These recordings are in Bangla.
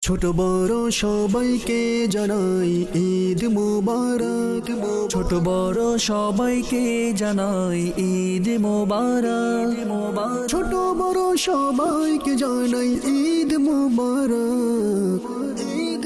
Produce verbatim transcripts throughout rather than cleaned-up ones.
ছোট বড় সবাইকে জানাই ঈদ মোবারক। ছোট বড় সবাইকে জানাই ঈদ মোবারক। ছোট বড় সবাইকে জানাই ঈদ মোবারক। ঈদ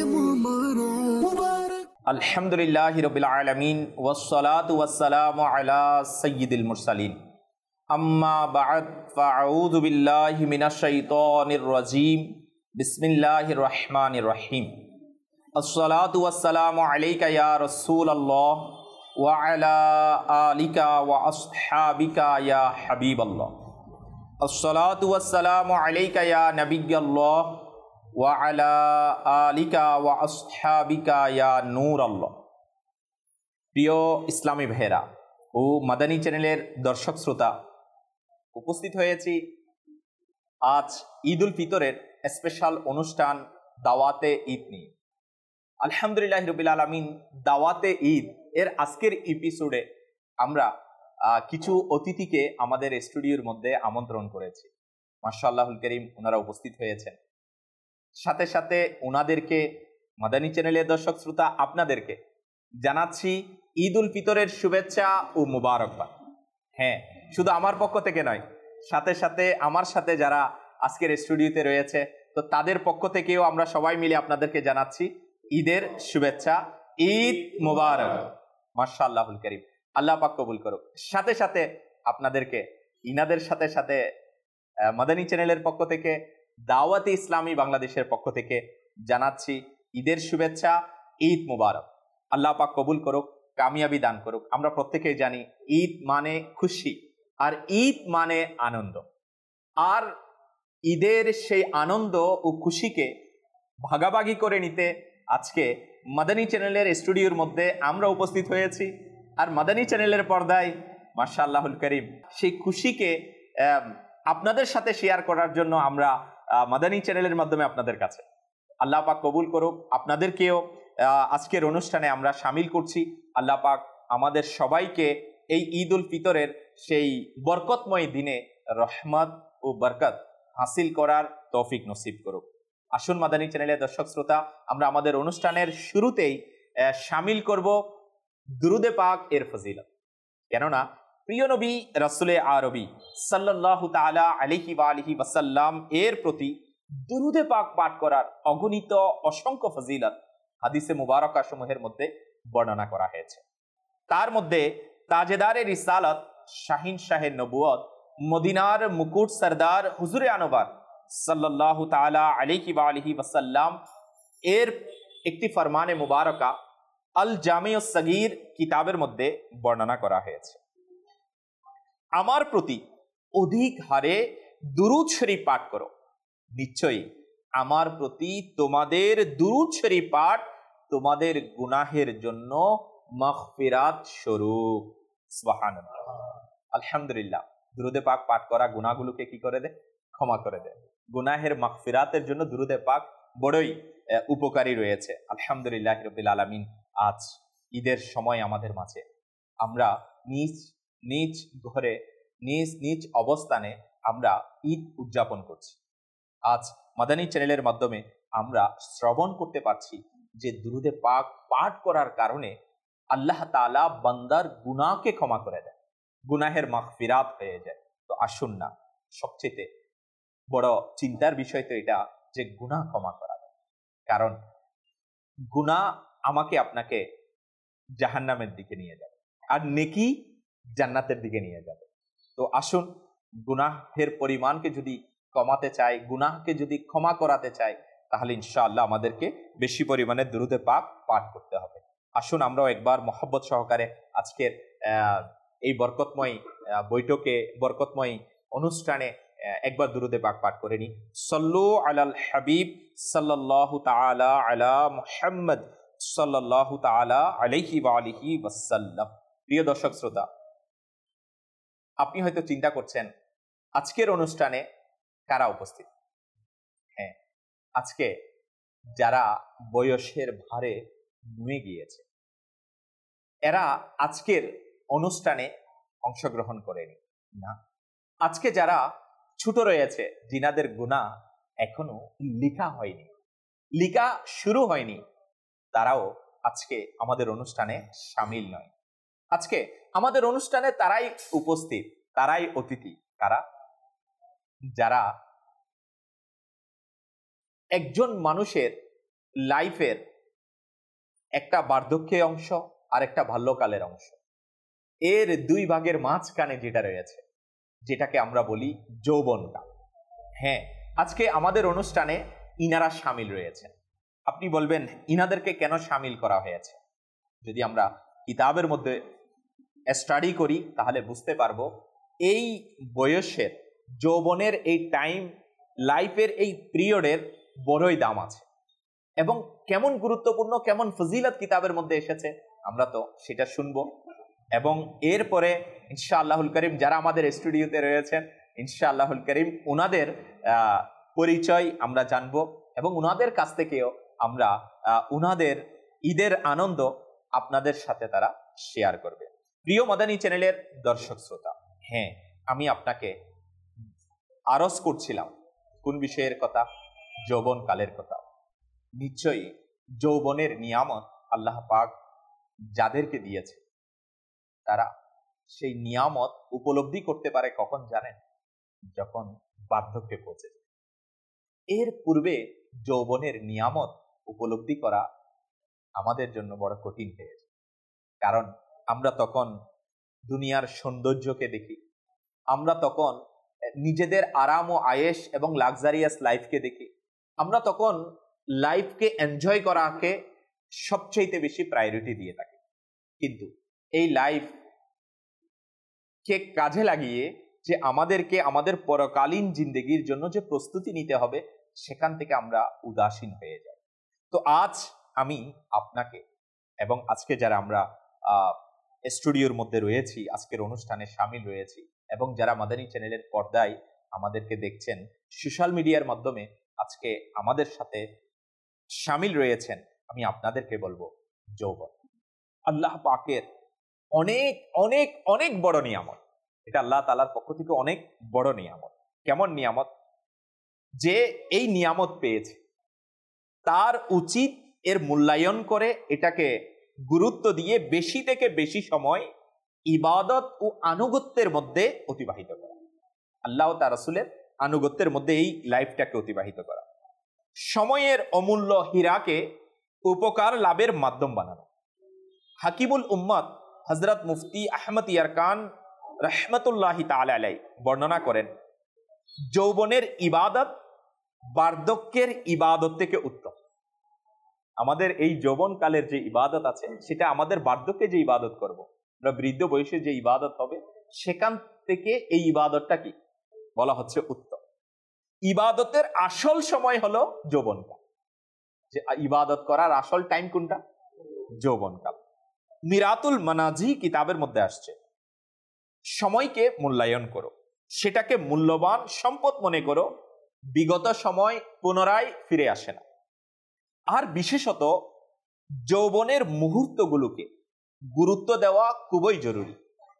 মোবারক। আলহামদুলিল্লাহি রাব্বিল আলামিন ওয়াসসালাতু ওয়াসসালামু আলা সাইয়্যিদিল মুরসালিন। আম্মা বা'দ ফাআউযু বিল্লাহি মিনাশ শাইতানির রাজীম। বিসমিল্লাহির রহমানির রহিম। আসসালাতু ওয়াসসালামু আলাইকা ইয়া রাসূলুল্লাহ ওয়া আলা আলিকা ওয়া আসহাবিকা ইয়া হাবিবাল্লাহ। আসসালাতু ওয়াসসালামু আলাইকা ইয়া নবিয়্যাল্লাহ ওয়া আলা আলিকা ওয়া আসহাবিকা ইয়া নূরাল্লাহ। প্রিয় ইসলামী ভাইয়েরা ও মাদানী চ্যানেলের দর্শক শ্রোতা, উপস্থিত হয়েছি আজ ঈদ উল ফিতরের স্পেশাল অনুষ্ঠান দাওয়াতে ঈদ নিয়ে। আলহামদুলিল্লাহ রাব্বিল আলামিন, দাওয়াতে ঈদ এর আজকের এপিসোডে আমরা কিছু অতিথিকে আমাদের স্টুডিওর মধ্যে আমন্ত্রণ করেছি। মাশাআল্লাহুল কারীম, ওনারা উপস্থিত হয়েছেন। সাথে সাথে ওনাদেরকে, মাদানী চ্যানেলের দর্শক শ্রোতা আপনাদেরকে জানাচ্ছি ঈদ উল ফিতরের শুভেচ্ছা ও মুবারকবাদ। হ্যাঁ, শুধু আমার পক্ষ থেকে নয়, সাথে সাথে আমার সাথে যারা আজকের স্টুডিওতে রয়েছে, তো তাদের পক্ষ থেকেও আমরা সবাই মিলে আপনাদেরকে জানাচ্ছি ঈদের শুভেচ্ছা। ঈদ মুবারক। মাশাআল্লাহুল কারীম, আল্লাহ পাক কবুল করুক। সাথে সাথে আপনাদেরকে ইনাদের সাথে সাথে মাদানী চ্যানেলের পক্ষ থেকে, দাওয়াতে ইসলামী বাংলাদেশের পক্ষ থেকে জানাচ্ছি ঈদের শুভেচ্ছা। ঈদ মুবারক। আল্লাহ পাক কবুল করুক, কামিয়াবি দান করুক। আমরা প্রত্যেকেই জানি ঈদ মানে খুশি, আর ঈদ মানে আনন্দ। আর ঈদের সেই আনন্দ ও খুশিকে ভাগাভাগি করে নিতে আজকে মাদানী চ্যানেলের স্টুডিওর মধ্যে আমরা উপস্থিত হয়েছি। আর মাদানী চ্যানেলের পর্দায় মাশাআল্লাহুল কারীম সেই খুশিকে আপনাদের সাথে শেয়ার করার জন্য আমরা মাদানী চ্যানেলের মাধ্যমে আপনাদের কাছে, আল্লাহ পাক কবুল করুক, আপনাদেরকেও আজকের অনুষ্ঠানে আমরা শামিল করছি। আল্লাহ পাক আমাদের সবাইকে এই ঈদ উল ফিতরের সেই বরকতময় দিনে রহমত ও বরকত হাসিল করার তৌফিক নসিব করুক। আসুন মাদানী চ্যানেলের দর্শক শ্রোতা, আমরা আমাদের অনুষ্ঠানের শুরুতেই শামিল করব দুরুদে পাক এর ফজিলত। কেননা প্রিয় নবী রাসূলে আরবি সাল্লাল্লাহু তাআলা আলাইহি ওয়া আলিহি ওয়াসাল্লাম এর প্রতি দুরুদে পাক পাঠ করার অগণিত অসংখ্য ফজিলত হাদিসে মুবারকা সমূহের মধ্যে বর্ণনা করা হয়েছে। তার মধ্যে তাজেদারে রিসালাত, শাহিন শাহের নবুয়ত, মদিনার মুকুট সরদার হুজুরে আনোয়ার সাল্লাল্লাহু তাআলা আলাইহি ওয়া আলিহি ওয়াসাল্লাম এর একটি ফরমানে মুবারকা আল জামিউস সগীর কিতাবের মধ্যে বর্ণনা করা হয়েছে, আমার প্রতি অধিক হারে দুরূদ শরীফ পাঠ করো, নিশ্চয়ই আমার প্রতি তোমাদের দুরূদ শরীফ পাঠ তোমাদের গুনাহের জন্য মাগফিরাত স্বরূপ। সুবহানাল্লাহ, আলহামদুলিল্লাহ। দুরূদে পাক পাঠ করা গুনাহগুলোকে কি করে দেয়? ক্ষমা করে দেয়। গুনাহের মাগফিরাতের জন্য দুরূদে পাক বড়ই উপকারী রয়েছে। আলহামদুলিল্লাহ রাব্বিল আলামিন, আজ ঈদের সময় আমাদের মাঝে আমরা নিজ নিজ ঘরে, নিজ নিজ অবস্থানে আমরা ঈদ উদযাপন করছি। আজ মাদানী চ্যানেলের মাধ্যমে আমরা শ্রবণ করতে পারছি যে দুরূদে পাক পাঠ করার কারণে আল্লাহ তাআলা বান্দার গুনাহকে ক্ষমা করে দেয়, গুনাহের মাগফিরাত হয়ে যায়। তো আসুন না, সবচেয়ে বড় চিন্তার বিষয় তো এটা যে গুনাহ ক্ষমা করা যায়। কারণ গুনাহ আমাকে আপনাকে জাহান্নামের দিকে নিয়ে যাবে, আর নেকি জান্নাতের দিকে নিয়ে যাবে। তো আসুন, গুনাহের পরিমাণকে যদি কমাতে চাই, গুনাহকে যদি ক্ষমা করাতে চাই, তাহলে ইনশাআল্লাহ আমাদেরকে বেশি পরিমাণে দুরূদে পাক পাঠ করতে হবে। আসুন আমরাও একবার মহব্বত সহকারে আজকের এই বরকতময় বৈঠকে, বরকতময় অনুষ্ঠানে একবার দুরূদে পাক পাঠ করে নিই। সাল্লু আলাল হাবিব সাল্লাল্লাহু তাআলা আলা মুহাম্মদ সাল্লাল্লাহু তাআলা আলাইহি ওয়া আলিহি ওয়াসাল্লাম। প্রিয় দর্শক শ্রোতা, আপনি হয়তো চিন্তা করছেন আজকের অনুষ্ঠানে কারা উপস্থিত। হ্যাঁ, আজকে যারা বয়সের ভারে নুয়ে গিয়েছে, এরা আজকের অনুষ্ঠানে অংশগ্রহণ করেনি না। আজকে যারা ছোট রয়েছে, জিনাদের গুনাহ এখনো লেখা হয়নি, লিখা শুরু হয়নি, তারাও আজকে আমাদের অনুষ্ঠানে সামিল নয়। আজকে আমাদের অনুষ্ঠানে তারাই উপস্থিত, তারাই অতিথি। কারা? যারা একজন মানুষের লাইফের একটা বার্ধক্যের অংশ আর একটা বাল্যকালের অংশ, এর দুই ভাগের মাঝখানে যেটা রয়েছে, যেটাকে আমরা বলি যৌবনকাল। হ্যাঁ, আজকে আমাদের অনুষ্ঠানে ইনারা সামিল রয়েছেন। আপনি বলবেন ইনাদেরকে কেন সামিল করা হয়েছে? যদি আমরা কিতাবের মধ্যে স্টাডি করি তাহলে বুঝতে পারবো এই বয়সের, যৌবনের এই টাইম, লাইফের এই পিরিয়ডের বড়ই দাম আছে এবং কেমন গুরুত্বপূর্ণ, কেমন ফজিলত কিতাবের মধ্যে এসেছে আমরা তো সেটা শুনবো। এবং এরপরে ইনশাআল্লাহুল করিম যারা আমাদের স্টুডিওতে রয়েছেন, ইনশাআল্লাহুল করিম ওনাদের পরিচয় আমরা জানবো এবং ওনাদের কাছ থেকেও আমরা ওনাদের ঈদের আনন্দ আপনাদের সাথে তারা শেয়ার করবে। প্রিয় মাদানী চ্যানেলের দর্শক শ্রোতা, হ্যাঁ, আমি আপনাকে আরজ করছিলাম কোন বিষয়ের কথা? যৌবনকালের কথা। নিশ্চয়ই যৌবনের নিয়ামত আল্লাহ পাক যাদেরকে দিয়েছে তারা সেই নিয়ামত উপলব্ধি করতে পারে কখন জানেন? যখন বার্ধক্যে পৌঁছে যায়। এর পূর্বে যৌবনের নিয়ামত উপলব্ধি করা আমাদের জন্য বড় কঠিন হয়ে যায়, কারণ আমরা তখন দুনিয়ার সৌন্দর্যকে দেখি, আমরা তখন নিজেদের আরাম ও আয়েশ এবং লাক্সারিয়াস লাইফকে দেখি, আমরা তখন লাইফকে এনজয় করাকে সবচেয়ে বেশি প্রায়োরিটি দিয়ে থাকি। কিন্তু এই লাইফ কে কাজে লাগিয়ে যে আমাদেরকে আমাদের পরকালীন জিন্দেগির জন্য যে প্রস্তুতি নিতে হবে, সেখান থেকে আমরা উদাসীন হয়ে যাই। তো আজ আমি আপনাকে এবং আজকে যারা আমরা আহ স্টুডিওর মধ্যে রয়েছি, আজকের অনুষ্ঠানে সামিল রয়েছি এবং যারা মাদানী চ্যানেলের পর্দায় আমাদেরকে দেখছেন, সোশ্যাল মিডিয়ার মাধ্যমে আজকে আমাদের সাথে সামিল রয়েছেন, আমি আপনাদেরকে বলবো যৌবন আল্লাহ পাকের অনেক অনেক অনেক বড় নিয়ামত। এটা আল্লাহ তাআলার পক্ষ থেকে অনেক বড় নিয়ামত। কেমন নিয়ামত? যে এই নিয়ামত পেয়েছে তার উচিত এর মূল্যায়ন করে এটাকে গুরুত্ব দিয়ে বেশি থেকে বেশি সময় ইবাদত ও আনুগত্যের মধ্যে অতিবাহিত করা, আল্লাহ ও তার রাসূলের আনুগত্যের মধ্যে এই লাইফটাকে অতিবাহিত করা, সময়ের অমূল্য হীরাকে উপকার লাভের মাধ্যম বানানো। হাকিমুল উম্মত হযরত মুফতি আহমদ ইয়ারকান রাহমাতুল্লাহি তাআলা আলাইহি বর্ণনা করেন, যৌবনের ইবাদত বার্ধক্যের ইবাদত থেকে উত্তম। আমাদের এই যৌবনকালের যে ইবাদত আছে সেটা আমাদের বার্ধক্যে যে ইবাদত করব, আমরা বৃদ্ধ বয়সে যে ইবাদত হবে, সেখান থেকে এই ইবাদতটা কি বলা হচ্ছে উত্তম। ইবাদতের আসল সময় হলো যৌবনকাল। যে ইবাদত করার আসল টাইম কোনটা? যৌবনকাল। মিরাতুল মানাজি কিতাবের মধ্যে আসছে, সময়কে মূল্যায়ন করো, সেটাকে মূল্যবান সম্পদ মনে করো, বিগত সময় পুনরায় ফিরে আসে না। আর বিশেষত যৌবনের মুহূর্তগুলোকে গুরুত্ব দেওয়া খুবই জরুরি,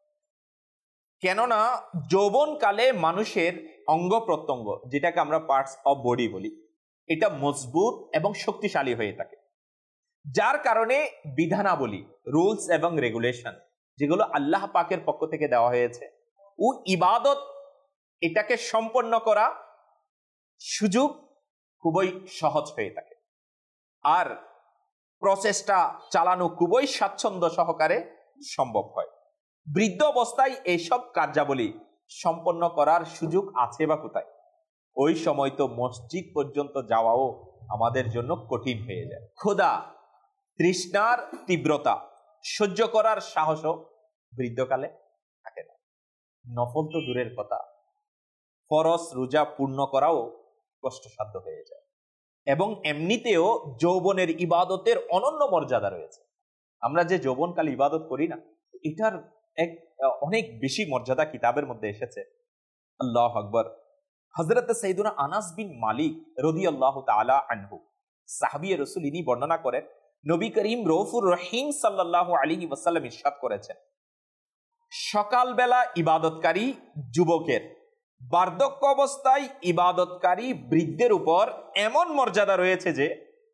কেননা যৌবনকালে মানুষের অঙ্গ প্রত্যঙ্গ, যেটাকে আমরা পার্টস অফ বডি বলি, এটা মজবুত এবং শক্তিশালী হয়ে থাকে, যার কারণে বিধানাবলী, রুলস এবং রেগুলেশন যেগুলো আল্লাহ পাকের পক্ষ থেকে দেওয়া হয়েছে ও ইবাদত, এটাকে সম্পন্ন করা সুযোগ খুবই সহজ হয়ে থাকে আর প্রচেষ্টা চালানো খুবই স্বাচ্ছন্দ্য সহকারে সম্ভব হয়। বৃদ্ধ অবস্থায় এইসব কার্যাবলী সম্পন্ন করার সুযোগ আছে বা কোথায়? ওই সময় তো মসজিদ পর্যন্ত যাওয়াও আমাদের জন্য কঠিন হয়ে যায়। ক্ষুধা, তৃষ্ণার তীব্রতা সহ্য করার সাহসও বৃদ্ধকালে থাকে না। নফল তো দূরের কথা, ফরজ রোজা পূর্ণ করাও কষ্টসাধ্য হয়ে যায়। এবং এমনিতেও যৌবনের ইবাদতের অনন্য মর্যাদা রয়েছে। আমরা যে যৌবনকালে ইবাদত করি না, এটার এক অনেক বেশি মর্যাদা কিতাবের মধ্যে এসেছে। আল্লাহু আকবার। হযরত সাইয়্যিদুনা আনাস বিন মালিক রাদিয়াল্লাহু তাআলা আনহু, সাহাবী রাসূল, ইনি বর্ণনা করেন, নবী করিম রউফুর রহিম সাল্লাল্লাহু আলাইহি ওয়াসাল্লাম ইরশাদ করেছেন, সকালবেলা ইবাদতকারী যুবকের বার্ধক্য অবস্থায় ইবাদতকারী বৃদ্ধের উপর এমন মর্যাদা রয়েছে যে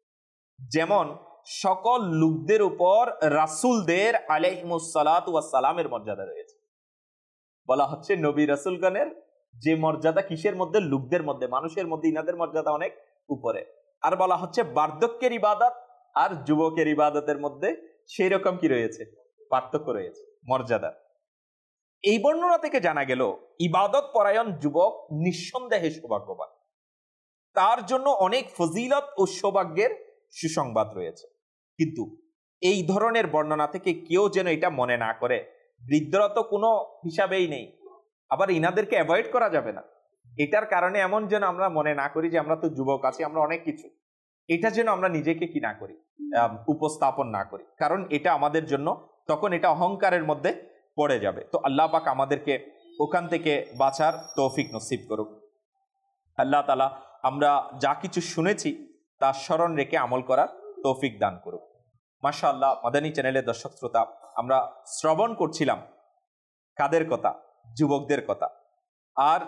যেমন সকল লোকদের উপর রাসূলদের আলাইহিমুসসালাতু ওয়াসসালামের মর্যাদা রয়েছে। বলা হচ্ছে নবী রাসূলগণের যে মর্যাদা কিসের মধ্যে? লোকদের মধ্যে, মানুষের মধ্যে ইনাদের মর্যাদা অনেক উপরে। আর বলা হচ্ছে বার্ধক্যের ইবাদত আর যুবকের ইবাদতের মধ্যে সেই রকম কি রয়েছে? পার্থক্য রয়েছে, মর্যাদা। এই বর্ণনা থেকে জানা গেল ইবাদত পরায়ণ যুবক নিঃসন্দেহে সৌভাগ্যবান, তার জন্য অনেক ফজিলত ও সৌভাগ্যের সুসংবাদ রয়েছে। কিন্তু এই ধরনের বর্ণনা থেকে কেউ যেন এটা মনে না করে বৃদ্ধরা তো কোনো হিসাবেই নেই, আবার ইনাদেরকে অ্যাভয়েড করা যাবে না, এটার কারণে এমন যেন আমরা মনে না করি যে আমরা তো যুবক আছি, আমরা অনেক কিছু, এটা যেন আমরা নিজেকে কি না করি, উপস্থাপন না করি, কারণ এটা আমাদের জন্য তখন এটা অহংকারের মধ্যে পড়ে যাবে। তো আল্লাহ পাক আমাদেরকে ওখান থেকে বাঁচার তৌফিক নসিব করুক। আল্লাহ তাআলা আমরা যা কিছু শুনেছি তা স্মরণ রেখে আমল করার তৌফিক দান করুক। মাশাআল্লাহ, মাদানী চ্যানেলের দর্শক শ্রোতা, আমরা শ্রবণ করছিলাম কাদের কথা? যুবকদের কথা। আর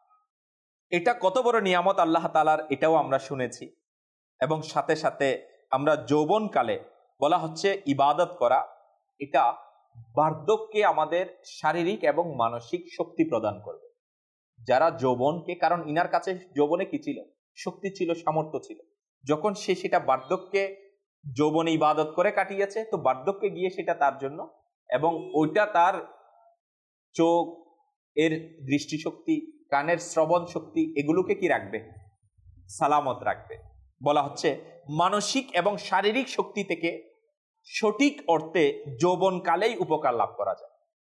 এটা কত বড় নিয়ামত আল্লাহ তাআলার, এটাও আমরা শুনেছি। এবং সাথে সাথে আমরা যৌবনকালে বলা হচ্ছে ইবাদত করা, এটা বার্ধক্যে আমাদের শারীরিক এবং মানসিক শক্তি প্রদান করবে। যারা যৌবনকে, কারণ ইনার কাছে যৌবনে কি ছিল? শক্তি ছিল, সামর্থ্য ছিল। যখন সে সেটা বার্ধক্যে যৌবনে ইবাদত করে কাটিয়েছে, তো বার্ধক্যে গিয়ে সেটা তার জন্য, এবং ওইটা তার চোখ এর দৃষ্টিশক্তি, কানের শ্রবণ শক্তি, এগুলোকে কি রাখবে? সালামত রাখবে। বলা হচ্ছে মানসিক এবং শারীরিক শক্তি থেকে সঠিক অর্থে যৌবনকালেই উপকার লাভ করা যায়।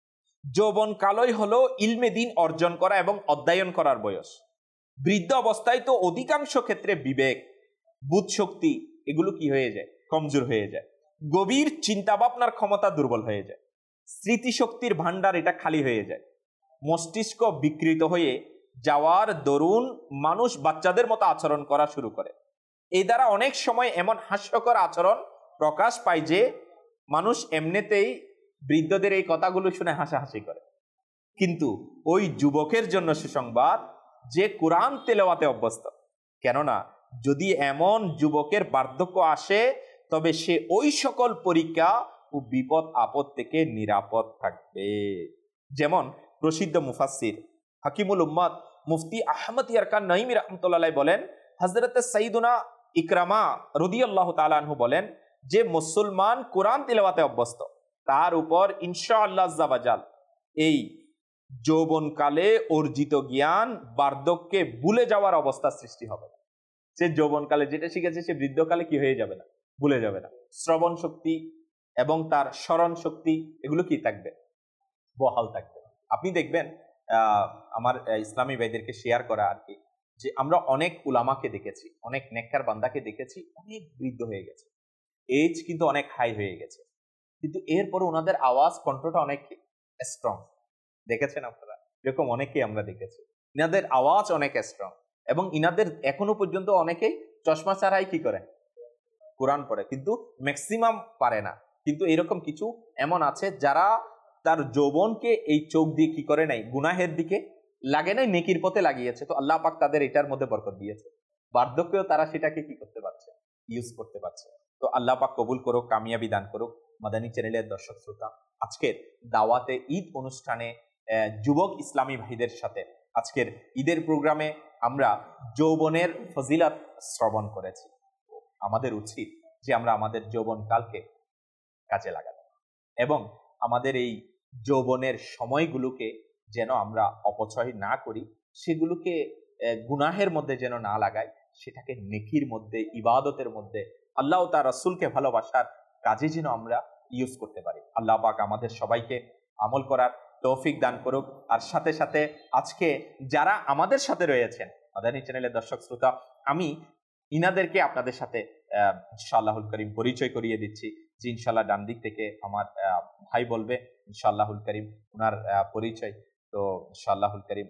যৌবনকালই হলো ইলমে দ্বীন অর্জন করা এবং অধ্যয়ন করার বয়স। বৃদ্ধ অবস্থায় তো অধিকাংশ ক্ষেত্রে বিবেক, বুধ শক্তি এগুলো কি হয়ে যায়? কমজোর হয়ে যায়। গভীর চিন্তা ভাবনার ক্ষমতা দুর্বল হয়ে যায়। স্মৃতিশক্তির ভান্ডার এটা খালি হয়ে যায়। মস্তিষ্ক বিকৃত হয়ে যাওয়ার দরুন মানুষ বাচ্চাদের মতো আচরণ করা শুরু করে। এই দ্বারা অনেক সময় এমন হাস্যকর আচরণ প্রকাশ পায় যে মানুষ এমনিতেই বৃদ্ধদের এই কথাগুলো শুনে হাসাহাসি করে। কিন্তু ওই যুবকের জন্য সুসংবাদ যে কোরআন তেলাওয়াতে অভ্যস্ত। কেননা যদি এমন যুবকের বার্ধক্য আসে, তবে সে ওই সকল পরীক্ষা ও বিপদ আপদ থেকে নিরাপদ থাকবে। যেমন প্রসিদ্ধ মুফাসসির হাকিমুল উম্মাত মুফতি আহমদ ইয়ারকান নাইমি রাহমাতুল্লাহ বলেন, হযরত সাইয়্যিদুনা ইকরামা রাদিয়াল্লাহু তাআলা আনহু বলেন যে মুসলমান কোরআন তিলাওয়াতে অভ্যস্ত, তার উপর ইনশাআল্লাহ আজ্জা ওয়াজাল এই যৌবনকালে অর্জিত জ্ঞান বার্ধক্যে ভুলে যাওয়ার অবস্থা সৃষ্টি হবে না। সে যৌবনকালে যেটা শিখেছে সে বৃদ্ধকালে কি হয়ে যাবে না? ভুলে যাবে না। শ্রবণ শক্তি এবং তার স্মরণ শক্তি এগুলো কি থাকবে? বহাল থাকবে। আপনি দেখবেন আহ আমার ইসলামী ভাইদেরকে শেয়ার করা আর কি, যে আমরা অনেক উলামাকে দেখেছি, অনেক নেককার বান্দাকে দেখেছি, অনেক বৃদ্ধ হয়ে গেছে, এজ কিন্তু অনেক হাই হয়ে গেছে, কিন্তু এরপরে ওনাদের আওয়াজ কণ্ঠটা অনেক স্ট্রং। দেখেছেন আপনারা? এরকম অনেকেই আমরা দেখেছি, ইনাদের আওয়াজ অনেক স্ট্রং, এবং ইনাদের এখনো পর্যন্ত অনেকেই চশমা ছাড়াই কি করে? কোরআন পড়ে, কিন্তু ম্যাক্সিমাম পারে না। কিন্তু এরকম কিছু এমন আছে যারা তার যৌবনকে এই চোখ দিয়ে কি করে নাই? গুনাহের দিকে লাগে নাই, নেকির পথে লাগিয়েছে। তো আল্লাহ পাক তাদের এটার মধ্যে বরকত দিয়েছে। বার্ধক্যেও তারা সেটাকে কি করতে পারছে? ইউজ করতে পারছে। তো আল্লাহ পাক কবুল করুক, কামিয়াবি দান করুক। মাদানী চ্যানেলের দর্শক শ্রোতা, আজকের দাওয়াতে ঈদ অনুষ্ঠানে যুবক ইসলামী ভাইদের সাথে আজকের ঈদের প্রোগ্রামে আমরা যৌবনের ফজিলত শ্রবণ করেছি। আমাদের উচিত যে আমরা আমাদের যৌবন কালকে কাজে লাগাবো এবং আমাদের এই যৌবনের সময়গুলোকে যেন আমরা অপচয় না করি, সেগুলোকে গুনাহের মধ্যে যেন না লাগাই, সেটাকে নেকির মধ্যে, ইবাদতের মধ্যে, আল্লাহ ও তার রাসূলকে ভালোবাসার কাজে যেন আমরা ইউজ করতে পারি। আল্লাহ পাক আমাদের সবাইকে আমল করার তৌফিক দান করুক। আর সাথে সাথে আজকে যারা আমাদের সাথে রয়েছেন মাদানী চ্যানেলের দর্শক শ্রোতা, আমি ইনাদেরকে আপনাদের সাথে ইনশাআল্লাহুল করিম পরিচয় করিয়ে দিচ্ছি। যে ইনশাআল্লাহ ডান দিক থেকে আমার ভাই বলবে ইনশাআল্লাহুল করিম ওনার পরিচয়। তো ইনশাআল্লাহুল করিম।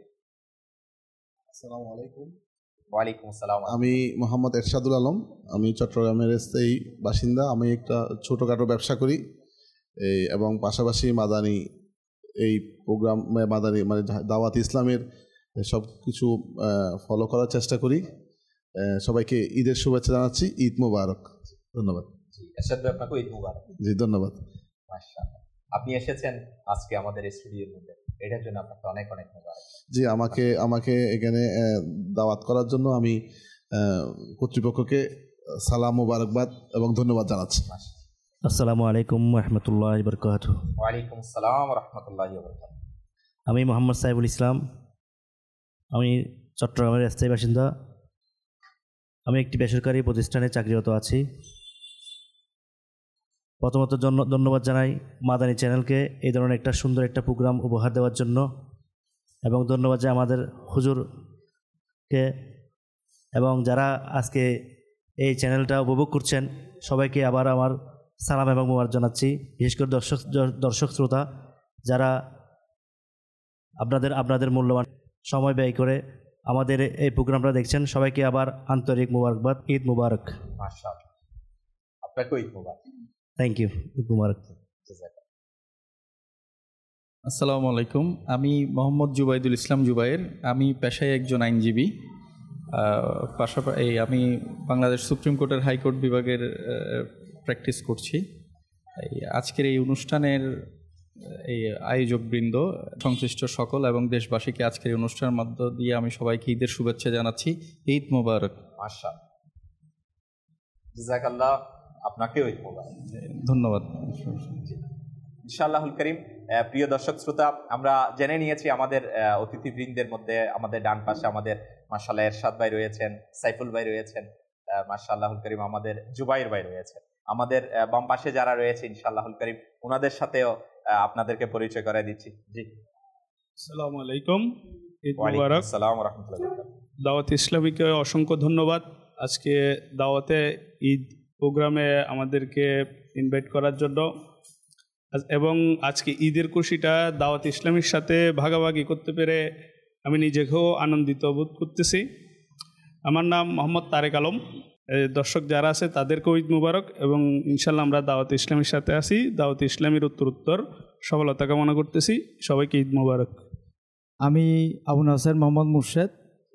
আসসালামু আলাইকুম। ওয়ালাইকুম আসসালাম। আমি মোহাম্মদ এরশাদুল আলম, আমি চট্টগ্রামের স্থায়ী বাসিন্দা। আমি একটা ছোটোখাটো ব্যবসা করি এই এবং পাশাপাশি মাদানী এই প্রোগ্রাম মাদানী মানে দাওয়াত ইসলামের সব কিছু ফলো করার চেষ্টা করি। সবাইকে ঈদের শুভেচ্ছা জানাচ্ছি। ঈদ মোবারক। ধন্যবাদ। জি এরশাদ ভাই আপনাকে ঈদ মুবারক। জি ধন্যবাদ। মাশাআল্লাহ, আপনি এসেছেন আজকে আমাদের স্টুডিওর মধ্যে, এটার জন্য আপনাকে অনেক অনেক মুবারক। জি আমাকে আমাকে এখানে দাওয়াত করার জন্য আমি কর্তৃপক্ষকে সালাম মুবারকবাদ এবং ধন্যবাদ জানাচ্ছি। আসসালামু আলাইকুম রহমতুল্লাহ বরকাতুহু। ওয়ালাইকুম আসসালাম রহমতুল্লাহি ওয়া বারাকাতুহু। আমি মোহাম্মদ সাইফুল ইসলাম, আমি চট্টগ্রামের স্থায়ী বাসিন্দা। আমি একটি বেসরকারি প্রতিষ্ঠানে চাকরিরত আছি। প্রথমত জন্য ধন্যবাদ জানাই মাদানী চ্যানেলকে এই ধরনের একটা সুন্দর একটা প্রোগ্রাম উপহার দেওয়ার জন্য, এবং ধন্যবাদ জানাই আমাদের হুজুরকে, এবং যারা আজকে এই চ্যানেলটা উপভোগ করছেন সবাইকে আবার আমার সালাম এবং মুবারক জানাচ্ছি। বিশেষ করে দর্শক দর্শক শ্রোতা যারা আপনাদের আপনাদের মূল্যবান সময় ব্যয় করে আমাদের এই প্রোগ্রামটা দেখছেন, সবাইকে আবার আন্তরিক মুবারকবাদ। ঈদ মুবারক। মাশাআল্লাহ, আপনাকে ঈদ মুবারক। Thank you. ঈদ মুবারক। আসসালামু আলাইকুম, আমি মোহাম্মদ জুবাইদুল ইসলাম জুবাইর। আমি পেশায় একজন আইনজীবী। পাশাপাশি আমি বাংলাদেশ সুপ্রিম কোর্টের হাইকোর্ট বিভাগের প্র্যাকটিস করছি। এই আজকের এই অনুষ্ঠানের এই আয়োজকবৃন্দ, সংশ্লিষ্ট সকল এবং দেশবাসীকে আজকের এই অনুষ্ঠানের মধ্য দিয়ে আমি সবাইকে ঈদের শুভেচ্ছা জানাচ্ছি। ঈদ মোবারক। মাশাআল্লাহ, জাযাকাল্লাহ, আপনাকেও ঈদ মোবারক। ধন্যবাদ। ইনশাআল্লাহুল করিম। প্রিয় দর্শক শ্রোতা, আমরা জেনে নিয়েছি আমাদের অতিথিবৃন্দের মধ্যে আমাদের ডান পাশে আমাদের মাশাআল্লাহ এরশাদ ভাই রয়েছেন, সাইফুল ভাই রয়েছেন, মাশাআল্লাহুল করিম আমাদের জুবাইর ভাই রয়েছেন। আমাদের বাম পাশে যারা রয়েছে ইনশাআল্লাহুল করিম ওনাদের সাথেও আপনাদেরকে পরিচয় করাই দিচ্ছি। জি আসসালামু আলাইকুম, ঈদ মুবারক। আসসালামু আলাইকুম ওয়া রাহমাতুল্লাহ। দাওয়াত ইসলামীকে অসংখ্য ধন্যবাদ আজকে দাওয়াতে ঈদ প্রোগ্রামে আমাদেরকে ইনভাইট করার জন্য, এবং আজকে ঈদের খুশিটা দাওয়াত ইসলামীর সাথে ভাগাভাগি করতে পেরে আমি নিজেকেও আনন্দিত বোধ করতেছি। আমার নাম মোহাম্মদ তারেক আলম। দর্শক যারা আছে তাদেরকেও ঈদ মুবারক, এবং ইনশাল্লাহ আমরা দাওয়াত ইসলামীর সাথে আছি। দাওয়াত ইসলামীর উত্তর উত্তর সফলতা কামনা করতেছি। সবাইকে ঈদ মুবারক। আমি আবু নাসের মোহাম্মদ মুর্শেদ।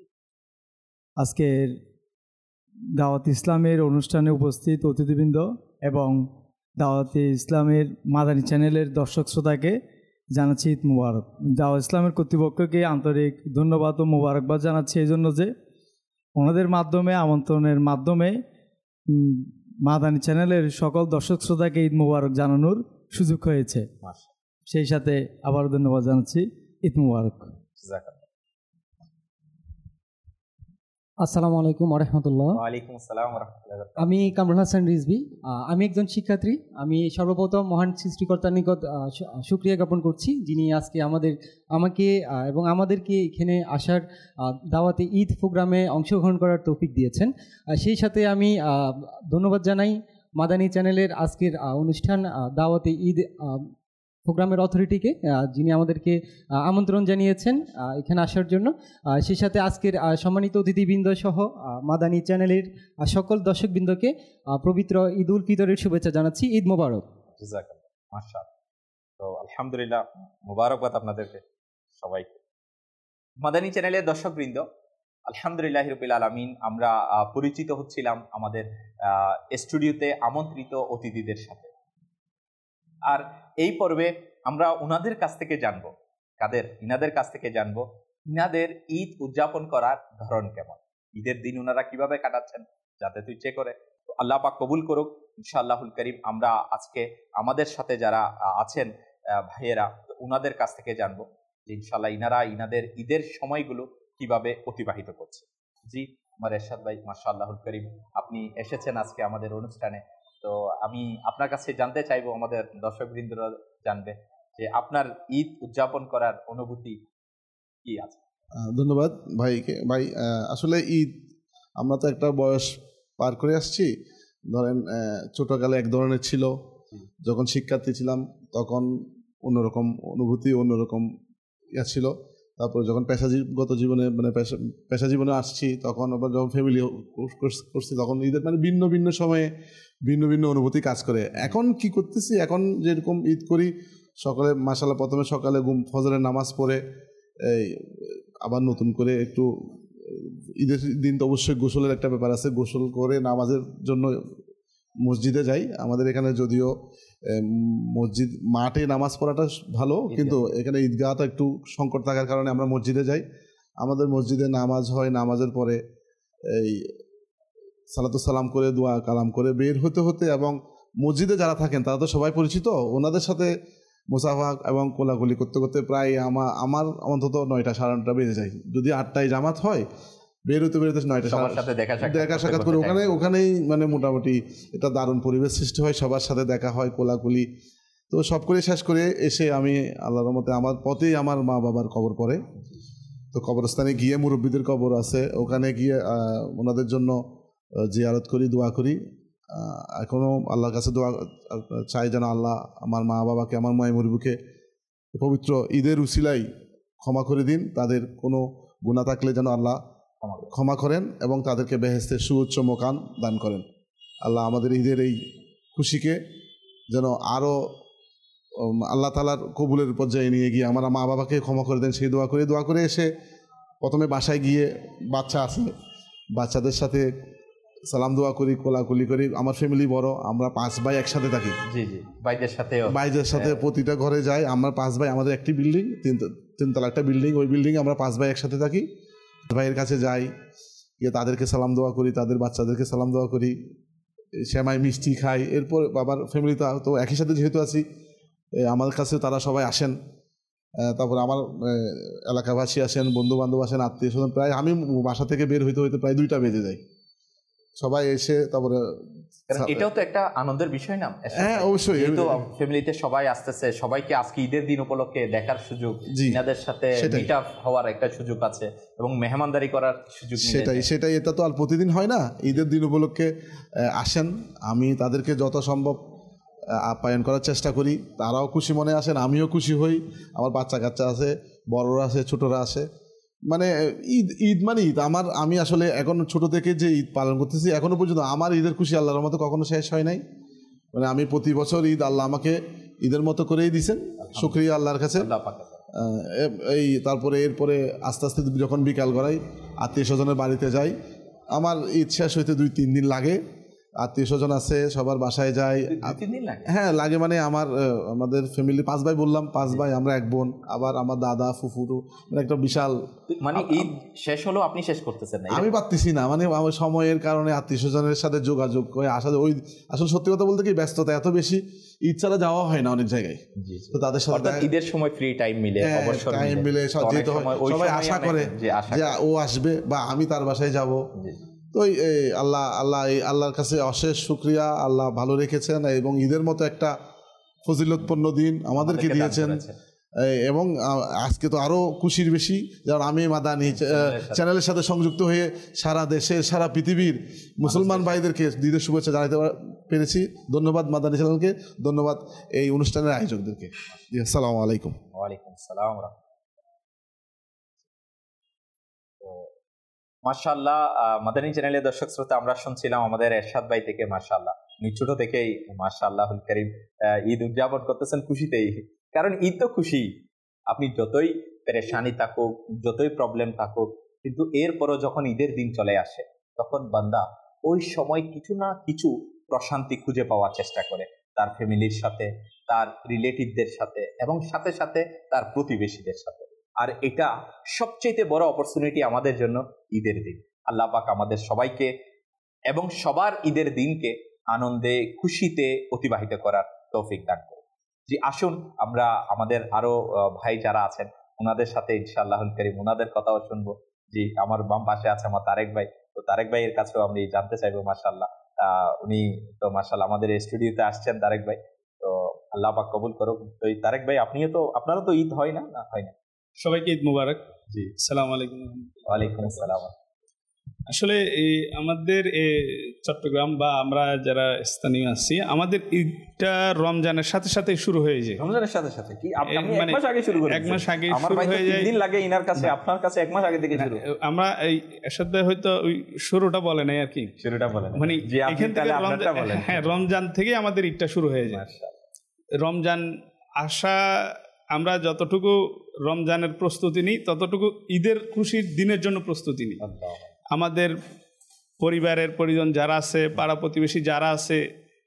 আজকের দাওয়াত ইসলামের অনুষ্ঠানে উপস্থিত অতিথিবৃন্দ এবং দাওয়াতে ইসলামের মাদানী চ্যানেলের দর্শক শ্রোতাকে জানাচ্ছি ঈদ মুবারক। দাওয়াত ইসলামের কর্তৃপক্ষকে আন্তরিক ধন্যবাদ ও মুবারকবাদ জানাচ্ছি এই জন্য যে ওনাদের মাধ্যমে, আমন্ত্রণের মাধ্যমে মাদানী চ্যানেলের সকল দর্শক শ্রোতাকে ঈদ মুবারক জানানোর সুযোগ হয়েছে। সেই সাথে আবার ধন্যবাদ জানাচ্ছি। ঈদ মুবারক। আসসালামু আলাইকুম ওয়া রাহমাতুল্লাহ। ওয়ালাইকুম আসসালাম ওয়া রাহমাতুল্লাহ। আমি কামরুল হাসান রিজভী। আমি একজন শিক্ষার্থী। আমি সর্বপ্রথম মহান সৃষ্টিকর্তার নিকট শুকরিয়া জ্ঞাপন করছি, যিনি আজকে আমাদের আমাকে এবং আমাদেরকে এখানে আসার দাওয়াতে ঈদ প্রোগ্রামে অংশগ্রহণ করার তৌফিক দিয়েছেন। সেই সাথে আমি ধন্যবাদ জানাই মাদানী চ্যানেলের আজকের অনুষ্ঠান দাওয়াতে ঈদ প্রোগ্রামের অথরিটিকে, যিনি আমাদেরকে আমন্ত্রণ জানিয়েছেন এখানে আসার জন্য। সেই সাথে আজকের সম্মানিত অতিথিবৃন্দ সহ মাদানী চ্যানেলের সকল দর্শকবৃন্দকে পবিত্র ঈদ উল ফিতরের শুভেচ্ছা জানাচ্ছি। ঈদ মোবারক। মাশাআল্লাহ, তো আলহামদুলিল্লাহ, মোবারকবাদ আপনাদেরকে সবাইকে। মাদানী চ্যানেলের দর্শকবৃন্দ, আলহামদুলিল্লাহ রাব্বিল আলামিন, আমরা পরিচিত হচ্ছিলাম আমাদের স্টুডিওতে আমন্ত্রিত অতিথিদের সাথে। আর এই পর্বে আমরা ওনাদের কাছ থেকে জানবো, কাদের ইনাদের কাছ থেকে জানবো ইনাদের ঈদ উদযাপন করার ধরন কেমন, ঈদের দিন ওনারা কিভাবে কাটাচ্ছেন, যাতে তুই চেক করে আল্লাহ পাক কবুল করুক ইনশাআল্লাহুল করিম। আমরা আজকে আমাদের সাথে যারা আছেন ভাইয়েরা, ওনাদের কাছ থেকে জানবো যে ইনশাআল্লাহ ইনারা ইনাদের ঈদের সময়গুলো কিভাবে অতিবাহিত করছে। জি আমার এরশাদ ভাই, মাশাআল্লাহুল করিম, আপনি এসেছেন আজকে আমাদের অনুষ্ঠানে। তো আমি আপনার কাছে জানতে চাইবো, আমাদের দর্শকবৃন্দরা জানবে যে আপনার ঈদ উদযাপন করার অনুভূতি কি আছে। ধন্যবাদ ভাইকে। ভাই আসলে ঈদ আমরা তো একটা বয়স পার করে আসছি। ধরেন ছোটকালে এক ধরনের ছিল, যখন শিক্ষার্থী ছিলাম তখন অন্যরকম অনুভূতি, অন্যরকম ইয়া ছিল। তারপরে যখন পেশাগত জীবনে মানে পেশা পেশা জীবনে আসছি, তখন আবার যখন ফ্যামিলি করছি, তখন ঈদের মানে ভিন্ন ভিন্ন সময়ে ভিন্ন ভিন্ন অনুভূতি কাজ করে। এখন কি করতেছি, এখন যেরকম ঈদ করি, সকালে মাশাআল্লাহ প্রথমে সকালে ঘুম ফজরের নামাজ পড়ে এই আবার নতুন করে একটু ঈদের দিন তো অবশ্যই গোসলের একটা ব্যাপার আছে, গোসল করে নামাজের জন্য মসজিদে যাই। আমাদের এখানে যদিও এম, মসজিদ মাঠে নামাজ পড়াটা ভালো, কিন্তু এখানে ঈদগাহটা একটু সংকট থাকার কারণে আমরা মসজিদে যাই। আমাদের মসজিদে নামাজ হয়, নামাজের পরে এই সালাতু সালাম করে দোয়া কালাম করে বের হতে হতে, এবং মসজিদে যারা থাকেন তারা তো সবাই পরিচিত, ওনাদের সাথে মুসাফা এবং কোলাকুলি করতে করতে প্রায় আমার আমার অন্তত নয়টা সাড়ে নয়টা বেজে যায়। যদি আটটায় জামাত হয়, বের হতে বেরোতে নয়টা সবার সাথে দেখা সাক্ষাৎ দেখা করতে সাক্ষাৎ করতে করে ওখানে time ওখানেই মানে মোটামুটি এটা দারুণ পরিবেশ সৃষ্টি হয়, সবার সাথে দেখা হয়, কোলাকুলি। তো সব করে শেষ করে এসে আমি আল্লাহর রহমতে আমার পথেই আমার মা বাবার কবর পড়ে। তো কবরস্থানে গিয়ে মুরব্বীদের কবর আছে, ওখানে গিয়ে আহ, ওনাদের জন্য আহ, জিয়ারত করি, দোয়া করি। আহ, এখনও আল্লাহর কাছে দোয়া আহ, চাই যেন আল্লাহ আমার মা বাবাকে, আমার মায় মুরব্বীকে পবিত্র ঈদের উসিলাই ক্ষমা করে দিন, তাদের কোনো গুনাহ থাকলে যেন আল্লাহ ক্ষমা করেন এবং তাদেরকে বেহেশতের সুউচ্চ মোকাম দান করেন। আল্লাহ আমাদের ঈদের এই খুশিকে যেন আরও আল্লাহ তাআলার কবুলের পর্যায়ে নিয়ে গিয়ে আমার মা বাবাকে ক্ষমা করে দেন, সেই দোয়া করে দোয়া করে এসে প্রথমে বাসায় গিয়ে বাচ্চা আছে, বাচ্চাদের সাথে সালাম দোয়া করি, কোলাকুলি করি। আমার ফ্যামিলি বড়, আমরা পাঁচ ভাই একসাথে থাকি। জি জি ভাইদের সাথেও ভাইদের সাথে প্রতিটা ঘরে যাই। আমরা পাঁচ ভাই, আমাদের একটি বিল্ডিং, তিন তিনতলা একটা বিল্ডিং, ওই বিল্ডিংয়ে আমরা পাঁচ ভাই একসাথে থাকি। ভাইয়ের কাছে যাই, গিয়ে তাদেরকে সালাম দোয়া করি, তাদের বাচ্চাদেরকে সালাম দোয়া করি, সেমাই মিষ্টি খাই। এরপর বাবার ফ্যামিলি তো তো একই সাথে যেহেতু আছি, এ, আমার কাছে তারা সবাই আসেন। তারপর আমার এলাকাবাসী আসেন, বন্ধু বান্ধব আসেন, আত্মীয় স্বজন। প্রায় আমি বাসা থেকে বের হইতে হইতে প্রায় দুইটা বেজে যায়। সবাই এসে তারপরে কারণ এটাও তো একটা আনন্দের বিষয় না? হ্যাঁ অবশ্যই, যেহেতু ফ্যামিলিতে সবাই আসতেছে, সবাইকে আজকে ঈদের দিন উপলক্ষে দেখার সুযোগ, জি, এনাদের সাথে সেটাই। মিট আপ হওয়ার একটা সুযোগ আছে এবং মেহমানদারি করার সুযোগ মিলে সেটাই যায়। সেটাই এটা তো আর প্রতিদিন হয় না। ঈদের দিন উপলক্ষে আহ, আসেন, আমি তাদেরকে যত সম্ভব আহ, আপ্যায়ন করার চেষ্টা করি। তারাও খুশি মনে আসেন, আমিও খুশি হই। আমার বাচ্চা কাচ্চা আছে, বড়রা আছে, ছোটরা আছে। মানে ঈদ ঈদ মানে ঈদ আমার, আমি আসলে এখন ছোট থেকে যে ঈদ পালন করতেছি এখনো পর্যন্ত আমার ঈদের খুশি আল্লাহর মতো কখনো শেষ হয় নাই। মানে আমি প্রতি বছর ঈদ আল্লাহ আমাকে ঈদের মতো করেই দিয়েছেন, শুকরিয়া আল্লাহর কাছে। আল্লাহ পাকের। আহ, এ- এই তারপরে এরপরে আস্তে আস্তে যখন বিকাল গড়াই আত্মীয় স্বজনের বাড়িতে যাই, আমার ঈদ শেষ হইতে দুই তিন দিন লাগে। আত্মীয় স্বজন আছে, সবার বাসায় যাই। দুই তিন দিন লাগে? হ্যাঁ লাগে, মানে আমার আহ, আমাদের ফ্যামিলি পাঁচ ভাই বললাম, পাঁচ ভাই, আমরা এক বোন, আবার আমার দাদা ফুফুরু, মানে একটা বিশাল। মানে ঈদ শেষ হলো আপনি শেষ করতেছেন না? আমি পারতেছি না, মানে আমার সময়ের কারণে আত্মীয় স্বজনের সাথে যোগাযোগ হয়ে আসলে ওই আসলে সত্যি কথা বলতে কি ব্যস্ততা এত বেশি, ঈদ ছাড়া যাওয়া হয় না অনেক জায়গায়। তো তাদের সাথে অর্থাৎ ঈদের সময় ফ্রি টাইম মিলে, অবসর টাইম মিলে তো অনেক যেতে হয়, সময় ওই সবাই সময় আশা অনেক- করে যে আশা যে করে। ও আসবে বা আমি তার বাসায় যাব। জি। তো এই এই আল্লাহ আল্লাহ এই আল্লাহর কাছে অশেষ শুকরিয়া, আল্লাহ ভালো রেখেছেন এবং ঈদের মতো একটা ফজিলতপূর্ণ দিন আমাদেরকে আমাদেরকে দান দিয়েছেন। করেছেন। এই, এবং আহ, আজকে তো আরও খুশির বেশি, যেমন আমি মাদানী আহ, চ্যানেলের সাথে সংযুক্ত হয়ে সারা দেশের সারা পৃথিবীর মুসলমান ভাইদেরকে ঈদের শুভেচ্ছা জানাতে পার- পেরেছি। ধন্যবাদ মাদানী চ্যানেলকে, ধন্যবাদ এই অনুষ্ঠানের আয়োজকদেরকে। জি, আসসালামু আলাইকুম। ওয়ালাইকুম আসসালাম। মাশাআল্লাহ, মাদানী চ্যানেলের দর্শক শ্রোতা, আমরা শুনছিলাম আমাদের এরশাদ ভাই থেকে। মাশাআল্লাহ, উনি ছোট থেকেই মাশাআল্লাহুল কারীম ঈদ উদযাপন করতেছেন খুশিতেই। কারণ ঈদ তো খুশি, আপনি যতই পেরেশানি থাকুক, যতই প্রবলেম থাকুক, কিন্তু এরপরও যখন ঈদের দিন চলে আসে তখন বান্দা ওই সময় কিছু না কিছু প্রশান্তি খুঁজে পাওয়ার চেষ্টা করে, তার ফ্যামিলির সাথে, তার রিলেটিভদের সাথে এবং সাথে সাথে তার প্রতিবেশীদের সাথে। আর এটা সবচেয়ে বড় অপরচুনিটি আমাদের জন্য ঈদের দিন। আল্লাহ পাক আমাদের সবাইকে এবং সবার ঈদের দিনকে আনন্দে খুশিতে অতিবাহিত করার তৌফিক দান করুন। জি, আসুন আমরা আমাদের আরো ভাই যারা আছেন ওনাদের সাথে ইনশাআল্লাহুল কারীম ওনাদের কথাও শুনবো। জি, আমার বাম পাশে আছে আমার তারেক ভাই। তো তারেক ভাইয়ের কাছেও আমি জানতে চাইবো। মাশাআল্লাহ, আহ উনি তো মাশাআল্লাহ আমাদের স্টুডিওতে আসছেন। তারেক ভাই, তো আল্লাহ পাক কবুল করুক। তো এই তারেক ভাই, আপনিও তো, আপনারও তো ঈদ হয় না? না হয় না? সবাইকে ঈদ মুবারক। জি, আসসালামু আলাইকুম। ওয়ালাইকুম আসসালাম। আসলে এই আমাদের এই চট্টগ্রাম বা আমরা যারা স্থানীয় আছি, আমাদের ঈদটা রমজানের সাথে সাথে শুরু হয়ে যায়। রমজানের সাথে সাথে কি আপনি এ, এক মানে মাস আগে শুরু করেন? এক মাস আগে আমার শুরু ভাই তো হয়ে তিন যায়। দিন লাগে ইনার কাছে, আপনার কাছে এক মাস আগে থেকে শুরু। আমরা এই এরশাদ ভাই হয়তো ওই শুরুটা বলে নাই আর কি, শুরুটা বলেন মানে যে আপনি এখান থেকে তাহলে আপনারটা রমজান, বলেন। হ্যাঁ রমজান থেকে আমাদের ঈদটা শুরু হয়ে যায়। রমজান আসা, আমরা যতটুকু রমজানের প্রস্তুতি নিই ততটুকু ঈদের খুশির দিনের জন্য প্রস্তুতি নিই। আমাদের পরিবারের পরিজন যারা আছে, পাড়া প্রতিবেশী যারা আছে,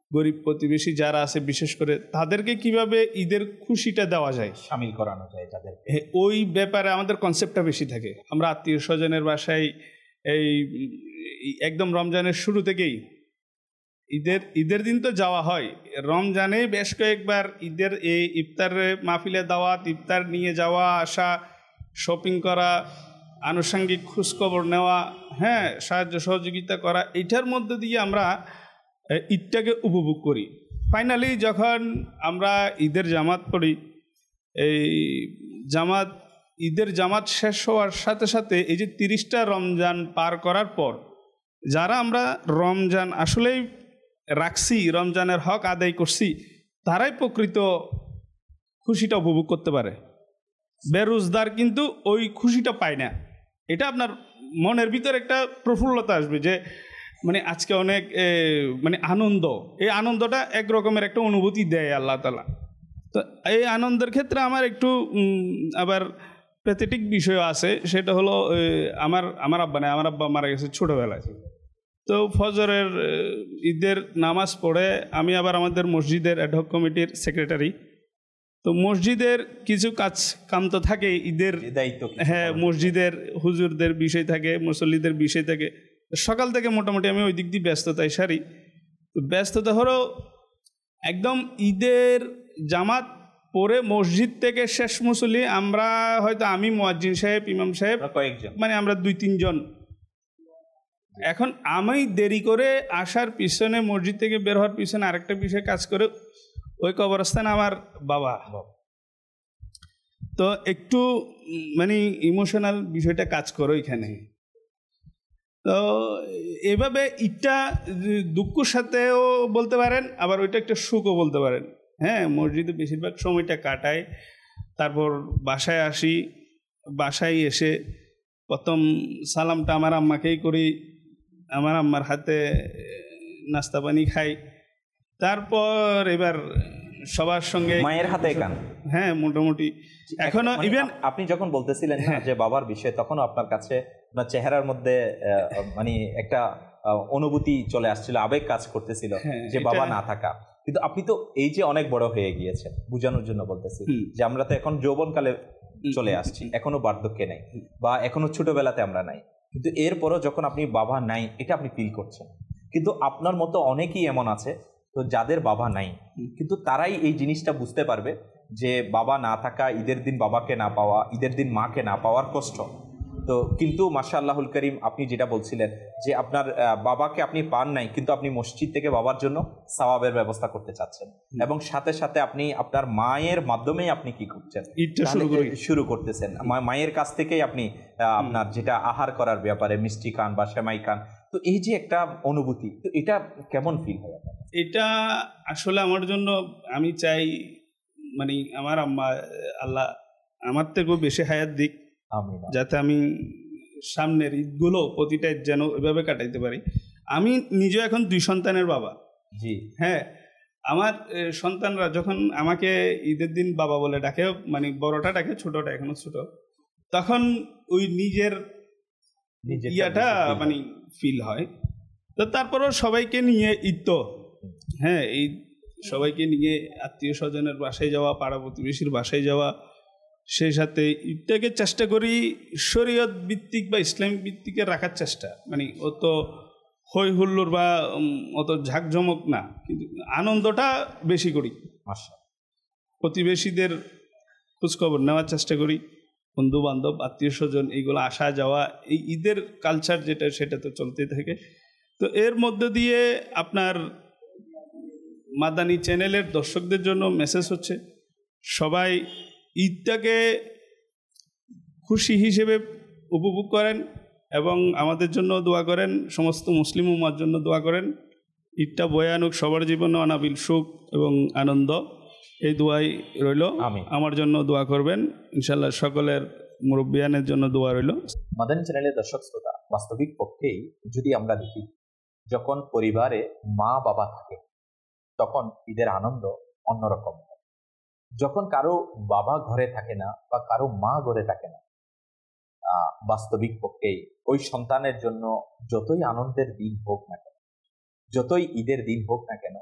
গরিব প্রতিবেশী যারা আছে বিশেষ করে তাদেরকে কিভাবে ঈদের খুশিটা দেওয়া যায়, শামিল করানো যায় তাদের। হ্যাঁ, ওই ব্যাপারে আমাদের কনসেপ্টটা বেশি থাকে। আমরা আত্মীয় স্বজনের বাসায় এই একদম রমজানের শুরু থেকেই, ঈদের ঈদের দিন তো যাওয়া হয়, রমজানে বেশ কয়েকবার ঈদের এই ইফতার মাহফিলে দাওয়াত, ইফতার নিয়ে যাওয়া আসা, শপিং করা, আনুষঙ্গিক খোঁজখবর নেওয়া, হ্যাঁ, সাহায্য সহযোগিতা করা, এটার মধ্যে দিয়ে আমরা ঈদটাকে উপভোগ করি। ফাইনালি যখন আমরা ঈদের জামাত পড়ি, এই জামাত ঈদের জামাত শেষ হওয়ার সাথে সাথে এই যে তিরিশটা রমজান পার করার পর যারা আমরা রমজান আসলেই রাখছি, রমজানের হক আদায় করছি, তারাই প্রকৃত খুশিটা উপভোগ করতে পারে। বেরোজগার কিন্তু ওই খুশিটা পায় না। এটা আপনার মনের ভিতর একটা প্রফুল্লতা আসবে যে মানে আজকে অনেক মানে আনন্দ, এই আনন্দটা এক রকমের একটা অনুভূতি দেয় আল্লাহ তাআলা। তো এই আনন্দের ক্ষেত্রে আমার একটু আবার প্যাথেটিক বিষয় আছে, সেটা হলো আমার আমার আব্বা নেই, আমার আব্বা মারা গেছে ছোটোবেলায়। তো ফজরের ঈদের নামাজ পড়ে আমি আবার আমাদের মসজিদের অ্যাডহক কমিটির সেক্রেটারি, তো মসজিদের কিছু কাজ কাম তো থাকে ঈদের দায়িত্ব, হ্যাঁ, মসজিদের হুজুরদের বিষয় থাকে, মুসল্লিদের বিষয় থাকে। সকাল থেকে মোটামুটি আমি ওই দিক দিয়ে ব্যস্ততায় সারি। তো ব্যস্ততা হলো একদম ঈদের জামাত পরে মসজিদ থেকে শেষ মুসল্লি আমরা হয়তো আমি মুয়াজ্জিন সাহেব, ইমাম সাহেব, কয়েকজন, মানে আমরা দুই তিনজন। এখন আমি দেরি করে আসার পিছনে, মসজিদ থেকে বের হওয়ার পিছনে আরেকটা বিষয় কাজ করে, ওই কবরস্থানে আমার বাবা। তো একটু মানে ইমোশনাল বিষয়টা কাজ করে ওইখানে। তো এভাবে ঈদটা দুঃখের সাথেও বলতে পারেন, আবার ওইটা একটা সুখও বলতে পারেন। হ্যাঁ, মসজিদে বেশিরভাগ সময়টা কাটাই, তারপর বাসায় আসি, বাসায় এসে প্রথম সালামটা আমার আম্মাকেই করি, আমার আম্মার হাতে নাস্তা পানি খাই, তারপর এবার সবার সঙ্গে মায়ের হাতে গান। হ্যাঁ, মোটামুটি এখনো ইভেন আপনি যখন বলতেছিলেন যে বাবার বিষয়ে, তখনও আপনার কাছে আপনার চেহারার মধ্যে মানে একটা অনুভূতি চলে আসছিল, আবেগ কাজ করতেছিল যে বাবা না থাকা। কিন্তু আপনি তো এই যে অনেক বড় হয়ে গিয়েছেন, বোঝানোর জন্য বলতেছি যে আমরা তো এখন যৌবনকালে চলে আসছি, এখনো বার্ধক্যে নাই বা এখনো ছোটবেলাতে আমরা নাই, কিন্তু এরপরও যখন আপনি বাবা নাই এটা আপনি ফিল করছেন। কিন্তু আপনার মতো অনেকেই এমন আছে তো যাদের বাবা নাই, কিন্তু তারাই এই জিনিসটা বুঝতে পারবে যে বাবা না থাকা, ঈদের দিন বাবাকে না পাওয়া, ঈদের দিন মাকে না পাওয়ার কষ্ট। তো কিন্তু মাশাআল্লাহুল করিম, আপনি যেটা বলছিলেন যে আপনার বাবাকে আপনি পান নাই, কিন্তু আপনি মসজিদ থেকে বাবার জন্য সওয়াবের ব্যবস্থা করতে চাচ্ছেন, এবং সাথে সাথে আপনি আপনার মায়ের মাধ্যমেই আপনি কি করছেন, শুরু করতেছেন মায়ের কাছ থেকেই আপনি আপনার যেটা আহার করার ব্যাপারে মিষ্টি খান বা সেমাই খান। তো এই যে একটা অনুভূতি, তো এটা কেমন ফিল হয়? এটা আসলে আমার জন্য, আমি চাই মানে আমার আম্মা আল্লাহ আমার থেকেও বেশি হায়াত দিক, যাতে আমি সামনের ঈদগুলো প্রতিটা যেন এভাবে কাটাইতে পারি। আমি নিজে এখন দুই সন্তানের বাবা। জি হ্যাঁ, আমার সন্তানরা যখন আমাকে ঈদের দিন বাবা বলে ডাকে, মানে বড়টা ডাকে, ছোটটা এখনো ছোট, তখন ওই নিজের ইয়াটা মানে ফিল হয়। তো তারপরও সবাইকে নিয়ে ঈদ তো, হ্যাঁ, এই সবাইকে নিয়ে আত্মীয় স্বজনের বাসায় যাওয়া, পাড়া প্রতিবেশীর বাসায় যাওয়া, সেই সাথে ঈদটাকে চেষ্টা করি শরীয়ত ভিত্তিক বা ইসলামিক ভিত্তিকে রাখার চেষ্টা, মানে অত হই হুল্লোড় বা অত ঝাঁকঝমক না, কিন্তু আনন্দটা বেশি করি। প্রতিবেশীদের খোঁজখবর নেওয়ার চেষ্টা করি, বন্ধু বান্ধব আত্মীয় স্বজন এইগুলো আসা যাওয়া, এই ঈদের কালচার যেটা সেটা তো চলতেই থাকে। তো এর মধ্য দিয়ে আপনার মাদানী চ্যানেলের দর্শকদের জন্য মেসেজ হচ্ছে, সবাই ঈদটাকে খুশি হিসেবে উপভোগ করেন এবং আমাদের জন্য দোয়া করেন, সমস্ত মুসলিম উম্মার জন্য দোয়া করেন। ঈদটা বয়ে আনুক সবার জীবনে অনাবিল সুখ এবং আনন্দ, এই দোয়াই রইল। আমার জন্য দোয়া করবেন ইনশাল্লাহ, সকলের মুরব্বিয়ানের জন্য দোয়া রইল। মাদানী চ্যানেলের দর্শক শ্রোতা, বাস্তবিক পক্ষেই যদি আমরা দেখি, যখন পরিবারে মা বাবা থাকে তখন ঈদের আনন্দ অন্যরকম। যখন কারো বাবা ঘরে থাকে না বা কারো মা ঘরে থাকে না, বাস্তবিক পক্ষেই ওই সন্তানের জন্য যতই আনন্দের দিন হোক না কেন, যতই ঈদের দিন হোক না কেন,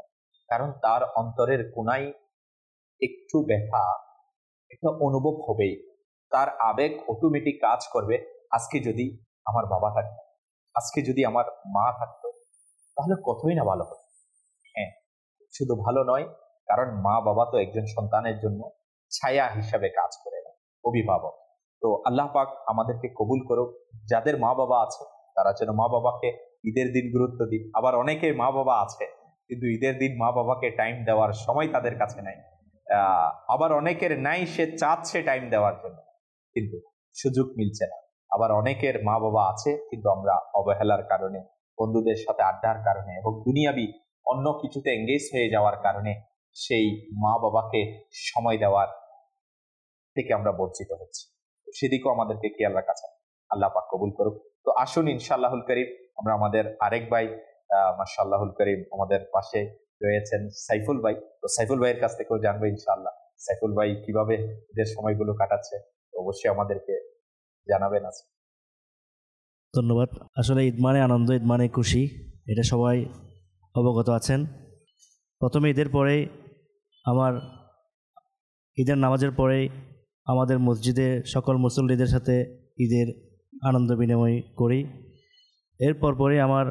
কারণ তার অন্তরের কোনায় একটু ব্যথা, একটা অনুভব হবেই। তার আবেগ অটোমেটিক কাজ করবে, আজকে যদি আমার বাবা থাকতো, আজকে যদি আমার মা থাকতো, তাহলে কতই না ভালো হতো। হ্যাঁ, শুধু ভালো নয়, কারণ মা বাবা তো একজন সন্তানের জন্য ছায়া হিসাবে কাজ করে না, অভিভাবক। তো আল্লাহ পাক আমাদেরকে কবুল করুক। যাদের মা বাবা আছে তারা যেন মা বাবাকে ঈদের দিন গুরুত্ব দিন। আবার অনেকের মা বাবা আছে কিন্তু ঈদের দিন মা বাবাকে টাইম দেওয়ার সময় তাদের কাছে নাই। আহ আবার অনেকের নাই, সে চাচ্ছে টাইম দেওয়ার জন্য কিন্তু সুযোগ মিলছে না। আবার অনেকের মা বাবা আছে কিন্তু আমরা অবহেলার কারণে, বন্ধুদের সাথে আড্ডার কারণে এবং দুনিয়াবি অন্য কিছুতে এঙ্গেজ হয়ে যাওয়ার কারণে সেই মা বাবাকে সময় দেওয়ার থেকে আমরা বঞ্চিত হচ্ছি। সেদিকেও আমাদেরকে খেয়াল রাখা চাই। আল্লাহ পাক কবুল করুক। তো আসুন ইনশাআল্লাহুল করিম আমরা আমাদের আরেক ভাই আহ মাশাআল্লাহুল করিম আমাদের পাশে রয়েছেন সাইফুল ভাই। তো সাইফুল ভাইয়ের কাছ থেকেও জানবো ইনশাআল্লাহ সাইফুল ভাই কিভাবে এদের সময়গুলো কাটাচ্ছে, অবশ্যই আমাদেরকে জানাবেন। আছে ধন্যবাদ। আসলে ঈদ মানে আনন্দ, ঈদ মানে খুশি, এটা সবাই অবগত আছেন। প্রথমে ঈদের পরেই আমার ঈদের নামাজের পরেই আমাদের মসজিদে সকল মুসল্লিদের সাথে ঈদের আনন্দ বিনিময় করি। এরপর পরে আমার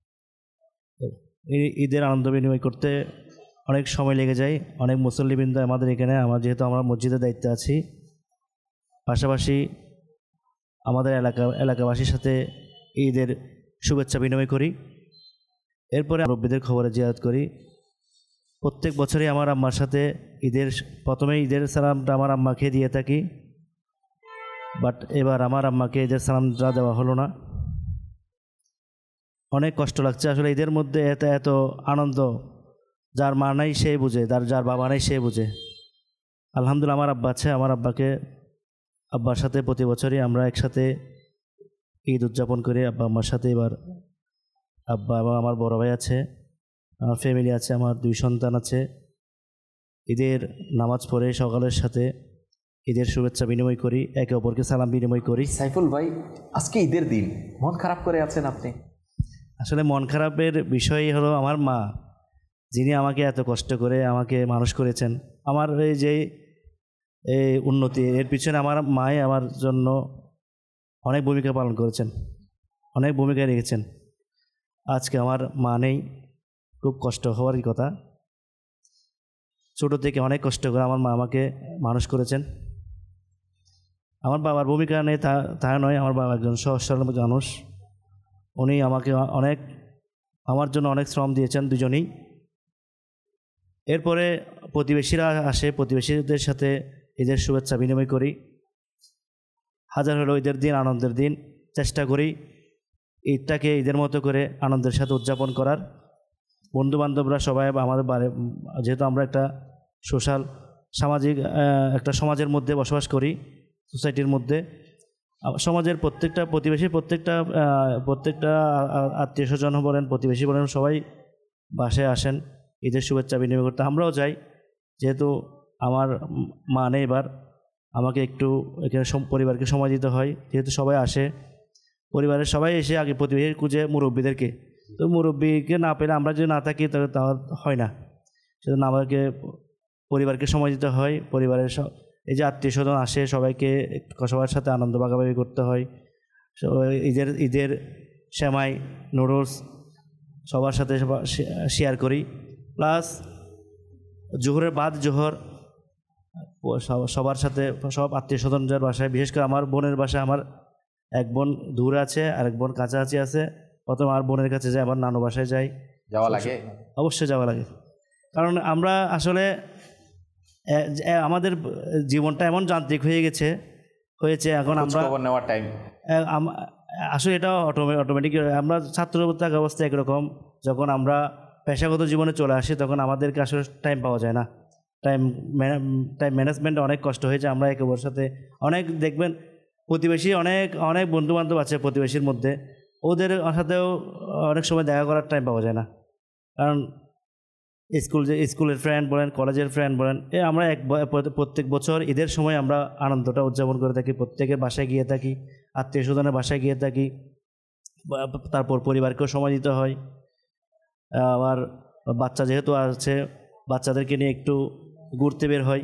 এই ঈদের আনন্দ বিনিময় করতে অনেক সময় লেগে যায়। অনেক মুসল্লিবৃন্দ আমাদের এখানে, আমার যেহেতু আমরা মসজিদের দায়িত্বে আছি, পাশাপাশি আমাদের এলাকা এলাকাবাসীর সাথে ঈদের শুভেচ্ছা বিনিময় করি। এরপরে মুরব্বিদের খবরে জিয়ারত করি। প্রত্যেক বছরই আমার আম্মার সাথে ঈদের প্রথমে ঈদের সালামটা আমার আম্মাকে দিয়ে থাকি, বাট এবার আমার আম্মাকে ঈদের সালামটা দেওয়া হলো না। অনেক কষ্ট লাগছে। আসলে ঈদের মধ্যে এত এত আনন্দ যার মা নাই সে বুঝে, তার যার বাবা নাই সে বুঝে। আলহামদুলিল্লাহ আমার আব্বা আছে, আমার আব্বাকে আব্বার সাথে প্রতি বছরই আমরা একসাথে ঈদ উদযাপন করি আব্বা আম্মার সাথে। এবার আব্বা এবং আমার বড় ভাই আছে, আমার ফ্যামিলি আছে, আমার দুই সন্তান আছে। ঈদের নামাজ পড়ে সকালের সাথে ঈদের শুভেচ্ছা বিনিময় করি, একে অপরকে সালাম বিনিময় করি। সাইফুল ভাই, আজকে ঈদের দিন, মন খারাপ করে আছেন আপনি? আসলে মন খারাপের বিষয় হলো আমার মা, যিনি আমাকে এত কষ্ট করে আমাকে মানুষ করেছেন। আমার এই যে এই উন্নতি, এর পিছনে আমার মাই আমার জন্য অনেক ভূমিকা পালন করেছেন, অনেক ভূমিকা রেখেছেন। আজকে আমার মা নেই, খুব কষ্ট হওয়ারই কথা। ছোটো থেকে অনেক কষ্ট করে আমার মা আমাকে মানুষ করেছেন। আমার বাবার ভূমিকা নেই তা তা নয়, আমার বাবা একজন সহজ সরল মানুষ। উনি আমাকে অনেক, আমার জন্য অনেক শ্রম দিয়েছেন দুজনেই। এরপরে প্রতিবেশীরা আসে, প্রতিবেশীদের সাথে ঈদের শুভেচ্ছা বিনিময় করি। হাজার হলো ঈদের দিন, আনন্দের দিন, চেষ্টা করি ঈদটাকে ঈদের মতো করে আনন্দের সাথে উদযাপন করার। বন্ধুবান্ধবরা সবাই আমাদের বাড়ি, যেহেতু আমরা একটা সোশ্যাল সামাজিক একটা সমাজের মধ্যে বসবাস করি, সোসাইটির মধ্যে, সমাজের প্রত্যেকটা প্রতিবেশী, প্রত্যেকটা প্রত্যেকটা আত্মীয় স্বজন বলেন, প্রতিবেশী বলেন, সবাই বাসায় আসেন ঈদের শুভেচ্ছা বিনিময় করতে। আমরাও যাই, যেহেতু আমার মা নেই এবার, আমাকে একটু এখানে পরিবারকে সময় দিতে হয়। যেহেতু সবাই আসে, পরিবারের সবাই এসে আগে প্রতিবেশী খুঁজে মুরব্বীদেরকে, তো মুরব্বীকে না পেলে আমরা যদি না থাকি তাহলে তা হয় না। সেজন্য আমাকে পরিবারকে সময় দিতে হয়। পরিবারের এই যে আত্মীয় স্বজন আসে, সবাইকে সবার সাথে আনন্দ ভাগাভাগি করতে হয়। ঈদের ঈদের সেমাই, নুডলস সবার সাথে শেয়ার করি। প্লাস জোহরের বাদ জোহর সবার সাথে, সব আত্মীয় স্বজনদের বাসায়, বিশেষ করে আমার বোনের বাসায়, আমার এক বোন দূরে আছে আর এক বোন কাছাকাছি আছে। প্রথম আমার বোনের কাছে যাই, আবার নানু বাসায় যাই। যাওয়া লাগে? অবশ্যই যাওয়া লাগে, কারণ আমরা আসলে আমাদের জীবনটা এমন যান্ত্রিক হয়ে গেছে হয়েছে এখন আমরা নেওয়ার টাইম, আসলে এটা অটোমেটিক। আমরা ছাত্র থাকা অবস্থায় একরকম, যখন আমরা পেশাগত জীবনে চলে আসি তখন আমাদেরকে আসলে টাইম পাওয়া যায় না। টাইম টাইম ম্যানেজমেন্ট অনেক কষ্ট হয়েছে। আমরা একে অপরের সাথে অনেক, দেখবেন প্রতিবেশী অনেক অনেক বন্ধুবান্ধব আছে প্রতিবেশীর মধ্যে, ওদের সাথেও অনেক সময় দেখা করার টাইম পাওয়া যায় না। কারণ স্কুল যে স্কুলের ফ্রেন্ড বলেন, কলেজের ফ্রেন্ড বলেন, এ আমরা এক প্রত্যেক বছর ঈদের সময় আমরা আনন্দটা উদযাপন করে থাকি। প্রত্যেকের বাসায় গিয়ে থাকি, আত্মীয় স্বজনের বাসায় গিয়ে থাকি, তারপর পরিবারকেও সময় দিতে হয়। আবার বাচ্চা যেহেতু আছে, বাচ্চাদেরকে নিয়ে একটু ঘুরতে বের হয়,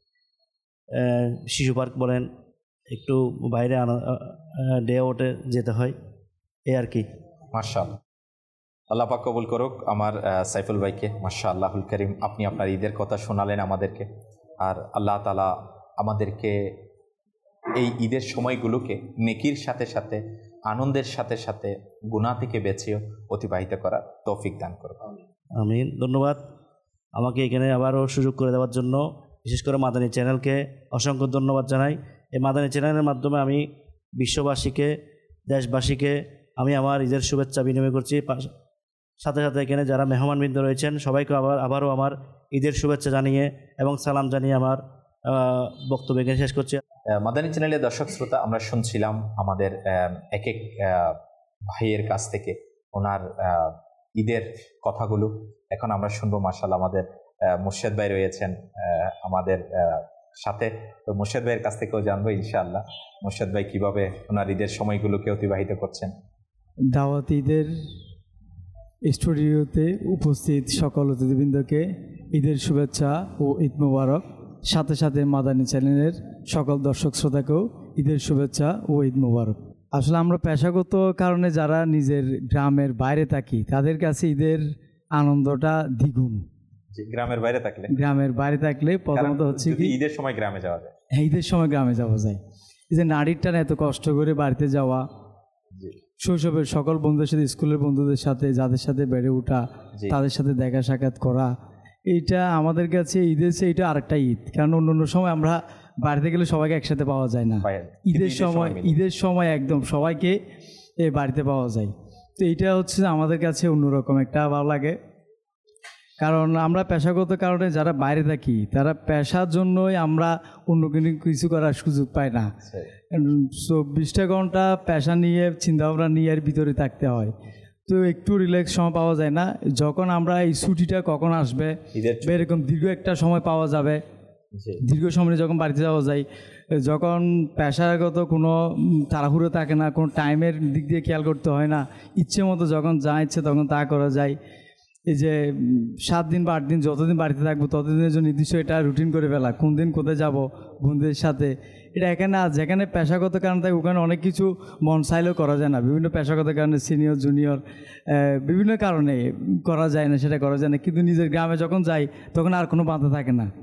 শিশু পার্ক বলেন, একটু বাইরে ডে আউটে যেতে হয়, এই আর কি। মাশাআল্লাহ, আল্লাহ পাক কবুল করুক আমার সাইফুল ভাইকে। মাশাআল্লাহুল করিম, আপনি আপনার ঈদের কথা শোনালেন আমাদেরকে, আর আল্লাহ তাআলা আমাদেরকে এই ঈদের সময়গুলোকে নেকির সাথে সাথে, আনন্দের সাথে সাথে গুনাহ থেকে বেঁচেও অতিবাহিত করার তৌফিক দান করুন। আমি ধন্যবাদ আমাকে এখানে আবারও সুযোগ করে দেওয়ার জন্য। বিশেষ করে মাদানী চ্যানেলকে অসংখ্য ধন্যবাদ জানাই। এই মাদানী চ্যানেলের মাধ্যমে আমি বিশ্ববাসীকে, দেশবাসীকে আমি আমার ঈদের শুভেচ্ছা বিনিময় করছি। সাথে সাথে এখানে যারা মেহমানবৃন্দ রয়েছেন সবাইকে আবার আবারও আমার ঈদের শুভেচ্ছা জানিয়ে এবং সালাম জানিয়ে আমার বক্তব্য এখানে শেষ করছি। মাদানী চ্যানেলের দর্শক শ্রোতা, আমরা শুনছিলাম আমাদের এক এক ভাইয়ের কাছ থেকে ওনার ঈদের কথাগুলো। এখন আমরা শুনবো মাশাআল্লাহ আমাদের মুর্শেদ ভাই রয়েছেন আমাদের সাথে, তো মুর্শেদ ভাইয়ের কাছ থেকেও জানবো ইনশাআল্লাহ মুর্শেদ ভাই কীভাবে ওনার ঈদের সময়গুলোকে অতিবাহিত করছেন। দাওয়াত ঈদের স্টুডিওতে উপস্থিত সকল অতিথিবৃন্দকে ঈদের শুভেচ্ছা ও ঈদ মোবারক। সাথে সাথে মাদানী চ্যানেলের সকল দর্শক শ্রোতাকেও ঈদের শুভেচ্ছা ও ঈদ মোবারক। আসলে আমরা পেশাগত কারণে যারা নিজের গ্রামের বাইরে থাকি তাদের কাছে ঈদের আনন্দটা দ্বিগুণ। গ্রামের বাইরে থাকলে গ্রামের বাইরে থাকলে প্রথমত হচ্ছে কি ঈদের সময় গ্রামে যাওয়া যায়। হ্যাঁ, ঈদের সময় গ্রামে যাওয়া যায়। এই যে নারীর টানা এত কষ্ট করে বাড়িতে যাওয়া, শৈশবের সকল বন্ধুদের সাথে, স্কুলের বন্ধুদের সাথে যাদের সাথে বেড়ে ওঠা, তাদের সাথে দেখা সাক্ষাৎ করা, এইটা আমাদের কাছে ঈদের চেয়ে এইটা আরেকটা ঈদ। কারণ অন্য অন্য সময় আমরা বাড়িতে গেলে সবাইকে একসাথে পাওয়া যায় না, ঈদের সময় ঈদের সময় একদম সবাইকে বাড়িতে পাওয়া যায়। তো এইটা হচ্ছে আমাদের কাছে অন্যরকম একটা ভালো লাগে। কারণ আমরা পেশাগত কারণে যারা বাইরে থাকি তারা পেশার জন্যই আমরা অন্য কিছু করার সুযোগ পাই না। চব্বিশটা ঘন্টা পেশা নিয়ে চিন্তাভাবনা নিয়ে এর ভিতরে থাকতে হয়, তো একটু রিল্যাক্স সময় পাওয়া যায় না। যখন আমরা এই ছুটিটা কখন আসবে এরকম দীর্ঘ একটা সময় পাওয়া যাবে, দীর্ঘ সময় যখন বাড়িতে যাওয়া যায়, যখন পেশাগত কোনো তাড়াহুড়ো থাকে না, কোনো টাইমের দিক দিয়ে খেয়াল করতে হয় না, ইচ্ছে মতো যখন যা ইচ্ছে তখন তা করা যায়। এই যে সাত দিন বা আট দিন যতদিন বাড়িতে থাকবো ততদিনের জন্য নির্দিষ্ট এটা রুটিন করে ফেলা, কোন দিন কোথায় যাব বন্ধুদের সাথে, এটা এখানে আজ যেখানে পেশাগত কারণ থাকে ওখানে অনেক কিছু মন চাইলেও করা যায় না। বিভিন্ন পেশাগত কারণে সিনিয়র জুনিয়র বিভিন্ন কারণে করা যায় না, সেটা করা যায় না। কিন্তু নিজের গ্রামে যখন যাই তখন আর কোনো বাধা থাকে না।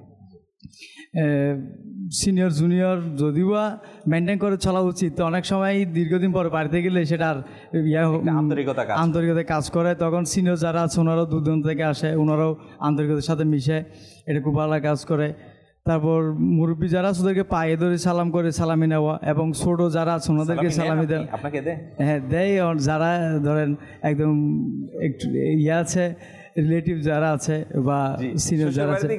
সিনিয়র জুনিয়র যদিও বা মেনটেন করে চলা উচিত, তো অনেক সময় দীর্ঘদিন পরে বাড়িতে গেলে সেটার ইয়ে আন্তরিকতা আন্তরিকতায় কাজ করে। তখন সিনিয়র যারা আছে ওনারাও দূর দূরান্ত থেকে আসে, ওনারাও আন্তরিকতার সাথে মিশে, এটা খুব ভালো কাজ করে। তারপর মুরব্বী যারা আছে ওদেরকে পায়ে ধরে সালাম করে সালামি নেওয়া, এবং ছোটো যারা আছে ওনাদেরকে সালামি দেওয়া। হ্যাঁ দেয়, যারা ধরেন একদম একটু ইয়ে আছে রিলেটিভ যারা আছে বা সিনিয়র যারা আছে,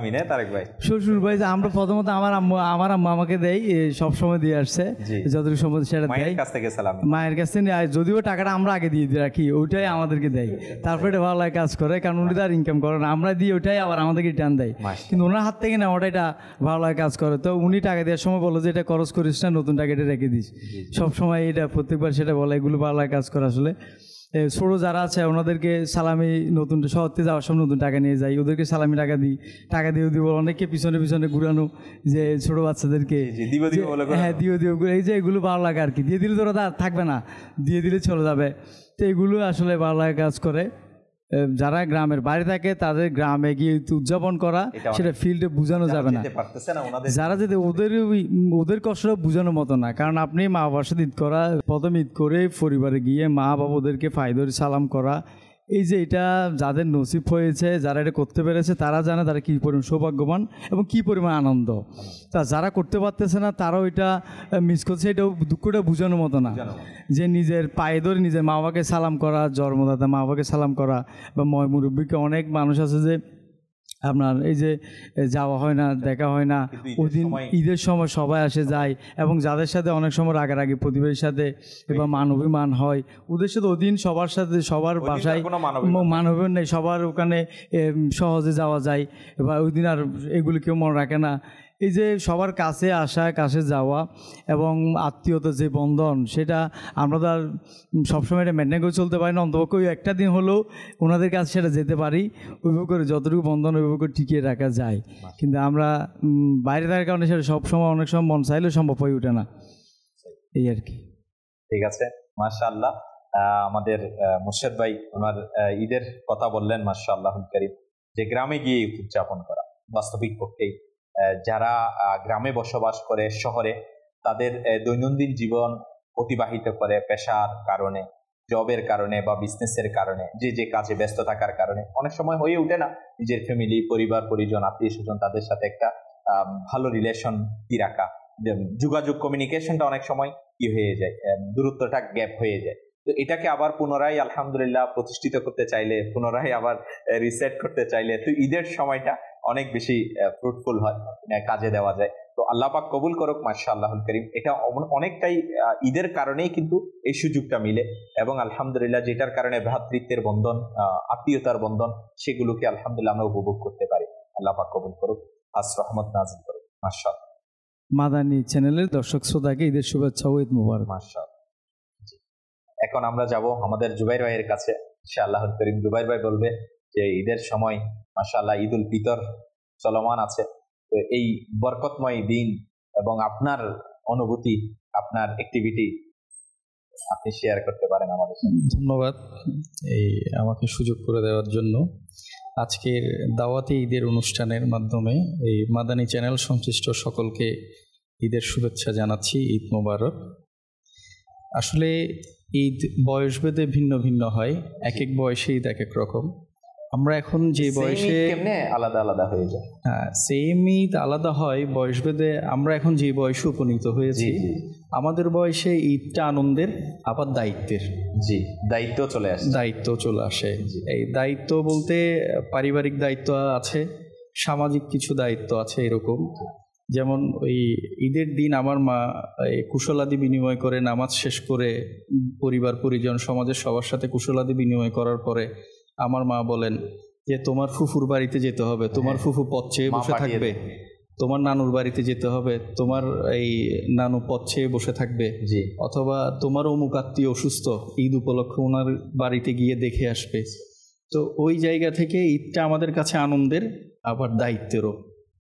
শ্বশুর ভাই আমরা প্রথমত আমার আম্মু আমার আম্মু আমাকে দেয়, সবসময় দিয়ে আসছে যতটুকু সময় সেটা দেয় মায়ের কাছ থেকে। যদিও টাকাটা আমরা আগে দিয়ে দিয়ে রাখি, ওইটাই আমাদেরকে দেয়, তারপরে এটা ভালো কাজ করে, কারণ উনি তার ইনকাম করে না, আমরা দিই ওইটাই আবার আমাদেরকে রিটার্ন দেয়। কিন্তু ওনার হাত থেকে না ওটা এটা ভালো কাজ করে। তো উনি টাকা দেওয়ার সময় বলো যে এটা খরচ করিস না, নতুন টাকা এটা রেখে দিস, সবসময় এটা প্রত্যেকবার সেটা বলে। এগুলো ভালো কাজ করে। আসলে ছোটো যারা আছে ওনাদেরকে সালামি, নতুন শহরতে যাওয়ার সময় নতুন টাকা নিয়ে যাই, ওদেরকে সালামি টাকা দিই, টাকা দিয়ে দিব। অনেককে পিছনে পিছনে ঘুরানো, যে ছোটো বাচ্চাদেরকে হ্যাঁ দিও দিও, এই যে এগুলো ভালো লাগে আর কি। দিয়ে দিলে তোরা থাকবে না, দিয়ে দিলে চলে যাবে। তো এগুলো আসলে ভালো লাগে কাজ করে। যারা গ্রামের বাইরে থাকে তাদের গ্রামে গিয়ে উদযাপন করা, সেটা ফিল্ডে বোঝানো যাবে না। যারা যেতে ওদের ওদের কষ্টটা বোঝানোর মতো না। কারণ আপনি মা বাবার সাথে ঈদ করা, প্রথম ঈদ করে পরিবারে গিয়ে মা বাবা ওদেরকে ফায়দর সালাম করা, এই যে এটা যাদের নসিব হয়েছে, যারা এটা করতে পেরেছে তারা জানে তারা কী পরিমাণ সৌভাগ্যবান এবং কী পরিমাণ আনন্দ। তা যারা করতে পারতেছে না তারাও এটা মিস করছে, এটাও দুঃখটা বোঝানোর মতো না। যে নিজের পায়ে ধরে নিজের মা বাবাকে সালাম করা, জন্মদাতা মা বাবাকে সালাম করা, বা ময় মুরব্বীকে, অনেক মানুষ আছে যে আপনার এই যে যাওয়া হয় না, দেখা হয় না, ওই দিন ঈদের সময় সবাই আসে যায়, এবং যাদের সাথে অনেক সময় রাগারাগি প্রতিবেশীর সাথে বা মানবিমান হয়, ওদের সাথে ওই দিন সবার সাথে সবার বাসায় মানবিমান নেই, সবার ওখানে সহজে যাওয়া যায়, বা ওই দিন আর এগুলি কেউ মনে রাখে না। এই যে সবার কাছে আসা, কাছে যাওয়া এবং আত্মীয়তার যে বন্ধন, সেটা আমরা তো আর সবসময় এটা মেনটেন করে চলতে পারি না। অন্তপক্ষে ওই একটা দিন হলেও ওনাদের কাছে সেটা যেতে পারি, ওইভাবে করে যতটুকু বন্ধন ওইভাবে করে টিকিয়ে রাখা যায়। কিন্তু আমরা উম, বাইরে থাকার কারণে সেটা সবসময় অনেক সময় মন চাইলেও সম্ভব হয়ে ওঠে না, এই আর কি। ঠিক আছে, মাশাআল্লাহ। আহ, আমাদের আহ, মুর্শেদ ভাই ওনার আহ, ঈদের কথা বললেন, মাশাআল্লাহুল কারীম, যে গ্রামে গিয়ে ঈদ উদযাপন করা। বাস্তবিক পক্ষেই আহ, যারা আহ, গ্রামে বসবাস করে শহরে, তাদের আহ, দৈনন্দিন জীবন অতিবাহিত করে পেশার কারণে, জবের কারণে বা বিজনেসের কারণে, যে যে কাজে ব্যস্ত থাকার কারণে অনেক সময় হয়ে ওঠে না নিজের ফ্যামিলি, পরিবার পরিজন, আত্মীয় স্বজন, তাদের সাথে একটা আহ, ভালো রিলেশন কি রাখা, যে যোগাযোগ কমিউনিকেশনটা অনেক সময় কি হয়ে যায়, আহ, দূরত্বটা গ্যাপ হয়ে যায়। তো এটাকে আবার পুনরায় আলহামদুলিল্লাহ প্রতিষ্ঠিত করতে চাইলে, পুনরায় আবার রিসেট করতে চাইলে, তো ঈদের সময়টা অনেক বেশি ফ্রুটফুল হয়, আহ, কাজে দেওয়া যায়। তো আল্লাহ পাক কবুল করুক, মাশাআল্লাহুল কারীম। এটা অন- অনেকটাই আহ, ঈদের কারণেই কিন্তু এই সুযোগটা মিলে, এবং আলহামদুলিল্লাহ যেটার কারণে ভ্রাতৃত্বের বন্ধন, আহ, আত্মীয়তার বন্ধন, সেগুলোকে আলহামদুলিল্লাহ আমরা উপভোগ করতে পারি। আল্লাহ পাক কবুল করুক, আস রহমত নাজিল করুক, মাশাআল্লাহ। মাদানী চ্যানেলের দর্শক শ্রোতাকে ঈদের শুভেচ্ছা ও ঈদ মুবারক। মাশাআল্লাহ। জি। এখন আমরা যাব আমাদের জুবাইর ভাইয়ের কাছে, ইনশাআল্লাহুল কারীম। জুবাইর ভাই বলবে যে ঈদের সময় মাশাআল্লাহ ঈদ উল ফিতর চলমান আছে, তো এই বরকতময় দিন এবং আপনার অনুভূতি, আপনার অ্যাক্টিভিটি আপনি শেয়ার করতে পারেন আমাদের সাথে। ধন্যবাদ এই আমাকে সুযোগ করে দেওয়ার জন্য। আজকের দাওয়াতে ঈদের অনুষ্ঠানের মাধ্যমে এই মাদানী চ্যানেল সংশ্লিষ্ট সকলকে ঈদের শুভেচ্ছা জানাচ্ছি। ঈদ মোবারক। আসলে ঈদ বয়সভেদে ভিন্ন ভিন্ন হয়, এক এক বয়সে ঈদ এক এক রকম। আমরা এখন যে বয়সে কেমনে আলাদা আলাদা হয়ে যায়? হ্যাঁ, সেম ঈদ আলাদা হয় বয়সভেদে। আমরা এখন যে বয়সে উপনীত হয়েছি, জি, জি। আমাদের বয়সে ঈদটা আনন্দের, আবার দায়িত্বের। জি, দায়িত্ব চলে আসে। দায়িত্ব চলে আসে। এই দায়িত্ব বলতে পারিবারিক দায়িত্ব আছে, সামাজিক কিছু দায়িত্ব আছে এরকম। যেমন ওই ঈদের দিন আমার মা এই কুশলাদি বিনিময় করে, নামাজ শেষ করে পরিবার পরিজন সমাজের সবার সাথে কুশলাদি বিনিময় করার পরে আমার মা বলেন যে তোমার ফুফুর বাড়িতে যেতে হবে, তোমার ফুফু পথ চেয়ে মা বসে পাঠিয়ে থাকবে, তোমার নানুর বাড়িতে যেতে হবে, তোমার এই নানু পথ চেয়ে বসে থাকবে, জি, অথবা তোমার অমুক আত্মীয় অসুস্থ, ঈদ উপলক্ষে ওনার বাড়িতে গিয়ে দেখে আসবে। তো ওই জায়গা থেকে ঈদটা আমাদের কাছে আনন্দের, আবার দায়িত্বেরও।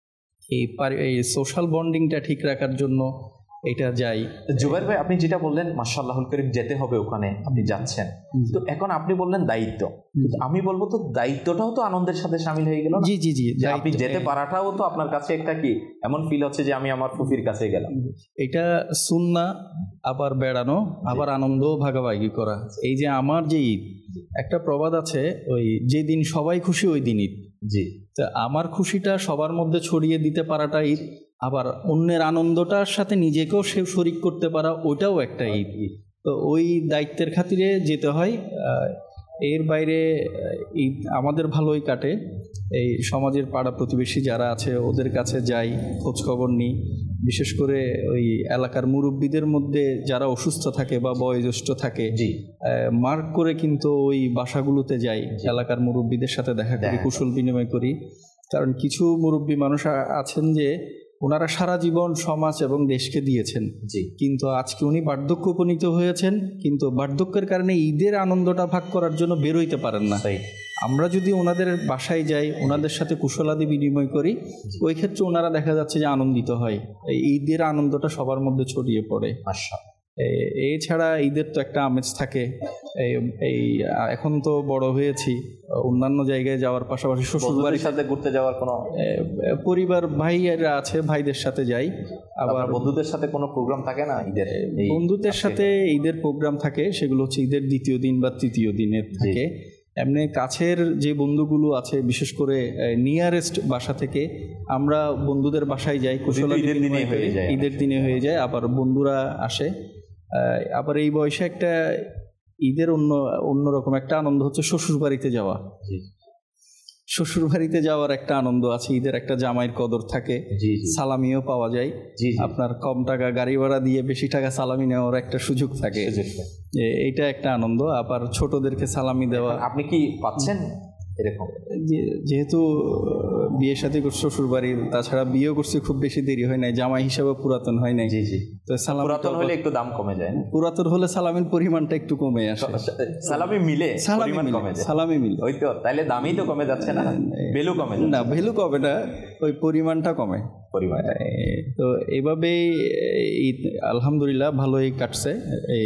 এই পারি- এই সোশ্যাল বন্ডিংটা ঠিক রাখার জন্য এটা যাই। জুবাইর ভাই, আপনি যেটা বললেন মাশাআল্লাহুল কারীম, যেতে হবে ওখানে, আপনি যাচ্ছেন। তো এখন আপনি বললেন দায়িত্ব, কিন্তু আমি বলবো তো দায়িত্বটাও তো আনন্দের সাথে শামিল হয়ে গেল না? জি জি জি যে আপনি দায়িত্ব- যেতে পারাটাও তো আপনার কাছে একটা কি এমন ফিল হচ্ছে যে আমি আমার ফুফির কাছে গেলাম। এটা সুন্না, আবার বেড়ানো, আবার আনন্দ ভাগাভাগি করা। এই যে আমার যে ঈদ, একটা প্রবাদ আছে, ওই যেদিন সবাই খুশি ওই দিন ঈদ। জি, তা আমার খুশিটা সবার মধ্যে ছড়িয়ে দিতে পারাটা ঈদ, আবার অন্যের আনন্দটার সাথে নিজেকেও সে শরিক করতে পারা, ওটাও একটা ঈদ। তো ওই দায়িত্বের খাতিরে যেতে হয়। আহ, এর বাইরে আহ, ঈদ আমাদের ভালোই কাটে। এই সমাজের পাড়া প্রতিবেশী যারা আছে ওদের কাছে যাই, খোঁজ খবর নিই। বিশেষ করে ওই এলাকার মুরব্বীদের মধ্যে যারা অসুস্থ থাকে বা বয়োজ্যেষ্ঠ থাকে, জি, মার্ক করে কিন্তু ওই বাসাগুলোতে যাই, এলাকার মুরব্বীদের সাথে দেখা করি, দেখা কুশল বিনিময় করি। কারণ কিছু মুরব্বী মানুষ আ- আছেন যে ওনারা সারা জীবন সমাজ এবং দেশকে দিয়েছেন, জি, কিন্তু আজকে উনি বার্ধক্য উপনীত হয়েছেন, কিন্তু বার্ধক্যের কারণে ঈদের আনন্দটা ভাগ করার জন্য বেরোইতে পারেন না। তাই আমরা যদি ওনাদের বাসায় যাই, ওনাদের সাথে কুশলাদি বিনিময় করি, ওই ক্ষেত্রে ওনারা দেখা যাচ্ছে যে আনন্দিত হয়। এই ঈদের আনন্দটা সবার মধ্যে ছড়িয়ে পড়ে। মাশাআল্লাহ। এ- এছাড়া ঈদের তো একটা আমেজ থাকে। এই এই আহ, এখন তো বড় হয়েছি, অন্যান্য জায়গায় যাওয়ার পাশাপাশি শ্বশুর বন্ধুদের বাড়ির সাথে ঘুরতে যাওয়ার কোনো পরিবার ভাইয়েরা আছে, ভাইদের সাথে যাই। আবার আপনার বন্ধুদের সাথে কোনো প্রোগ্রাম থাকে না ঈদের? এই বন্ধুদের আজকে- সাথে ঈদের প্রোগ্রাম থাকে, সেগুলো হচ্ছে ঈদের দ্বিতীয় দিন বা তৃতীয় দিনের থাকে। এমনি কাছের যে বন্ধুগুলো আছে, বিশেষ করে নিয়ারেস্ট বাসা থেকে আমরা বন্ধুদের বাসায় যাই, কুশল ঈদের দিনে হয়ে যায়। ঈদের দিনে হয়ে যায়, আবার বন্ধুরা আসে। আহ, আবার এই বয়সে একটা ঈদের অন্য অন্যরকম একটা আনন্দ হচ্ছে শ্বশুর বাড়িতে যাওয়া। জি, শ্বশুর বাড়িতে যাওয়ার একটা আনন্দ আছে, ঈদের একটা জামাইয়ের কদর থাকে, জি, জি, সালামিও পাওয়া যায়। জি, জি। আপনার কম টাকা গাড়ি ভাড়া দিয়ে বেশি টাকা সালামি নেওয়ার একটা সুযোগ থাকে, সুযোগ থাকে। এ- এইটা একটা আনন্দ। আবার ছোটদেরকে সালামি দেওয়া। আপনি কি পাচ্ছেন এরকম? যে- যেহেতু বিয়ে শাদী করছে শ্বশুর বাড়ির, তাছাড়া বিয়েও করছে, খুব বেশি দেরি হয় নাই, জামাই হিসাবে পুরাতন হয় নাই। জি জি। তো সালামি পুরাতন হলে একটু দাম কমে যায় না? পুরাতন হলে সালামের পরিমাণটা একটু কমে আসে। সালামি মিলে সালামি পরিমাণ মিলে, কমে যায়। সালামি মিলে। ওই তো, তাইলে দামই তো কমে যাচ্ছে না, ভ্যালু কমে যাচ্ছে না, ভ্যালু কমে না, ওই পরিমাণটা কমে। পরিমাণ। এ, তো এইভাবেই ঈদ আলহামদুলিল্লাহ ভালোই কাটছে। এই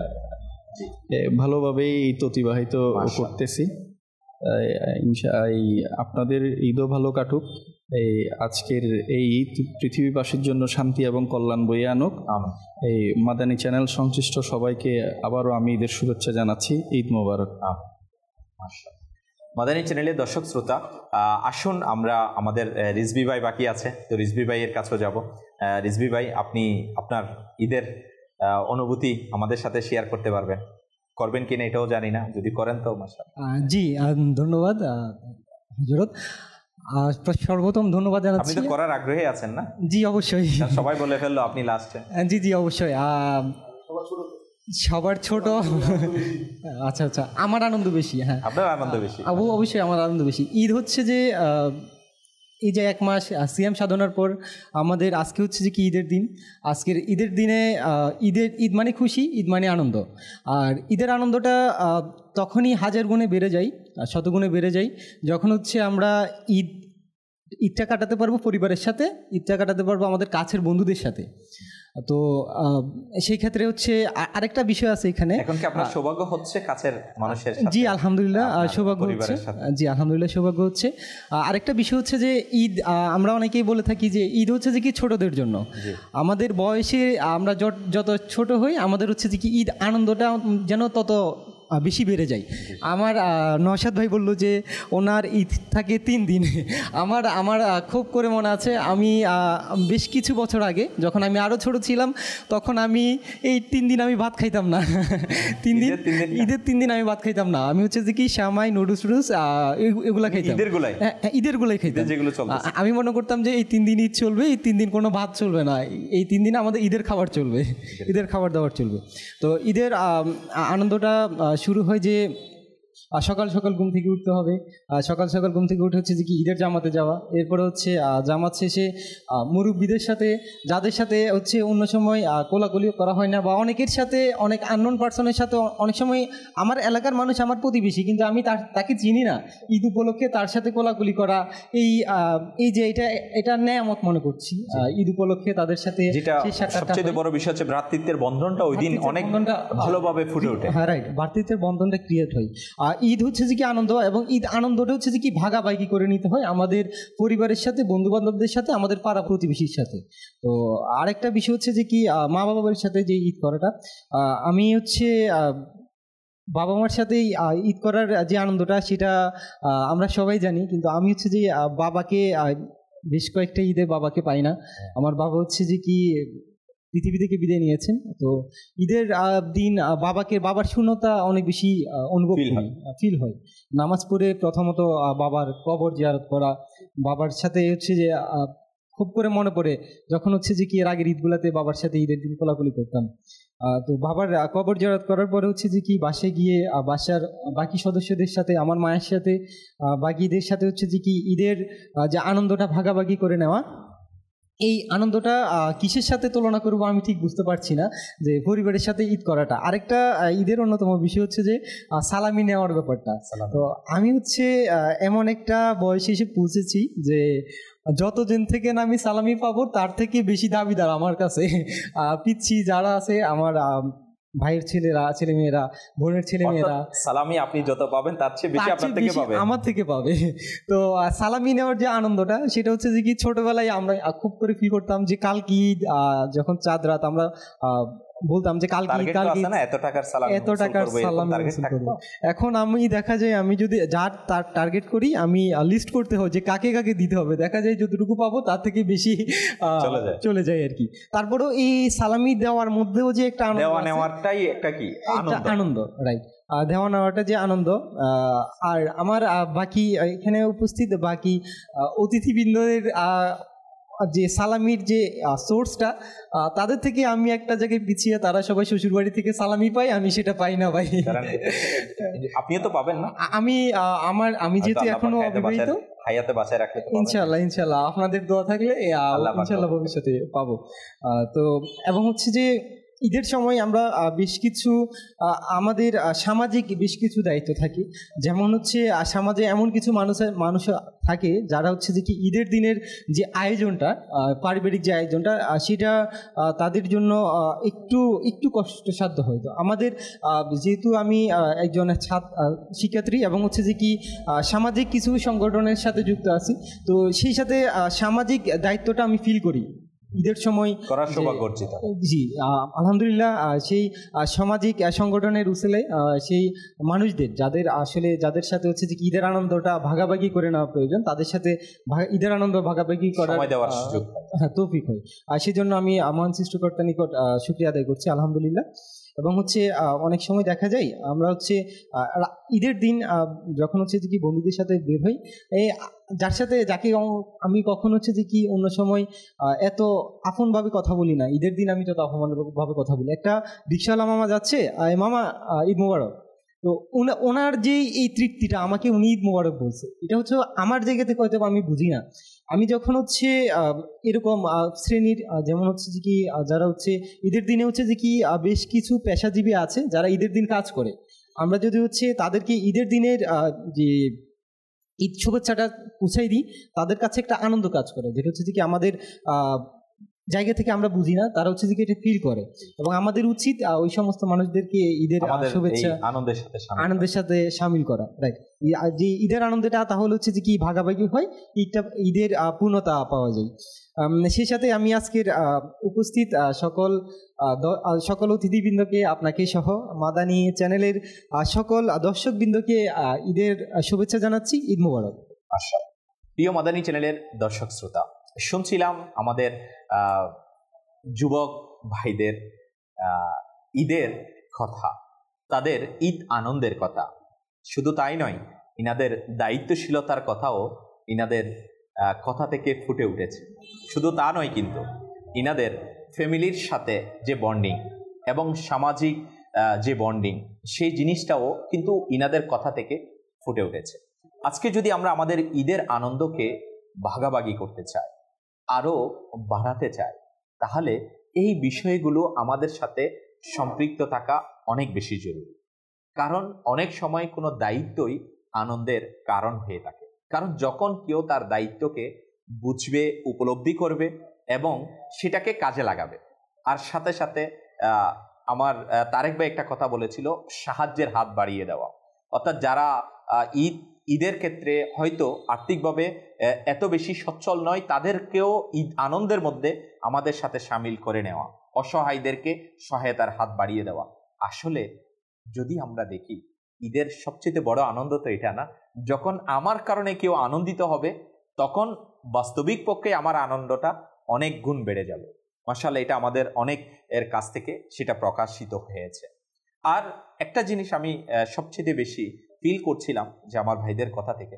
এ, ভালোভাবেই ঈদ অতিবাহিত করতেছি। এই, ইনশা এই আপনাদের ঈদও ভালো কাটুক। এই আজকের এই ঈদ পৃথিবীবাসীর জন্য শান্তি এবং কল্যাণ বয়ে আনুক। আমিন। এই মাদানী চ্যানেল সংশ্লিষ্ট সবাইকে আবারও আমি ঈদের শুভেচ্ছা জানাচ্ছি। ঈদ মোবারক। আমিন। মাশাআল্লাহ। মাদানী চ্যানেলের দর্শক শ্রোতা, আহ, আসুন আমরা আমাদের আহ, রিজভী ভাই বাকি আছে, তো রিজভী ভাইয়ের কাছেও যাব। আহ, রিজভী ভাই, আপনি আপনার ঈদের আহ, অনুভূতি আমাদের সাথে শেয়ার করতে পারবেন, করবেন কিনা এটাও জানি না, যদি করেন তো মাশাআল্লাহ। আহ, জি আহ, ধন্যবাদ আহ, হযরত। আহ, সর্বপ্রথম ধন্যবাদ আপনি জানাচ্ছি। তো করার আগ্রহী আছেন না? জি অবশ্যই। সবাই বলে ফেললো, আপনি লাস্টে। আহ, জি জি অবশ্যই। আহ, সবার ছোট। আচ্ছা আচ্ছা, আমার আনন্দ বেশি। হ্যাঁ, আপনার আনন্দ বেশি। আবু অবশ্যই আমার আনন্দ বেশি। ঈদ হচ্ছে যে আহ, এই যে এক মাস আহ, সিয়াম সাধনার পর আমাদের আজকে হচ্ছে যে কি ঈদের দিন। আজকের ঈদের দিনে আহ, ঈদের ঈদ মানে খুশি, ঈদ মানে আনন্দ। আর ঈদের আনন্দটা আহ, তখনই হাজার গুণে বেড়ে যায়, আহ, শতগুণে বেড়ে যায়, যখন হচ্ছে আমরা ঈদ ঈদটা কাটাতে পারবো পরিবারের সাথে, ঈদটা কাটাতে পারবো আমাদের কাছের বন্ধুদের সাথে। তো আহ, সেই ক্ষেত্রে হচ্ছে আ- আরেকটা বিষয় আছে এখানে। এখন কি আপনার সৌভাগ্য হচ্ছে কাছের মানুষের সাথে? জি আলহামদুলিল্লাহ, আহ, আপনার সৌভাগ্য হচ্ছে। পরিবারের সাথে? জি আলহামদুলিল্লাহ সৌভাগ্য হচ্ছে। আহ, আরেকটা বিষয় হচ্ছে যে ঈদ, আহ, আমরা অনেকেই বলে থাকি যে ঈদ হচ্ছে যে কি ছোটদের জন্য। জি। আমাদের বয়সে আমরা যত- যত ছোট হই, আমাদের হচ্ছে যে কি ঈদ আনন্দটা যেন তত আহ, বেশি বেড়ে যায়। আমার আহ, নওশাদ ভাই বললো যে ওনার ঈদ থাকে তিন দিন। আমার আমার আহ, খুব করে মনে আছে, আমি আহ, বেশ কিছু বছর আগে যখন আমি আরও ছোট ছিলাম, তখন আমি এই তিন দিন আমি ভাত খাইতাম না। তিন দিন ঈদের তিন দিন না? ঈদের তিন দিন আমি ভাত খাইতাম না। আমি হচ্ছে যে কি শামাই, নুডলস টুডলস এগুলা খাইতাম। ঈদের গুলাই? হ্যাঁ, হ্যাঁ, ঈদের গুলাই খাইতাম। যেগুলো চলতেছে। আ- আমি মনে করতাম যে এই তিন দিন ঈদ চলবে, এই তিন দিন কোনো ভাত চলবে না, এই তিন দিন আমাদের ঈদের খাবার চলবে, ঈদের খাবার দাবার চলবে। তো ঈদের আম, আ- আনন্দটা আ, শুরু হয় যে আ, সকাল সকাল ঘুম থেকে উঠতে হবে। আ, সকাল সকাল ঘুম থেকে উঠে হচ্ছে যে কি ঈদের জামাতে যাওয়া, এরপরে হচ্ছে আ, জামাত শেষে আ, মুরব্বিদের সাথে, যাদের সাথে হচ্ছে অন্য সময় আ, কোলাকুলিও করা হয় না, বা অনেকের সাথে, অনেক আননোন পার্সনের সাথে অনেক সময় আমার এলাকার মানুষ আমার প্রতিবেশী, কিন্তু আমি তার তাকে চিনি না, ঈদ উপলক্ষে তার সাথে কোলাকুলি করা, এই আ, এই যে এটা এটা নেয়ামত মনে করছি। আ, ঈদ উপলক্ষে তাদের সাথে যেটা সেই সাক্ষাৎটা সবচেয়ে হয়। বড় বিষয় হচ্ছে ভ্রাতৃত্বের বন্ধনটা ওই দিন ভ্রাতৃত্বের অনেক বন্ধনটা ভালোভাবে ফুটে ওঠে। হ্যাঁ রাইট, ভ্রাতৃত্বের বন্ধনটা ক্রিয়েট হয়। আর ঈদ হচ্ছে যে কি আনন্দ, এবং ঈদ আনন্দটা হচ্ছে যে কি ভাগাভাগি করে নিতে হয় আমাদের পরিবারের সাথে, বন্ধু বান্ধবদের সাথে, আমাদের পাড়া প্রতিবেশীর সাথে। তো আরেকটা বিষয় হচ্ছে যে কি আহ, মা বাবার সাথে যে ঈদ করাটা, আহ, আমি হচ্ছে আহ, বাবা মার সাথে আহ, ঈদ করার যে আনন্দটা, সেটা আহ, আমরা সবাই জানি, কিন্তু আমি হচ্ছে যে আহ, বাবাকে আহ, বেশ কয়েকটা ঈদে বাবাকে পাই না। আমার বাবা হচ্ছে যে কি পৃথিবী থেকে বিদায় নিয়েছেন। তো ঈদের আহ, দিন আহ, বাবাকে, বাবার শূন্যতা অনেক বেশি আহ, অনুভব Feel করি, ফিল হয়। নামাজ পড়ে প্রথমত আহ, বাবার কবর জিয়ারত করা, বাবার সাথে হচ্ছে যে আহ, খুব করে মনে পড়ে যখন হচ্ছে যে কি এর আগের ঈদগুলাতে বাবার সাথে ঈদের দিন কোলাকুলি করতাম। আহ, তো বাবার আহ, কবর জিয়ারত করার পরে হচ্ছে যে কি বাসায় গিয়ে আহ, বাসার বাকি সদস্যদের সাথে, আমার মায়ের সাথে, আহ, বাকিদের সাথে হচ্ছে যে কি ঈদের আহ, যে আনন্দটা ভাগাভাগি করে নেওয়া, এই আনন্দটা আহ, কিসের সাথে তুলনা করবো আমি ঠিক বুঝতে পারছি না, যে পরিবারের সাথে ঈদ করাটা। আরেকটা আহ, ঈদের অন্যতম বিষয় হচ্ছে যে আহ, সালামি নেওয়ার ব্যাপারটা। তো আমি হচ্ছে আহ, এমন একটা বয়সে এসে পৌঁছেছি যে যতদিন থেকে না আমি সালামি পাবো, তার থেকে বেশি দাবিদার আমার কাছে আহ, পিচ্ছি যারা আছে, আমার আহ, ভাইয়ের ছেলেরা, ছেলে মেয়েরা, বোনের ছেলে মেয়েরা, অর্থাৎ সালামি আপনি যত পাবেন তার চেয়ে বেশি তার আপনার চেয়ে থেকে বেশি পাবে। আমার থেকে পাবে। তো আহ, সালামি নেওয়ার যে আনন্দটা, সেটা হচ্ছে যে কি ছোটবেলায় আমরা আহ, খুব করে ফিল করতাম যে কাল কি ঈদ, আহ, যখন চাঁদ রাত আমরা আহ, বলতাম যে কাল কি ঈদ, টার্গেট কাল তো কি আছে ঈদ, না, এত টাকার সালামি এত টাকার সালামি টার্গেট হাসিল করবো। এখন আমি দেখা যায়, আমি যদি যার তার টার্গেট করি, আমি লিস্ট করতে হয় যে কাকে কাকে দিতে হবে, দেখা যায় যতটুকু পাবো তার থেকে বেশি আহ, চলে যায়। চলে যায় আর কি। তারপরেও এই সালামি দেওয়ার মধ্যেও যে একটা আনন্দ দেওয়া আছে, নেওয়ারটাই একটা কি একটা আনন্দ। আনন্দ, রাইট। দেওয়া নেওয়াটা যে আনন্দ। আহ, আর আমার আহ, বাকি আহ, এখানে উপস্থিত বাকি আহ, অতিথিবৃন্দদের আহ, যে সালামির যে সোর্সটা, তাদের থেকে আমি একটা জায়গায় পিছিয়ে, তারা সবাই শ্বশুরবাড়ি থেকে সালামি পাই, আমি সেটা পাই না ভাই। আপনিও তো পাবেন না। আমি আহ, আমার আমি যেহেতু এখনো অবিবাহিত, হায়াতে বাঁচায় রাখলে তো পাবেন। ইনশাল্লাহ ইনশাল্লাহ আপনাদের দোয়া থাকলে আহ, আল্লাহ পাক ইনশাল্লাহ ভবিষ্যতে পাবো। আহ, তো এবং হচ্ছে যে ঈদের সময় আমরা আহ, বেশ কিছু আহ, আমাদের আহ, সামাজিক বেশ কিছু দায়িত্ব থাকে। যেমন হচ্ছে আহ, সমাজে এমন কিছু মানুষ মানুষ থাকে যারা হচ্ছে যে কি ঈদের দিনের যে আয়োজনটা, আহ, পারিবারিক যে আয়োজনটা, আহ, সেটা আহ, তাদের জন্য আহ, একটু একটু কষ্টসাধ্য হয়। তো আমাদের আহ, যেহেতু আমি আহ, একজন ছাত্র আহ, শিক্ষার্থী এবং হচ্ছে যে কি আহ, সামাজিক কিছু সংগঠনের সাথে যুক্ত আছি, তো সেই সাথে আহ, সামাজিক দায়িত্বটা আমি ফিল করি ঈদের সময় করার যে- সৌভাগ্য অর্জিত। জি আহ, আলহামদুলিল্লাহ, আহ, সেই আহ, সামাজিক আহ, সংগঠনের উসিলায় আহ, সেই মানুষদের যাদের আসলে যাদের সাথে হচ্ছে যে কি ঈদের আনন্দটা ভাগাভাগি করে নেওয়া প্রয়োজন, তাদের সাথে ভা- ঈদের আনন্দ ভাগাভাগি করার সময় দেওয়ার আহ, সুযোগ। হ্যাঁ তৌফিক হয়। আর সেই জন্য আমি মহান সৃষ্টিকর্তার নিকট আহ, শুকরিয়া আদায় করছি আলহামদুলিল্লাহ। এবং হচ্ছে আহ, অনেক সময় দেখা যায় আমরা হচ্ছে আহ, রা- ঈদের দিন আহ, যখন হচ্ছে যে কি বন্ধুদের সাথে বের হই, এই যার সাথে যাকে অ- আমি কখন হচ্ছে যে কি অন্য সময় আহ, এত আপনভাবে কথা বলি না, ঈদের দিন আমি তত আপনভাবে কথা বলি। একটা রিক্সাওয়ালা মামা যাচ্ছে, আহ, মামা আহ, ঈদ মোবারক, তো উনা- ওনার যে এই তৃপ্তিটা, আমাকে উনি ঈদ মোবারক বলছে, এটা হচ্ছে আমার জায়গা থেকে হয়তো আমি বুঝি না। আমি যখন হচ্ছে আহ, এরকম আহ, শ্রেণীর আহ, যেমন হচ্ছে যে কি আহ, যারা হচ্ছে ঈদের দিনে হচ্ছে যে কি আহ, বেশ কিছু পেশাজীবী আছে যারা ঈদের দিন কাজ করে, আমরা যদি হচ্ছে তাদেরকে ঈদের দিনের আহ, যে ঈদ শুভেচ্ছাটা পৌঁছাই দিই, তাদের কাছে একটা আনন্দ কাজ করে, যেটা হচ্ছে যে কি আমাদের আহ, জায়গা থেকে আমরা বুঝি না, তারা হচ্ছে যে কি এটা ফিল করে। এবং আমাদের উচিত আহ, ওই সমস্ত মানুষদেরকে ঈদের আহ, আমাদের এই শুভেচ্ছা আনন্দের সাথে শামিল আনন্দের সাথে সামিল করা, রাইট। যে ঈদের আনন্দটা তাহলে হচ্ছে যে কি ভাগাভাগি হয়, ঈদটা ঈদের আহ, পূর্ণতা পাওয়া যায়। আম, সেই সাথে আমি আজকের আহ, উপস্থিত আহ, সকল আহ, দ- আহ, সকল অতিথিবৃন্দকে, আপনাকে সহ মাদানী চ্যানেলের আহ, সকল দর্শকবৃন্দকে আহ, ঈদের আহ, শুভেচ্ছা জানাচ্ছি। ঈদ মোবারক। আশা। প্রিয় মাদানী চ্যানেলের দর্শক শ্রোতা, শুনছিলাম আমাদের আহ, যুবক ভাইদের আহ, ঈদের কথা, তাদের ঈদ আনন্দের কথা। শুধু তাই নয়, ইনাদের দায়িত্বশীলতার কথাও ইনাদের আহ, কথা থেকে ফুটে উঠেছে। শুধু তা নয়, কিন্তু ইনাদের ফ্যামিলির সাথে যে বন্ডিং এবং সামাজিক আহ, যে বন্ডিং, সেই জিনিসটাও কিন্তু ইনাদের কথা থেকে ফুটে উঠেছে। আজকে যদি আমরা আমাদের ঈদের আনন্দকে ভাগাভাগি করতে চাই, আরও বাড়াতে চাই, তাহলে এই বিষয়গুলো আমাদের সাথে সম্পৃক্ত থাকা অনেক বেশি জরুরি। কারণ অনেক সময় কোনো দায়িত্বই আনন্দের কারণ হয়ে থাকে। কারণ যখন কেউ তার দায়িত্বকে বুঝবে, উপলব্ধি করবে এবং সেটাকে কাজে লাগাবে, আর সাথে সাথে আহ, আমার আহ, তারেক ভাই একটা কথা বলেছিল, সাহায্যের হাত বাড়িয়ে দেওয়া। অর্থাৎ যারা আহ, ঈদ ঈদের ক্ষেত্রে হয়তো আর্থিকভাবে আহ, এত বেশি সচ্ছল নয়, তাদেরকেও ঈদ আনন্দের মধ্যে আমাদের সাথে সামিল করে নেওয়া, অসহায়দেরকে সহায়তার হাত বাড়িয়ে দেওয়া। আসলে যদি আমরা দেখি, ঈদের সবচেয়ে বড় আনন্দ তো এটা না, যখন আমার কারণে কেউ আনন্দিত হবে, তখন বাস্তবিক পক্ষে আমার আনন্দটা অনেক গুণ বেড়ে যাবে। মাশাআল্লাহ, এটা আমাদের অনেক এর কাছ থেকে সেটা প্রকাশিত হয়েছে। আর একটা জিনিস আমি আহ, সবচেয়ে বেশি ফিল করছিলাম যে আমার ভাইদের কথা থেকে,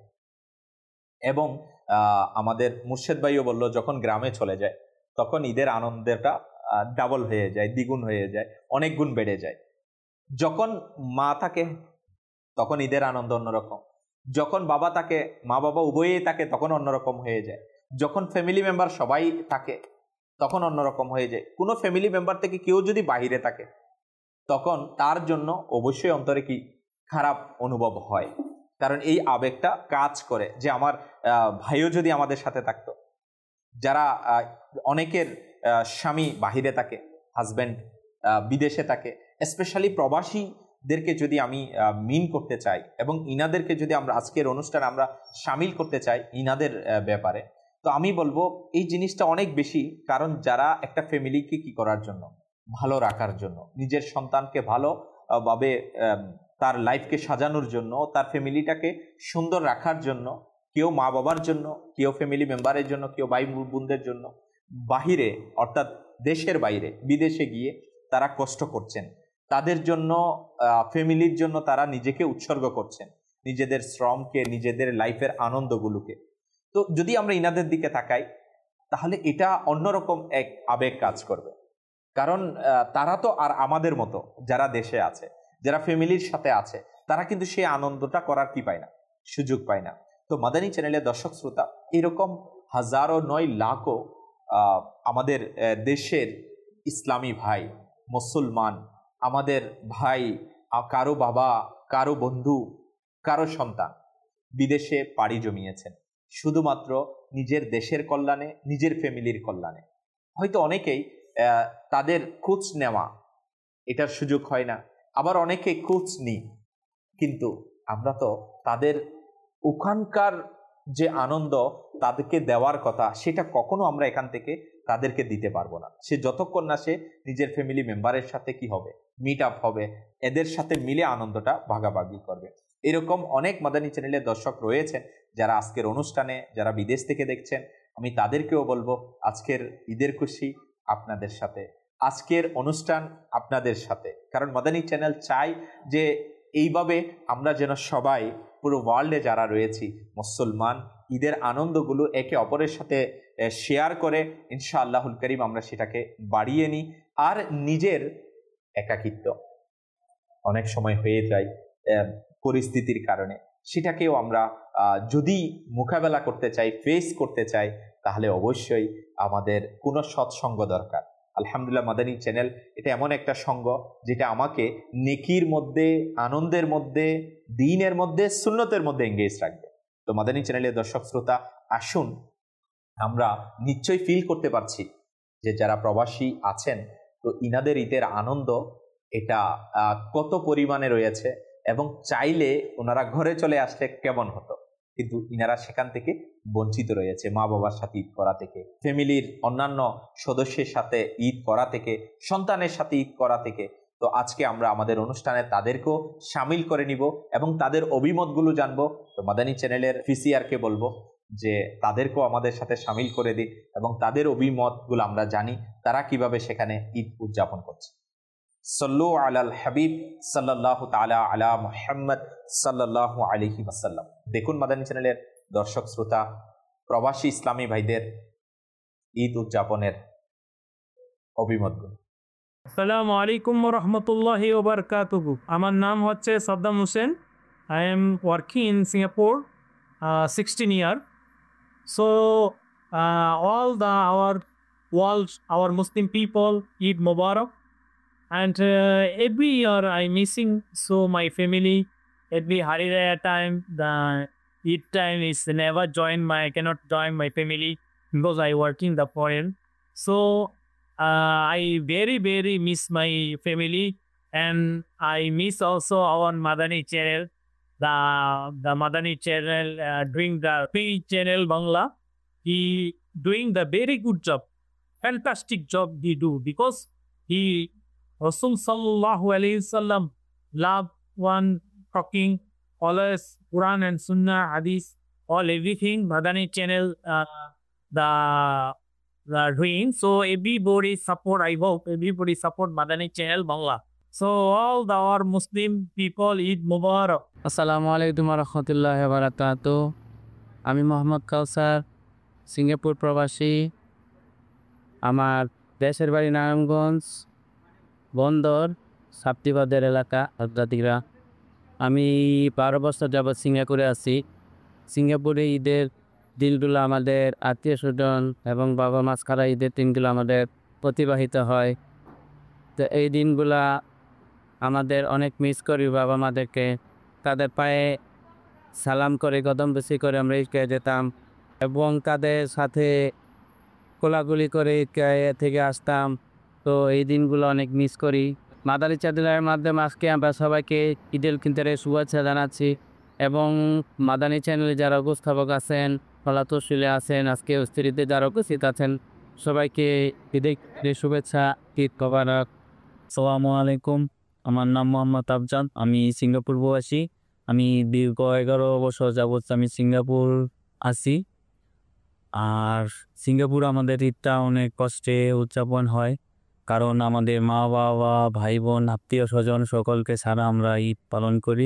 এবং আহ, আমাদের মুর্শেদ ভাইও বলল, যখন গ্রামে চলে যায় তখন ঈদের আনন্দটা ডাবল হয়ে যায়, দ্বিগুণ হয়ে যায়, অনেক গুণ বেড়ে যায়। যখন মা থাকে তখন ঈদের আনন্দ অন্যরকম, যখন বাবা থাকে, মা বাবা উভয়েই থাকে, তখন অন্যরকম হয়ে যায়। যখন ফ্যামিলি মেম্বার সবাই থাকে তখন অন্যরকম হয়ে যায়। কোনো ফ্যামিলি মেম্বার থেকে কেউ যদি বাইরে থাকে, তখন তার জন্য অবশ্যই অন্তরে কি খারাপ অনুভব হয়, কারণ এই আবেগটা কাজ করে যে আমার আহ, ভাইও যদি আমাদের সাথে থাকতো। যারা আহ, অনেকের আহ, স্বামী বাহিরে থাকে, হাজব্যান্ড বিদেশে থাকে, স্পেশালি প্রবাসীদেরকে যদি আমি মিন করতে চাই এবং ইনাদেরকে যদি আমরা আজকের অনুষ্ঠানে আমরা সামিল করতে চাই ইনাদের আহ, ব্যাপারে, তো আমি বলবো এই জিনিসটা অনেক বেশি। কারণ যারা একটা ফ্যামিলিকে কি করার জন্য, ভালো রাখার জন্য, নিজের সন্তানকে ভালো আহ, ভাবে আহ, তার লাইফকে সাজানোর জন্য, তার ফ্যামিলিটাকে সুন্দর রাখার জন্য, কেউ মা বাবার জন্য, কেউ ফ্যামিলি মেম্বারের জন্য, কেউ ভাই বোনদের জন্য বাহিরে অর্থাৎ দেশের বাইরে বিদেশে গিয়ে তারা কষ্ট করছেন, তাদের জন্য ফ্যামিলির জন্য তারা নিজেকে উৎসর্গ করছেন, নিজেদের শ্রমকে, নিজেদের লাইফের আনন্দগুলোকে। তো যদি আমরা ইনাদের দিকে তাকাই, তাহলে এটা অন্যরকম এক আবেগ কাজ করবে। কারণ আহ, তারা তো আর আমাদের মতো যারা দেশে আছে, যারা ফ্যামিলির সাথে আছে, তারা কিন্তু সেই আনন্দটা করার কি পায় না, সুযোগ পায় না। তো মাদানী চ্যানেলের দর্শক শ্রোতা, এরকম হাজারো নয় লাখো আহ, আমাদের আহ, দেশের ইসলামী ভাই, মুসলমান, আমাদের ভাই, আহ, কারো বাবা, কারো বন্ধু, কারো সন্তান বিদেশে পাড়ি জমিয়েছেন শুধুমাত্র নিজের দেশের কল্যাণে, নিজের ফ্যামিলির কল্যাণে। হয়তো অনেকেই আহ, তাদের খোঁজ নেওয়া এটার সুযোগ হয় না, আবার অনেকেই খোঁজ নিই, কিন্তু আমরা তো তাদের ওখানকার যে আনন্দ তাদেরকে দেওয়ার কথা সেটা কখনো আমরা এখান থেকে তাদেরকে দিতে পারবো না। সে যতক্ষণ না সে নিজের ফ্যামিলি মেম্বারের সাথে কি হবে, মিট আপ হবে, এদের সাথে মিলে আনন্দটা ভাগাভাগি করবে। এরকম অনেক মাদানী চ্যানেলের দর্শক রয়েছেন যারা আজকের অনুষ্ঠানে, যারা বিদেশ থেকে দেখছেন, আমি তাদেরকেও বলবো আজকের ঈদের খুশি আপনাদের সাথে, আজকের অনুষ্ঠান আপনাদের সাথে। কারণ মাদানী চ্যানেল চাই যে এইভাবে আমরা যেন সবাই পুরো ওয়ার্ল্ডে যারা রয়েছি মুসলমান, ঈদের আনন্দগুলো একে অপরের সাথে শেয়ার করে ইনশাআল্লাহুল করিম আমরা সেটাকে বাড়িয়ে নিই। আর নিজের একাকিত্ব অনেক সময় হয়ে যায় পরিস্থিতির কারণে, সেটাকেও আমরা যদি মোকাবেলা করতে চাই, ফেস করতে চাই, তাহলে অবশ্যই আমাদের কোনো সৎসঙ্গ দরকার। আলহামদুলিল্লাহ মাদানী চ্যানেল এটা এমন একটা সঙ্গ যেটা আমাকে নেকির মধ্যে, আনন্দের মধ্যে, দ্বীনের মধ্যে, সুন্নতের মধ্যে এঙ্গেজ রাখবে। তো মাদানী চ্যানেলের দর্শক শ্রোতা, আসুন আমরা নিশ্চয়ই ফিল করতে পারছি যে যারা প্রবাসী আছেন, তো ইনাদের ঈদের আনন্দ এটা কত পরিমাণে রয়েছে, এবং চাইলে ওনারা ঘরে চলে আসলে কেমন হতো, কিন্তু ইনারা সেখান থেকে বঞ্চিত রয়েছে। মা বাবার সাথে ঈদ করা থেকে, ফ্যামিলির অন্যান্য সদস্যের সাথে ঈদ করা থেকে, সন্তানের সাথে ঈদ করা থেকে। তো আজকে আমরা আমাদের অনুষ্ঠানে তাদেরকেও সামিল করে নিব এবং তাদের অভিমতগুলো জানবো। তো মাদানী চ্যানেলের ফিসিআরকে বলবো যে তাদেরকেও আমাদের সাথে সামিল করে দিন এবং তাদের অভিমতগুলো আমরা জানি তারা কিভাবে সেখানে ঈদ উদযাপন করছে। সল্লু আলাল হাবিব সাল্লাল্লাহু তাআলা আলা মুহাম্মদ সাল্লাল্লাহু আলাইহি ওয়াসাল্লাম। দেখুন মাদানী চ্যানেলের দর্শক শ্রোতা, প্রবাসী ইসলামী ভাইদের ঈদ উদযাপনের অভিমতগুলো। আসসালামু আলাইকুম ওয়া রাহমাতুল্লাহি ওয়া বারাকাতুহু। আমার নাম হচ্ছে Saddam Hossain. I am working in Singapore sixteen year. So uh, all the our world, our Muslim people, Eid Mubarak. And uh, every year I missing so my family. Every Hari Raya time, the Eid time is never join my. I cannot join my family because I working the foreign. So uh, I very very miss my family, and I miss also our Madani channel. The the Madani channel uh, doing the free channel Bangla. He doing the very good job, fantastic job he do, because he Rasul sallallahu alayhi wasallam love one talking always Quran and Sunnah, Hadith, all everything Madani channel uh, the the doing. So everybody support. I hope everybody support Madani channel Bangla. So all the our Muslim people, Eid Mubarak. আসসালামু আলাইকুম ওয়া রাহমাতুল্লাহি ওয়া বারাকাতুহু। আমি মোহাম্মদ কাউসার, সিঙ্গাপুর প্রবাসী। আমার দেশের বাড়ি নারায়ণগঞ্জ বন্দর সাপ্তিবাদের এলাকা আদ্রাদিরা। আমি বারো বছর যাবৎ সিঙ্গাপুরে আছি। সিঙ্গাপুরে ঈদের দিনগুলো আমাদের আত্মীয় স্বজন এবং বাবা মাঝখারা ঈদের দিনগুলো আমাদের অতিবাহিত হয়। তো এই দিনগুলা আমাদের অনেক মিস করি বাবা মাদেরকে। তাদের পায়ে সালাম করে কদম বেশি করে আমরা ঈদগাহে যেতাম এবং তাদের সাথে কোলাগুলি করে ঈদগাহে থেকে আসতাম। তো এই দিনগুলো অনেক মিস করি। মাদানী চ্যানেলের মাধ্যমে আজকে আমরা সবাইকে ঈদুল ফিতরের শুভেচ্ছা জানাচ্ছি এবং মাদানী চ্যানেলে যারা উপস্থাপক আছেন, ফলা তফসিলে আছেন, আজকে স্ত্রীতে যারা উপস্থিত আছেন, সবাইকে ঈদের শুভেচ্ছা, ঈদ মোবারক। আসসালামু আলাইকুম। আমার নাম মোহাম্মদ আফজান। আমি সিঙ্গাপুর প্রবাসী। আমি দীর্ঘ এগারো বছর যাবৎ আমি সিঙ্গাপুর আছি। আর সিঙ্গাপুর আমাদের ঈদটা অনেক কষ্টে উদযাপন হয়, কারণ আমাদের মা বাবা, ভাই বোন, আত্মীয় স্বজন সকলকে ছাড়া আমরা ঈদ পালন করি।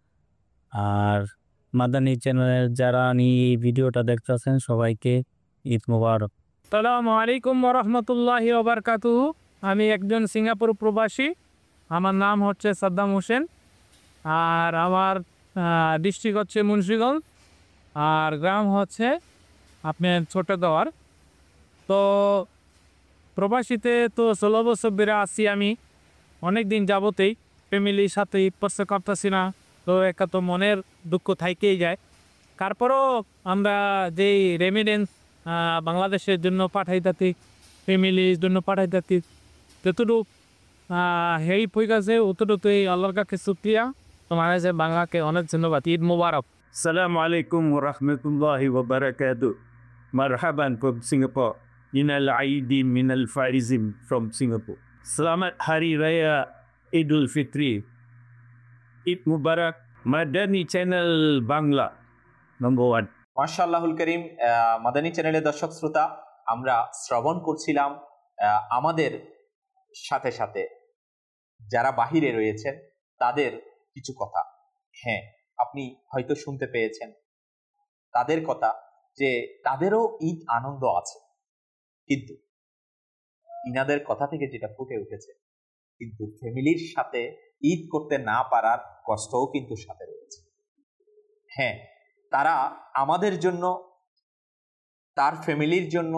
আর মাদানী চ্যানেলের যারা নিয়ে এই ভিডিওটা দেখতেছেন সবাইকে ঈদ মোবারক। আসসালামু আলাইকুম রহমতুল্লাহি ওবরকাতুহু। আমি একজন সিঙ্গাপুর প্রবাসী। আমার নাম হচ্ছে সাদ্দাম হোসেন, আর আমার ডিস্ট্রিক্ট হচ্ছে মুন্সিগঞ্জ, আর গ্রাম হচ্ছে আপনার ছোট দেওয়ার। তো প্রবাসীতে তো ষোলো বছর বেড়ে আসছি আমি, অনেক দিন যাবতেই ফ্যামিলির সাথে ঈদ করতে করতেছি না, তো একটা তো মনের দুঃখ থাইকেই যায়। তারপরও আমরা যেই রেমিডেন্স বাংলাদেশের জন্য পাঠাইতাতি, ফ্যামিলির জন্য পাঠাইতাতি, যতটুকু হেল্প হয়ে গেছে অতটুকুই আল্লাহর কাছে শুকরিয়া। তোমার কাছে বাংলাকে অনেক ধন্যবাদ। ঈদ মুবারক। Assalamu alaikum warahmatullahi wabarakatuh. Marhaban from Singapore. Minal Aidin Minal Faizim from Singapore. Selamat Hari Raya Idul Fitri. Eid Mubarak. Madani Channel Bangla. Number one. মাশাআল্লাহুল করিম। আহ, মাদানী চ্যানেলের দর্শক শ্রোতা, আমরা শ্রবণ করছিলাম আহ, আমাদের সাথে সাথে যারা বাহিরে রয়েছেন তাদের কিছু কথা। হ্যাঁ, আপনি হয়তো শুনতে পেয়েছেন তাদের কথা, যে তাদেরও ঈদ আনন্দ আছে, কিন্তু ইনাদের কথা থেকে যেটা ফুটে উঠেছে, কিন্তু ফ্যামিলির সাথে ঈদ করতে না পারার কষ্টও কিন্তু সাথে রয়েছে। হ্যাঁ, তারা আমাদের জন্য, তার ফ্যামিলির জন্য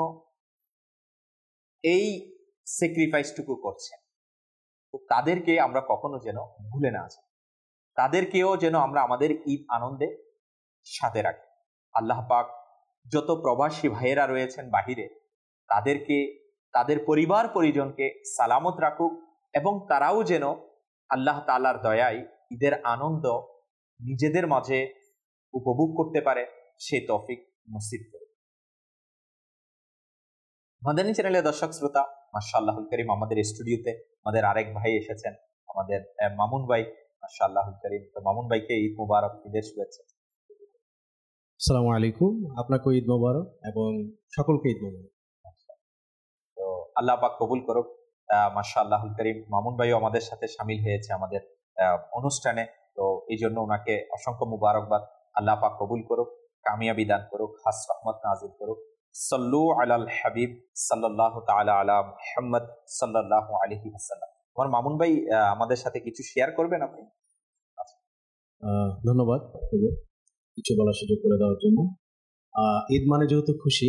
এই স্যাক্রিফাইসটুকু করছেন। তো তাদেরকে আমরা কখনো যেন ভুলে না যাই, তাদেরকেও যেন আমরা আমাদের ঈদ আনন্দে সাথে রাখি। আল্লাহ পাক যত প্রবাসী ভাইয়েরা রয়েছেন বাহিরে, তাদেরকে, তাদের পরিবার পরিজনকে সালামত রাখুক, এবং তারাও যেন আল্লাহ তাআলার দয়ায় ঈদের আনন্দ নিজেদের মাঝে উপভোগ করতে পারে, সেই তৌফিক নসিব করে। মাদানী চ্যানেলের দর্শক শ্রোতা, মাশাআল্লাহুল করিম, আমাদের স্টুডিওতে আমাদের আরেক ভাই এসেছেন, আমাদের মামুন ভাই। মাশাআল্লাহুল করিম। তো মামুন ভাইকে ঈদ মুবারক, ঈদের শুভেচ্ছা। আসসালামু আলাইকুম, আপনাকে ঈদ মোবারক এবং সকলকে ঈদ মোবারক। তো আল্লাহ পাক কবুল করুক। আহ মাশাআল্লাহুল করিম, মামুন ভাইও আমাদের সাথে শামিল হয়েছে আমাদের আহ অনুষ্ঠানে, তো এই জন্য ওনাকে অসংখ্য মুবারকবাদ। আল্লাহ পাক কবুল করুক, কামিয়াবি দান করুক, খাস রহমত নাজিল করুক। সাল্লু আলাল হাবিব সাল্লাল্লাহু তাআলা আলা মুহাম্মদ সাল্লাল্লাহু আলাইহি ওয়াসাল্লাম। আমার মামুন ভাই আহ, আমাদের সাথে কিছু শেয়ার করবেন আপনি? আহ, ধন্যবাদ আপনাকে কিছু বলার সুযোগ করে দেওয়ার জন্য। আহ, ঈদ মানে যেহেতু খুশি,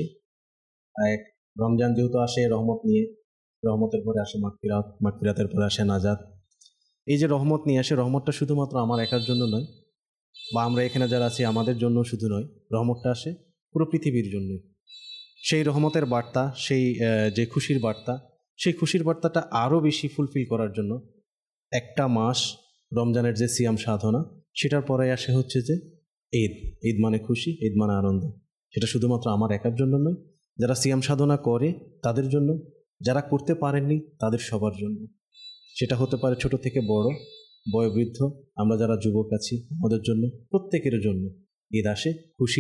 এক রমজান যেহেতু আসে রহমত নিয়ে, রহমতের পরে আসে মাগফিরাত, মাগফিরাতের পরে আসে নাজাত। এই যে রহমত নিয়ে আসে, রহমতটা শুধুমাত্র আমার একার জন্য নয়, বা আমরা এখানে যারা আছি আমাদের জন্য শুধু নয়, রহমতটা আসে পুরো পৃথিবীর জন্য। সেই রহমতের বার্তা, সেই আহ, যে খুশির বার্তা, সেই খুশির বার্তাটা আরও বেশি ফুলফিল করার জন্য একটা মাস রমজানের যে সিয়াম সাধনা, সেটার পরে আসে হচ্ছে যে ঈদ। ঈদ মানে খুশি, ঈদ মানে আনন্দ। সেটা শুধুমাত্র আমার একার জন্য নয়, যারা সিয়াম সাধনা করে তাদের জন্য, যারা করতে পারেননি তাদের সবার জন্য। সেটা হতে পারে ছোট থেকে বড়, বয়োবৃদ্ধ, আমরা যারা যুবক আছি আমাদের জন্য, প্রত্যেকের জন্য ঈদ আসে খুশি,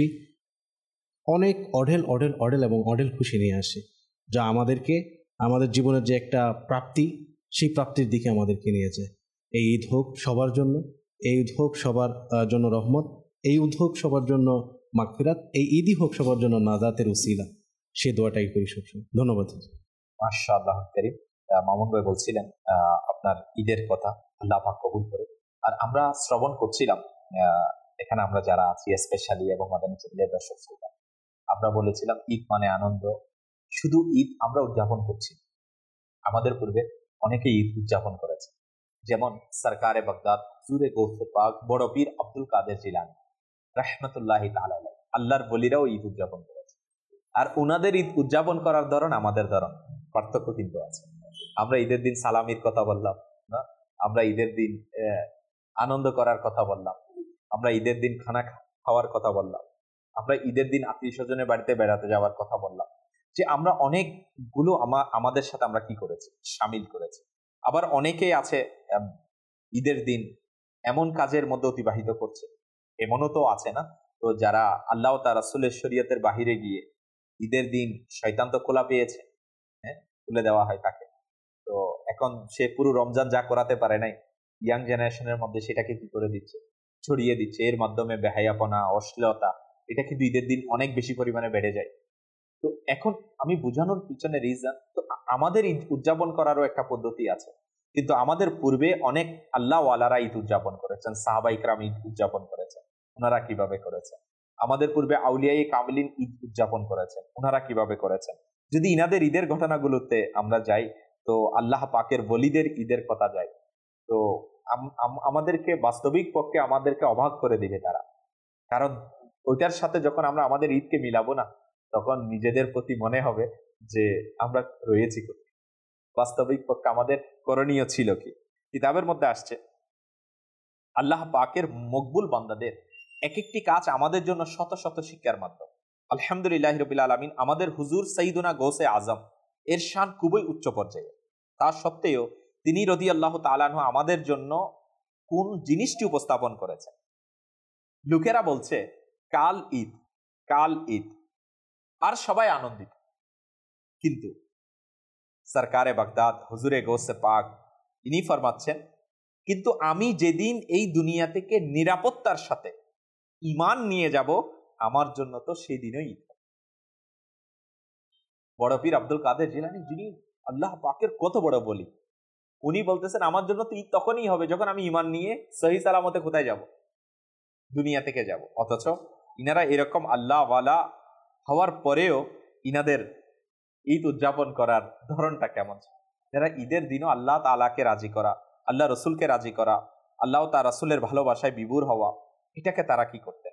অনেক অঢেল অঢেল অঢেল এবং অঢেল খুশি নিয়ে আসে, যা আমাদেরকে আমাদের জীবনের যে একটা প্রাপ্তি, সেই প্রাপ্তির দিকে আমাদেরকে নিয়ে যায়। এই ঈদ হোক সবার জন্য, এই ঈদ হোক সবার আহ, জন্য রহমত, এই ঈদ হোক সবার জন্য মাগফিরাত, এই ঈদই হোক সবার জন্য নাজাতের উসিলা। সে দোয়াটাই করি সবসময়। ধন্যবাদ। মাশাআল্লাহুল করিম। আহ, মামুন ভাই বলছিলেন আহ, আপনার ঈদের কথা, আল্লাহ পাক কবুল করে। আর আমরা শ্রবণ করছিলাম আহ, এখানে আমরা যারা আছি স্পেশালি, এবং মাদানী চ্যানেলের দর্শক শ্রোতা, আমরা বলেছিলাম ঈদ মানে আনন্দ। শুধু ঈদ আমরা উদযাপন করছি, আমাদের পূর্বে অনেকে ঈদ উদযাপন করেছে, যেমন সরকারে বাগদাদ, হুজুরে গৌসে পাক, বড় পীর আব্দুল কাদের জিলানী রাহমাতুল্লাহি তাআলা আলাইহি, আল্লাহর বলিরাও ঈদ উদযাপন করেছে। আর ওনাদের ঈদ উদযাপন করার ধরন আমাদের ধরন পার্থক্য কিন্তু আছে। আমরা ঈদের দিন সালামির কথা বললাম না, আমরা ঈদের দিন আনন্দ করার কথা বললাম, আমরা ঈদের দিন খানা খাওয়ার কথা বললাম, আমরা ঈদের দিন আত্মীয় স্বজনের বাড়িতে বেড়াতে যাওয়ার কথা বললাম, যে আমরা অনেকগুলো আমাদের সাথে আমরা কি করেছি, সামিল করেছি। আবার অনেকেই আছে ঈদের দিন এমন কাজের মধ্যে অতিবাহিত করছে, এমনও তো আছে না, তো যারা আল্লাহ তার রাসূলের শরীয়তের বাহিরে গিয়ে ঈদের দিন শয়তান তো খোলা পেয়েছে, হ্যাঁ, খুলে দেওয়া হয় তাকে। তো এখন সে পুরো রমজান যা করাতে পারে নাই, ইয়াং জেনারেশনের মধ্যে সেটাকে কি করে দিচ্ছে, ছড়িয়ে দিচ্ছে। এর মাধ্যমে বেহায়াপনা, অশ্লীলতা, এটা কিন্তু ঈদের দিন অনেক বেশি পরিমাণে বেড়ে যায়। তো তো এখন আমি বোঝানোর পিছনে রিজন, তো আমাদের ঈদ উদযাপন করারও একটা পদ্ধতি আছে, কিন্তু আমাদের পূর্বে অনেক আল্লাহওয়ালারা ঈদ উদযাপন করেছেন, সাহাবা ইকরাম ঈদ উদযাপন করেছেন, ওনারা কিভাবে করেছেন। আমাদের পূর্বে আউলিয়ায়ে কামিলিন ঈদ উদযাপন করেছেন, ওনারা কিভাবে করেছেন। যদি ইনাদের ঈদের ঘটনাগুলোতে আমরা যাই, তো আল্লাহ পাকের বলিদের ঈদের কথা যাই, তো আমাদেরকে বাস্তবিক পক্ষে আমাদেরকে অবাক করে দিবে তারা। কারণ ওইটার সাথে যখন আমরা আমাদের ঈদকে মিলাবো না, তখন নিজেদের প্রতি মনে হবে যে আমরা রয়েছি কোথায়, বাস্তবিক পক্ষে আমাদের করণীয় ছিল কি। কিতাবের মধ্যে আসছে আল্লাহ পাকের মকবুল বান্দাদের এক একটি কাজ আমাদের জন্য শত শত শিক্ষার মাধ্যম। আলহামদুলিল্লাহ রাব্বিল আলামিন আমাদের হুজুর সাইয়্যিদুনা গৌসে আজম এর শান খুবই উচ্চ পর্যায়ে, তা সত্ত্বেও তিনি রাদিয়াল্লাহু তাআলা আনহু আমাদের জন্য কোন জিনিসটি উপস্থাপন করেছেন। লোকেরা বলছে কাল ঈদ, কাল ঈদ, আর সবাই আনন্দিত, কিন্তু সরকারে বাগদাদ হুজুরে গৌসে পাক ইনি ফরমাচ্ছেন, কিন্তু আমি যেদিন এই দুনিয়া থেকে নিরাপত্তার সাথে ঈমান নিয়ে যাব, আমার জন্য তো সেই দিনই ঈদ। বড় পীর আব্দুল কাদের জিলানী, যিনি আল্লাহ পাকের কত বড় বলি, উনি বলতেছেন আমার জন্য তো ঈদ তখনই হবে যখন আমি ঈমান নিয়ে সহি সালামতে কোথায় যাব, দুনিয়া থেকে যাব। অথচ ইনারা এরকম আল্লাহ ওয়ালা হওয়ার পরেও ইনাদের ঈদ উদযাপন করার ধরনটা কেমন? যারা ঈদের দিনও আল্লাহ তাআলাকে রাজি করা, আল্লাহ রসুলকে রাজি করা, আল্লাহ তার রসুলের ভালোবাসায় বিভোর হওয়া, এটাকে তারা কি করতেন।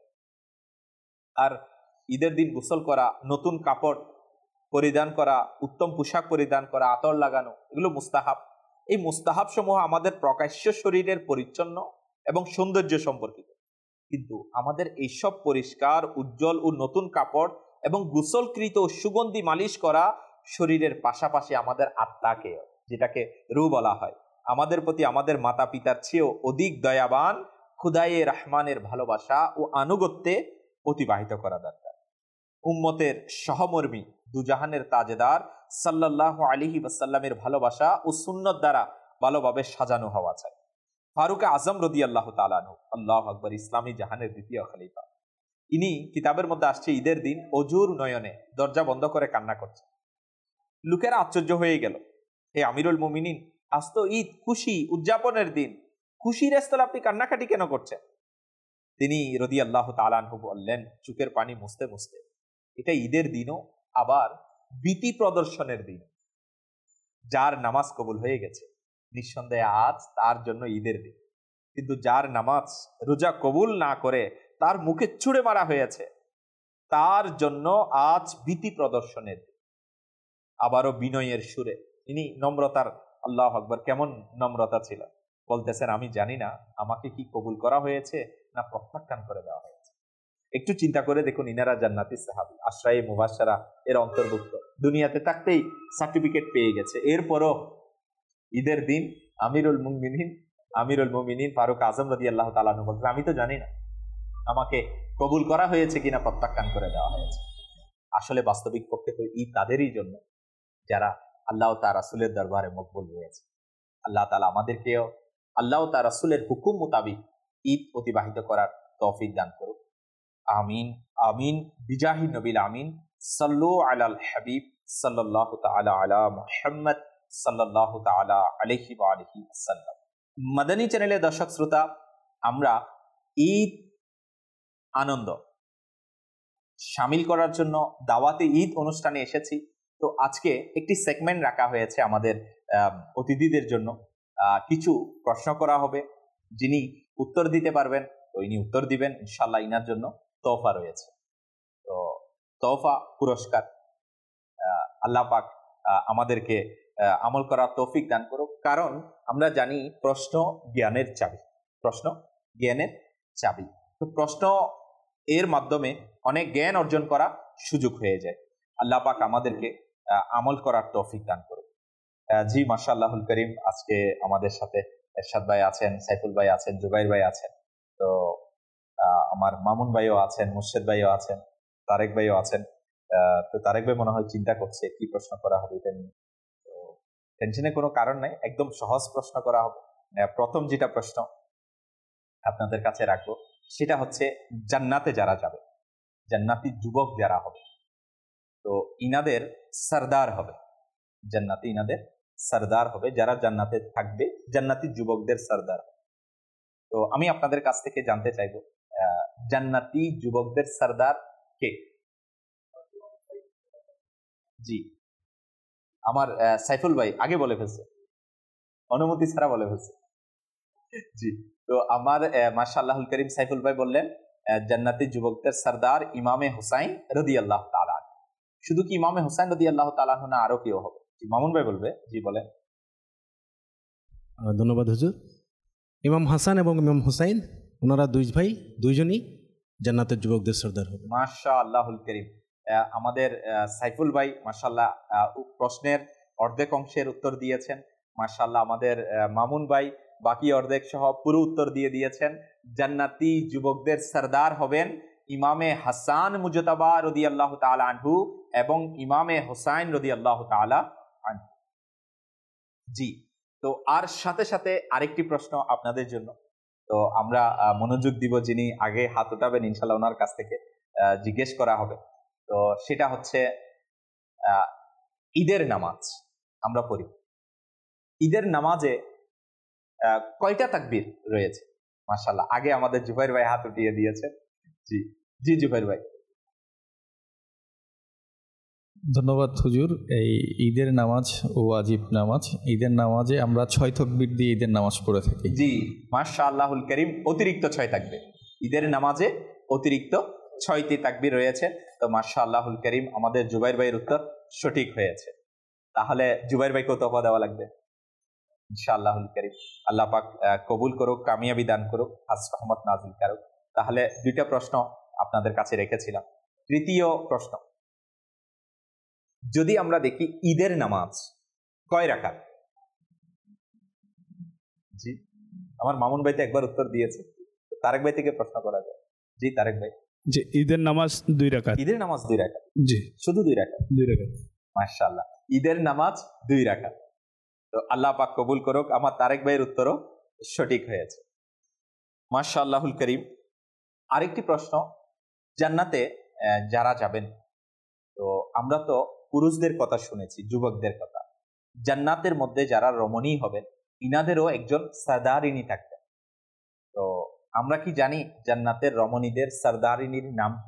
আর ঈদের দিন গোসল করা, নতুন কাপড় পরিধান করা, উত্তম পোশাক পরিধান করা, আতর লাগানো, এগুলো মুস্তাহাব। এই মুস্তাহাব সমূহ আমাদের প্রকাশ্য শরীরের পরিচ্ছন্ন এবং সৌন্দর্য সম্পর্কিত, কিন্তু আমাদের এইসব পরিষ্কার উজ্জ্বল ও নতুন কাপড় এবং গোসলকৃত সুগন্ধি মালিশ করা শরীরের পাশাপাশি আমাদের আত্মাকে, যেটাকে রূহ বলা হয়, আমাদের প্রতি আমাদের মাতা পিতার চেয়েও অধিক দয়াবান খুদায়ে রহমানের ভালোবাসা ও আনুগত্যে অতিবাহিত করা দরকার। উম্মতের সহমর্মী দুজাহানের তাজেদার সাল্লাল্লাহু আলাইহি ওয়াসাল্লামের ভালোবাসা ও সুন্নত দ্বারা ভালোভাবে সাজানো হওয়া চাই। ফারুক আজম রাদিয়াল্লাহু তাআলা আনহু, আল্লাহু আকবার, ইসলামী জাহানের দ্বিতীয় খলিফা, ইনি কিতাবের মধ্যে আসছে ঈদের দিন অজুর নয়নে দরজা বন্ধ করে কান্না করছে। লোকেরা আশ্চর্য হয়ে গেল, হে আমিরুল মুমিনিন, আজ তো ঈদ, খুশি উদযাপনের দিন, খুশির স্থলে আপনি কান্নাকাটি কেন করছেন? তিনি রাদিয়াল্লাহু তাআলা আনহু বললেন চোখের পানি মুছতে মুছতে, এটা ঈদের দিনও আবার ভীতি প্রদর্শনের দিন। যার নামাজ কবুল হয়ে গেছে নিঃসন্দেহে আজ তার জন্য ঈদের দিন, কিন্তু যার নামাজ রোজা কবুল না করে তার মুখে ছুঁড়ে মারা হয়েছে, তার জন্য আজ ভীতি প্রদর্শনের দিন। আবারও বিনয়ের সুরে ইনি নম্রতার, আল্লাহু আকবার, কেমন নম্রতা ছিল, বলতেছেন আমি জানি না আমাকে কি কবুল করা হয়েছে না প্রত্যাখ্যান করে দেওয়া হয়েছে। একটু চিন্তা করে দেখুন, ইনারা জান্নাতি সাহাবী, আশরায়ে মুবাশশারা এর অন্তর্ভুক্ত, দুনিয়াতে থাকতেই সার্টিফিকেট পেয়ে গেছে, এরপরও ঈদের দিন আমিরুল মুমিনিন আমিরুল মুমিনিন ফারুক আজম রাদিয়াল্লাহু তাআলা আনহু বলতেন আমি তো জানি না আমাকে কবুল করা হয়েছে কিনা প্রত্যাখ্যান করে দেওয়া হয়েছে। আসলে বাস্তবিক পক্ষে তো ঈদ তাদেরই জন্য যারা আল্লাহ তার রাসূলের দরবারে মকবুল হয়েছে। আল্লাহ তাআলা আমাদেরকেও আল্লাহ তার রাসূলের হুকুম মোতাবিক ঈদ অতিবাহিত করার তৌফিক দান করুক। আমিন আমিন বিজাহি নবিল আমিন। সাল্লু আলাল হাবিব সাল্লাল্লাহু তাআলা আলা মুহাম্মদ সাল্লাল্লাহু তাআলা আলাইহি ওয়া আলিহি ওয়াসাল্লাম। মাদানী চ্যানেলের দর্শক শ্রোতা, আমরা ঈদ আনন্দ শামিল করার জন্য দাওয়াতে ঈদ অনুষ্ঠানে এসেছি। তো আজকে একটি সেগমেন্ট রাখা হয়েছে আমাদের অতিথিদের জন্য। কিছু প্রশ্ন করা হবে, যিনি উত্তর দিতে পারবেন তো ইনি উত্তর দিবেন, ইনশাআল্লাহ ইনার জন্য তোহফা রয়েছে। তো তোহফা পুরস্কার আল্লাহ পাক আমাদেরকে আমল করার তৌফিক দান করুক। কারণ আমরা জানি প্রশ্ন জ্ঞানের চাবি, প্রশ্ন জ্ঞানের চাবি। তো প্রশ্ন এর মাধ্যমে অনেক জ্ঞান অর্জন করা সুযোগ হয়ে যায়। আল্লাহ পাক আমাদেরকে আমল করার তৌফিক দান করুক। জি মাশাআল্লাহুল করিম, আজকে আমাদের সাথে এরশাদ ভাই আছেন, সাইফুল ভাই আছেন, জুবাইর ভাই আছেন, তো আমার মামুন ভাইও আছেন, মুর্শেদ ভাইও আছেন, তারেক ভাইও আছেন। তো তারেক ভাই মনে হয় চিন্তা করছে কি প্রশ্ন করা হবে এটা নিয়ে। তো টেনশনের কোনো কারণ নাই, একদম সহজ প্রশ্ন করা হবে। প্রথম যেটা প্রশ্ন আপনাদের কাছে রাখবো সেটা হচ্ছে জান্নাতে যারা যাবে, জান্নাতি যুবক যারা হবে, তো ইনাদের সরদার হবে, জান্নাতে ইনাদের সরদার হবে, যারা জান্নাতে থাকবে, জান্নাতি যুবকদের সরদার। তো আমি আপনাদের কাছ থেকে জানতে চাইবো জান্নাতি যুবকদের সরদার কে? জি, আমার সাইফুল ভাই আগে বলে ফেলছে, অনুমতি ছাড়া বলে ফেলছে। জি, তো আমার মাশাআল্লাহুল করিম সাইফুল ভাই বললেন জান্নাতি যুবকদের সরদার ইমামে হুসাইন রাদিয়াল্লাহু তাআলা। শুধু কি ইমামে হুসাইন রাদিয়াল্লাহু তাআলা না আরো কেউ হবে? জি, মামুন ভাই বলবে। জি বলেন। ধন্যবাদ হুজুর। ইমাম হাসান এবং ইমাম হুসাইন ওনারা দুই ভাই, দুইজনই জান্নাতের যুবকদের সরদার হবে। মাশাআল্লাহুল করিম। আমাদের সাইফুল ভাই মাশাআল্লাহ প্রশ্নের অর্ধেক অংশের উত্তর দিয়েছেন। মাশাআল্লাহ আমাদের মামুন ভাই বাকি অর্ধেক সহ পুরো উত্তর দিয়ে দিয়েছেন। জান্নাতি যুবকদের সরদার হবেন ইমামে হাসান মুজতাবা রাদিয়াল্লাহু তাআলা আনহু এবং ইমামে হুসাইন রাদিয়াল্লাহু তাআলা আনহু। জি, তো আর সাথে সাথে আরেকটি প্রশ্ন আপনাদের জন্য, তো আমরা মনোযোগ দিব, যিনি আগে হাত উঠাবেন ইনশাআল্লাহ ওনার কাছ থেকে জিজ্ঞেস করা হবে। তো সেটা হচ্ছে ঈদের নামাজ আমরা পড়ি, ঈদের নামাজে কয়টা তাকবীর রয়েছে? মাশাআল্লাহ আগে আমাদের জুবাইর ভাই হাত উঠিয়ে দিয়েছে। জি জি জুবাইর ভাই। ধন্যবাদ হুজুর। এই ঈদের নামাজ ও ওয়াজিব নামাজ, ঈদের নামাজে আমরা ছয় তাকবীর দিয়ে ঈদের নামাজ পড়ে থাকি। জি মাশাআল্লাহুল করিম, অতিরিক্ত ছয় তাকবীর ঈদের নামাজে, অতিরিক্ত ছয়টি তাকবীর রয়েছে। তো মাশাআল্লাহুল করিম আমাদের জুবাইর ভাইয়ের উত্তর সঠিক হয়েছে। তাহলে জুবাইর ভাই কত তোফা দেওয়া লাগবে ইনশাআল্লাহুল করিম? আল্লাহ পাক কবুল করুক, কামিয়াবি দান করুক, হাস রহমত নাজিল করুক। তাহলে দুইটা প্রশ্ন আপনাদের কাছে রেখেছিলাম। তৃতীয় প্রশ্ন, যদি আমরা দেখি ঈদের নামাজ কয় রাকাত? জি, আমার মামুন ভাই তো একবার উত্তর দিয়েছে, তারেক ভাই থেকে প্রশ্ন করা যায়। জি তারেক ভাই। যে ঈদের নামাজ দুই রাকাত। ঈদের নামাজ দুই রাকাত। জি, শুধু দুই রাকাত? দুই রাকাত। মাশাআল্লাহ, ঈদের নামাজ দুই রাকাত। তো আল্লাহ পাক কবুল করুক, আমার তারেক ভাইয়ের উত্তরও সঠিক হয়েছে। মাশাআল্লাহুল করিম। আরেকটি প্রশ্ন, জান্নাতে যারা যাবেন, তো আমরা তো পুরুষদের কথা শুনেছি, যুবকদের কথা, জান্নাতের মধ্যে যারা রমণী হবেন ইনাদেরও একজন সরদারিনী থাকবেন। তো আমরা কি জানি জান্নাতের রমণীদের সরদারিনীর নাম কি?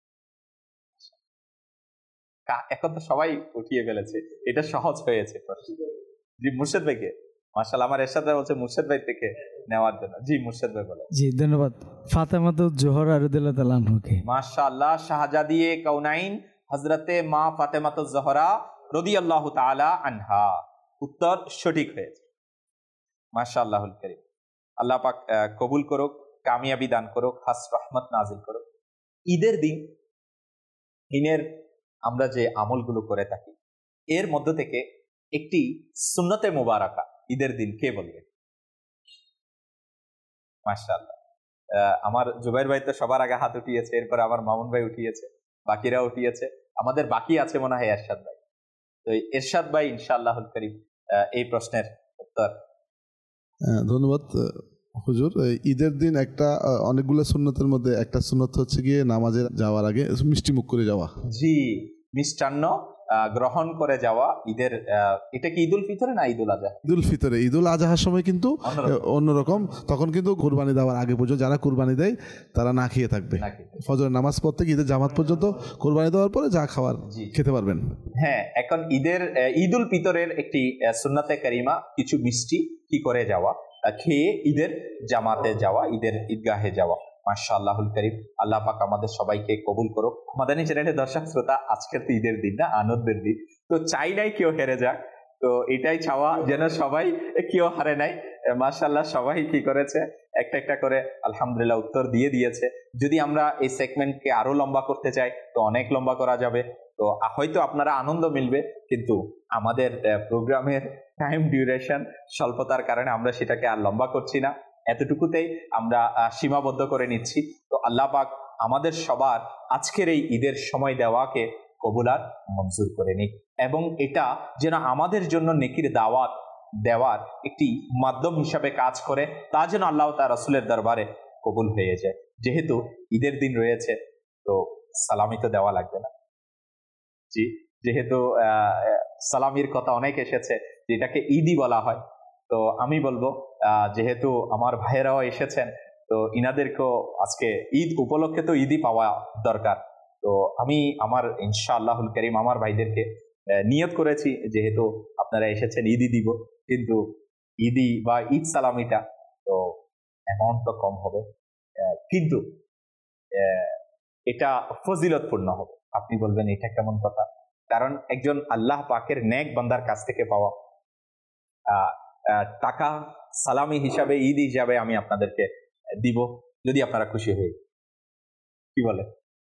এখন তো সবাই উঠিয়ে ফেলেছে, এটা সহজ হয়েছে প্রশ্ন। জি মুর্শেদ ভাইকে, মাশাআল্লাহ আমার এরশাদ ভাই বলছে মুর্শেদ ভাই থেকে নেওয়ার জন্য। জি মুর্শেদ ভাই বলেন। জি ধন্যবাদ। ফাতেমাতুজ জোহরা রাদিয়াল্লাহু তাআলা আনহাকে। মাশাআল্লাহ, শাহজাদিয়ে কাউনাইন হযরতে মা ফাতেমাতুজ জোহরা রাদিয়াল্লাহু তাআলা আনহা, উত্তর সঠিক হয়েছে। মাশাআল্লাহুল কারীম। আল্লাহ পাক কবুল করুক, কামিয়াবি দান করুক, খাস রহমত নাজিল করুক। ঈদের দিন দিনের আমরা যে আমলগুলো করে থাকি এর মধ্য থেকে একটি সুন্নতে মুবারাকা ঈদের দিন কে বলবে? মাশাআল্লাহ, আমার জুবাইর ভাই তো সবার আগে হাত উঠিয়েছে, এরপরে আমার মামুন ভাই উঠিয়েছে, বাকিরা উঠিয়েছে, আমাদের বাকি আছে মনে হয় এরশাদ ভাই। তো এরশাদ ভাই ইনশাআল্লাহুল কারীম এই প্রশ্নের উত্তর। ধন্যবাদ হুজুর। ঈদের দিন একটা অনেকগুলো সুন্নতের মধ্যে একটা সুন্নত হচ্ছে গিয়ে নামাজে যাওয়ার আগে মিষ্টি মুখ করে যাওয়া। জি, মিষ্টান্ন গ্রহণ করে যাওয়া ঈদের। এটা কি ঈদুল ফিতরে না ঈদুল আজহা? ঈদুল ফিতরে। ঈদুল আজহার সময় কিন্তু অন্যরকম, তখন কিন্তু কুরবানি দেওয়ার আগে পর্যন্ত যারা কুরবানি দেয় তারা না খেয়ে থাকবে। ফজরের নামাজ পড়তে ঈদের জামাত পর্যন্ত কুরবানি দেওয়ার পরে যা খাওয়ার খেতে পারবেন। হ্যাঁ, এখন ঈদের ঈদুল ফিতরের একটি সুন্নাতে কারিমা কিছু মিষ্টি কি করে যাওয়া, খেয়ে ঈদের জামাতে যাওয়া, ঈদের ঈদগাহে যাওয়া। মাশাআল্লাহুল কারীম, আল্লাহ পাক আমাদের সবাইকে কবুল করুক। মাদানী চ্যানেলের দর্শক শ্রোতা, আজকের তো ঈদের দিন না, আনন্দের দিন, তো চাই নাই কেউ হেরে যাক, তো এটাই চাওয়া যেন সবাই কেউ হারে নাই। মাশাআল্লাহ সবাই কি করেছে, একটা একটা করে আলহামদুলিল্লাহ উত্তর দিয়ে দিয়েছে। যদি আমরা এই সেগমেন্টকে আরো লম্বা করতে চাই তো অনেক লম্বা করা যাবে, তো হয়তো আপনারা আনন্দ মিলবে, কিন্তু আমাদের প্রোগ্রামের টাইম ডিউরেশন স্বল্পতার কারণে আমরা সেটাকে আর লম্বা করছি না, এতটুকুতেই আমরা সীমাবদ্ধ করে নিচ্ছি। তো আল্লাহ পাক আমাদের সবার আজকের এই ঈদের সময় দেওয়াকে কবুল আর মঞ্জুর করে নিক, এবং এটা যেন আমাদের জন্য নেকির দাওয়াত দেওয়ার একটি মাধ্যম হিসাবে কাজ করে, তা যেন আল্লাহ তার রাসূলের দরবারে কবুল হয়ে যায়। যেহেতু ঈদের দিন রয়েছে তো সালামি তো দেওয়া লাগবে না। জি যেহেতু আহ, সালামির কথা অনেক এসেছে, যেটাকে ঈদই বলা হয়, তো আমি বলবো আহ, যেহেতু আমার ভাইয়েরাও এসেছেন, তো ইনাদেরকেও আজকে ঈদ উপলক্ষে তো ঈদই পাওয়া দরকার। তো আমি আমার ইনশাআল্লাহুল করিম আমার ভাইদেরকে আহ, নিয়ত করেছি, যেহেতু আপনারা এসেছেন ঈদই দিব, কিন্তু ঈদি বা ঈদ সালামিটা তো অ্যামাউন্ট তো কম হবে, আহ, কিন্তু আহ, এটা ফজিলতপূর্ণ হবে। আপনি বলবেন এটা কেমন কথা? কারণ একজন আল্লাহ পাকের নেক বান্দার কাছ থেকে পাওয়া আহ, আহ, টাকা সালামি হিসাবে, ঈদ হিসাবে আমি আপনাদেরকে দিব, যদি আপনারা খুশি হয়ে, কি বলে?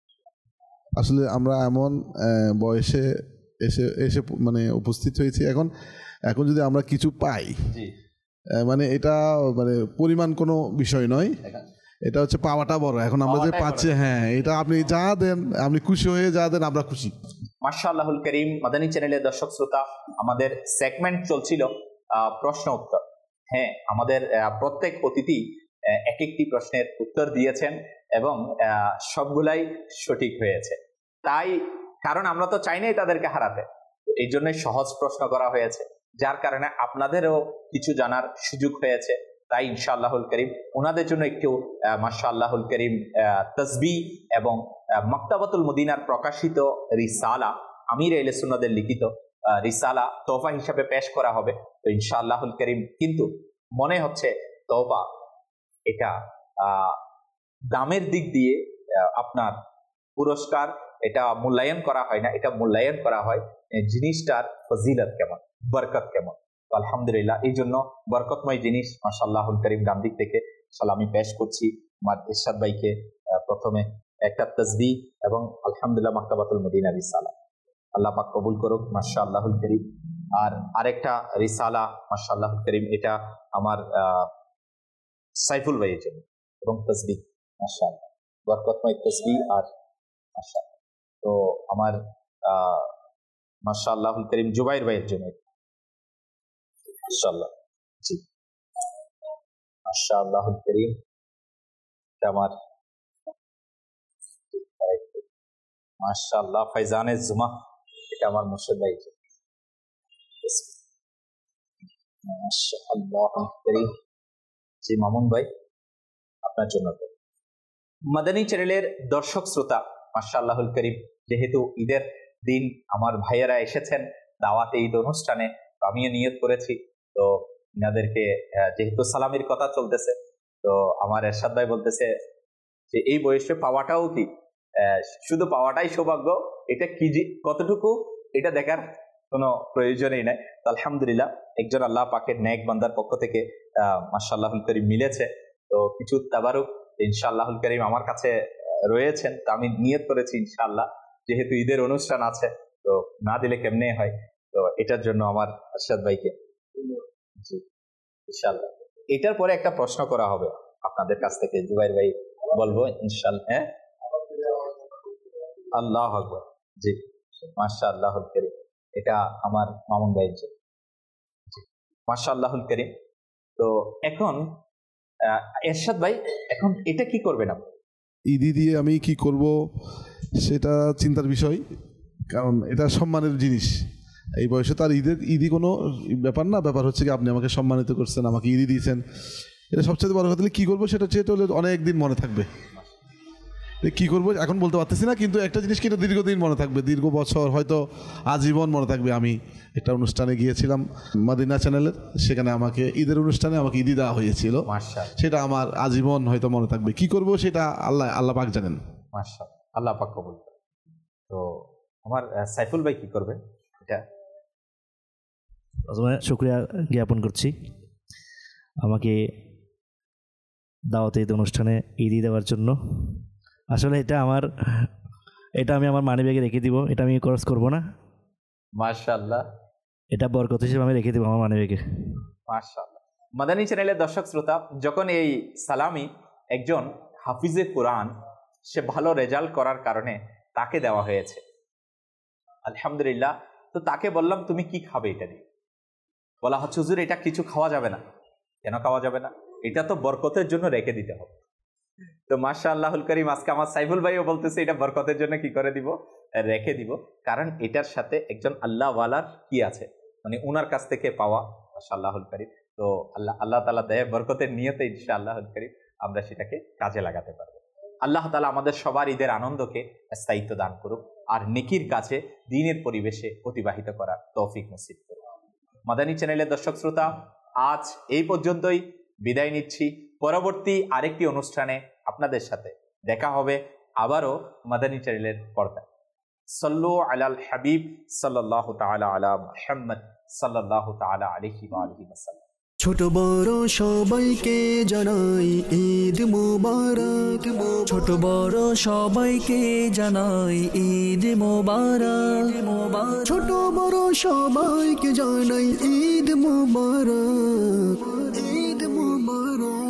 আসলে আমরা এমন আহ, বয়সে এসে এসে মানে উপস্থিত হয়েছি, এখন এখন যদি আমরা কিছু পাই, জি, আহ, মানে এটা মানে পরিমাণ কোনো বিষয় নয়, এটা হচ্ছে পাওয়াটা বড়। এখন আমরা যে পাওয়াটাই পাচ্ছি, বড়। হ্যাঁ, এটা আপনি যা দেন, আপনি খুশি হয়ে যা দেন, আমরা খুশি। মাশাআল্লাহুল করিম, মাদানী চ্যানেলের দর্শক শ্রোতা, আমাদের সেগমেন্ট চলছিল আহ, প্রশ্ন উত্তর। হ্যাঁ, আমাদের আহ, প্রত্যেক অতিথি আহ, এক একটি প্রশ্নের উত্তর দিয়েছেন এবং আহ, সবগুলাই সঠিক হয়েছে। তাই কারণ আমরা তো চাই নাই তাদেরকে হারাতে, এই জন্যই সহজ প্রশ্ন করা হয়েছে, যার কারণে আপনাদেরও কিছু জানার সুযোগ হয়েছে। তাই ইনশাআল্লাহুল করিম ওনাদের জন্য একটু মাশাআল্লাহুল করিম তসবিহ এবং আহ, মাকতাবাতুল মদিনার প্রকাশিত রিসালা, আমির আহলে সুন্নাহদের লিখিত আহ, রিসালা তোহফা হিসাবে পেশ করা হবে। তো ইনশাআল্লাহুল করিম, কিন্তু মনে হচ্ছে তোহফা এটা আহ, দামের দিক দিয়ে আহ, আপনার পুরস্কার এটা মূল্যায়ন করা হয় না, এটা মূল্যায়ন করা হয় এই জিনিসটার ফজিলত কেমন, বরকত কেমন। তো আলহামদুলিল্লাহ, এই জন্য বরকতময় জিনিস মাশাআল্লাহুল করিম ডান দিক থেকে সালামি পেশ করছি আমার ইরশাদ ভাইকে, আহ, প্রথমে একটা তসবিহ এবং আলহামদুলিল্লাহ মাকতাবাতুল মদিনা রিসালা, আল্লাহ পাক কবুল করুক মাশাআল্লাহুল করিম। আর আরেকটা রিসালা মাশাআল্লাহুল করিম, এটা আমার আহ, সাইফুল ভাইয়ের জন্য, এবং তসবিহ মাশাআল্লাহ বরকতময় তসবিহ আর মাশাআল্লাহ। তো আমার আহ মাশাআল্লাহুল করিম জুবাইর ভাইয়ের জন্য মাশাআল্লাহ, জি মাশাআল্লাহুল করিম, এটা আমার মাশাআল্লাহ ফাইজানে জুমা, এটা আমার মুর্শিদ ভাইয়ের জন্য মাশাআল্লাহুল করিম। জি মামুন ভাই, আপনার জন্য। মাদানী চ্যানেলের দর্শক শ্রোতা, মাশাআল্লাহুল করিম, যেহেতু ঈদের দিন আমার ভাইয়েরা এসেছেন দাওয়াতে ঈদ অনুষ্ঠানে, তো আমিও নিয়ত করেছি, তো ইনাদেরকে আহ, যেহেতু সালামির কথা চলতেছে, তো আমার এরশাদ ভাই বলতেছে যে এই বয়সে পাওয়াটাও কি আহ, শুধু পাওয়াটাই সৌভাগ্য, এটা কি জি- কতটুকু এটা দেখার কোনো প্রয়োজনই নাই। তো আলহামদুলিল্লাহ, একজন আল্লাহ পাকের নেক বান্দার পক্ষ থেকে আহ মাশাআল্লাহুল করিম মিলেছে, তো কিছু তাবারুক ইনশাআল্লাহুল করিম আমার কাছে রয়েছেন। তো আমি নিয়ত করেছি ইনশাআল্লাহ, যেহেতু ঈদের অনুষ্ঠান আছে, তো না দিলে কেমনে হয়, তো এটার জন্য আমার আরশাদ ভাইকে, জি ইনশাআল্লাহ। এটার পরে একটা প্রশ্ন করা হবে আপনাদের কাছ থেকে, জুবাইর ভাই বলবো ইনশাআল্লাহ। হ্যাঁ, আল্লাহু আকবার, জি মাশাআল্লাহুল করিম, এটা আমার মামুন ভাইয়ের জন্য, জি মাশাআল্লাহুল করিম। তো এখন আহ, এরশাদ ভাই, এখন এটা কি করবেন আপনি? ঈদি দিয়ে আমি কি করব সেটা চিন্তার বিষয়, কারণ এটা সম্মানের জিনিস। এই বয়সে তার ঈদের ঈদি কোনো ব্যাপার না, ব্যাপার হচ্ছে কি আপনি আমাকে সম্মানিত করছেন, আমাকে ঈদি দিয়েছেন, এটা সবচেয়ে বড় কথা। কী করবো সেটা হচ্ছে, এটা হলে অনেক দিন মনে থাকবে। কী করবো এখন বলতে পারতেছি না, কিন্তু একটা জিনিস কিন্তু দীর্ঘদিন মনে থাকবে, দীর্ঘ বছর, হয়তো আজীবন মনে থাকবে। আমি একটা অনুষ্ঠানে গিয়েছিলাম মাদিনা চ্যানেলের, সেখানে আমাকে ঈদের অনুষ্ঠানে আমাকে ঈদি দেওয়া হয়েছিল, সেটা আমার আজীবন হয়তো মনে থাকবে। কি করব সেটা আল্লাহ আল্লাহ পাক জানেন। মাশাআল্লাহ, আল্লাহ পাক কবুল করুন। তো আমার আহ, সাইফুল ভাই কি করবে এটা? প্রথমে শুকরিয়া জ্ঞাপন করছি আমাকে দাওয়াতে ঈদ অনুষ্ঠানে ঈদি দেওয়ার জন্য। আসলে এটা আমার এটা আমি আমার মানি ব্যাগে রেখে দিব, এটা আমি খরচ করব না। মাশাআল্লাহ, এটা বরকত হিসেবে আমি রেখে দিব আমার মানি ব্যাগে। মাশাআল্লাহ। মাদানী চ্যানেলের দর্শক শ্রোতা, যখন এই সালামি একজন হাফিজে কোরআন, সে ভালো রেজাল্ট করার কারণে তাকে দেওয়া হয়েছে, আলহামদুলিল্লাহ। তো তাকে বললাম তুমি কি খাবে এটা দিয়ে? বলা হচ্ছে হুজুর এটা কিছু খাওয়া যাবে না। কেন খাওয়া যাবে না? এটা তো বরকতের জন্য রেখে দিতে হবে। তো মাশাআল্লাহুল করিম, আজকে আমার সাইফুল ভাইও বলতেছে এটা বরকতের জন্য কি করে দিব? রেখে দিব, কারণ এটার সাথে একজন আল্লাহওয়ালার কি আছে, মানে ওনার কাছ থেকে পাওয়া মাশাআল্লাহুল কারীম। তো আল্লাহ আল্লাহ তাআলা দয়া বরকতের নিয়তে ইনশাআল্লাহুল কারীম আমরা সেটাকে কাজে লাগাতে পারবো। আল্লাহ তাআলা আমাদের সবার ঈদের আনন্দকে স্থায়িত্ব দান করুক, আর নেকির কাছে দ্বীনের পরিবেশে অতিবাহিত করার তৌফিক নসিব করুক। মাদানী চ্যানেলের দর্শক শ্রোতা, আজ এই পর্যন্তই, বিদায় নিচ্ছি। পরবর্তী আরেকটি অনুষ্ঠানে আপনাদের সাথে দেখা হবে আবারও মাদানী চ্যানেলের পর্দায়। সাল্লু আলাল হাবিব সাল্লাল্লাহু তাআলা আলা মুহাম্মদ সাল্লাল্লাহু তাআলা আলাইহি ওয়া আলিহি ওয়াসাল্লাম। ছোট বড় সবাইকে জানাই ঈদ মোবারক, ছোট বড় সবাইকে জানাই ঈদ মোবারক, ছোট বড় সবাইকে জানাই ঈদ মোবারক, ঈদ মোবারক।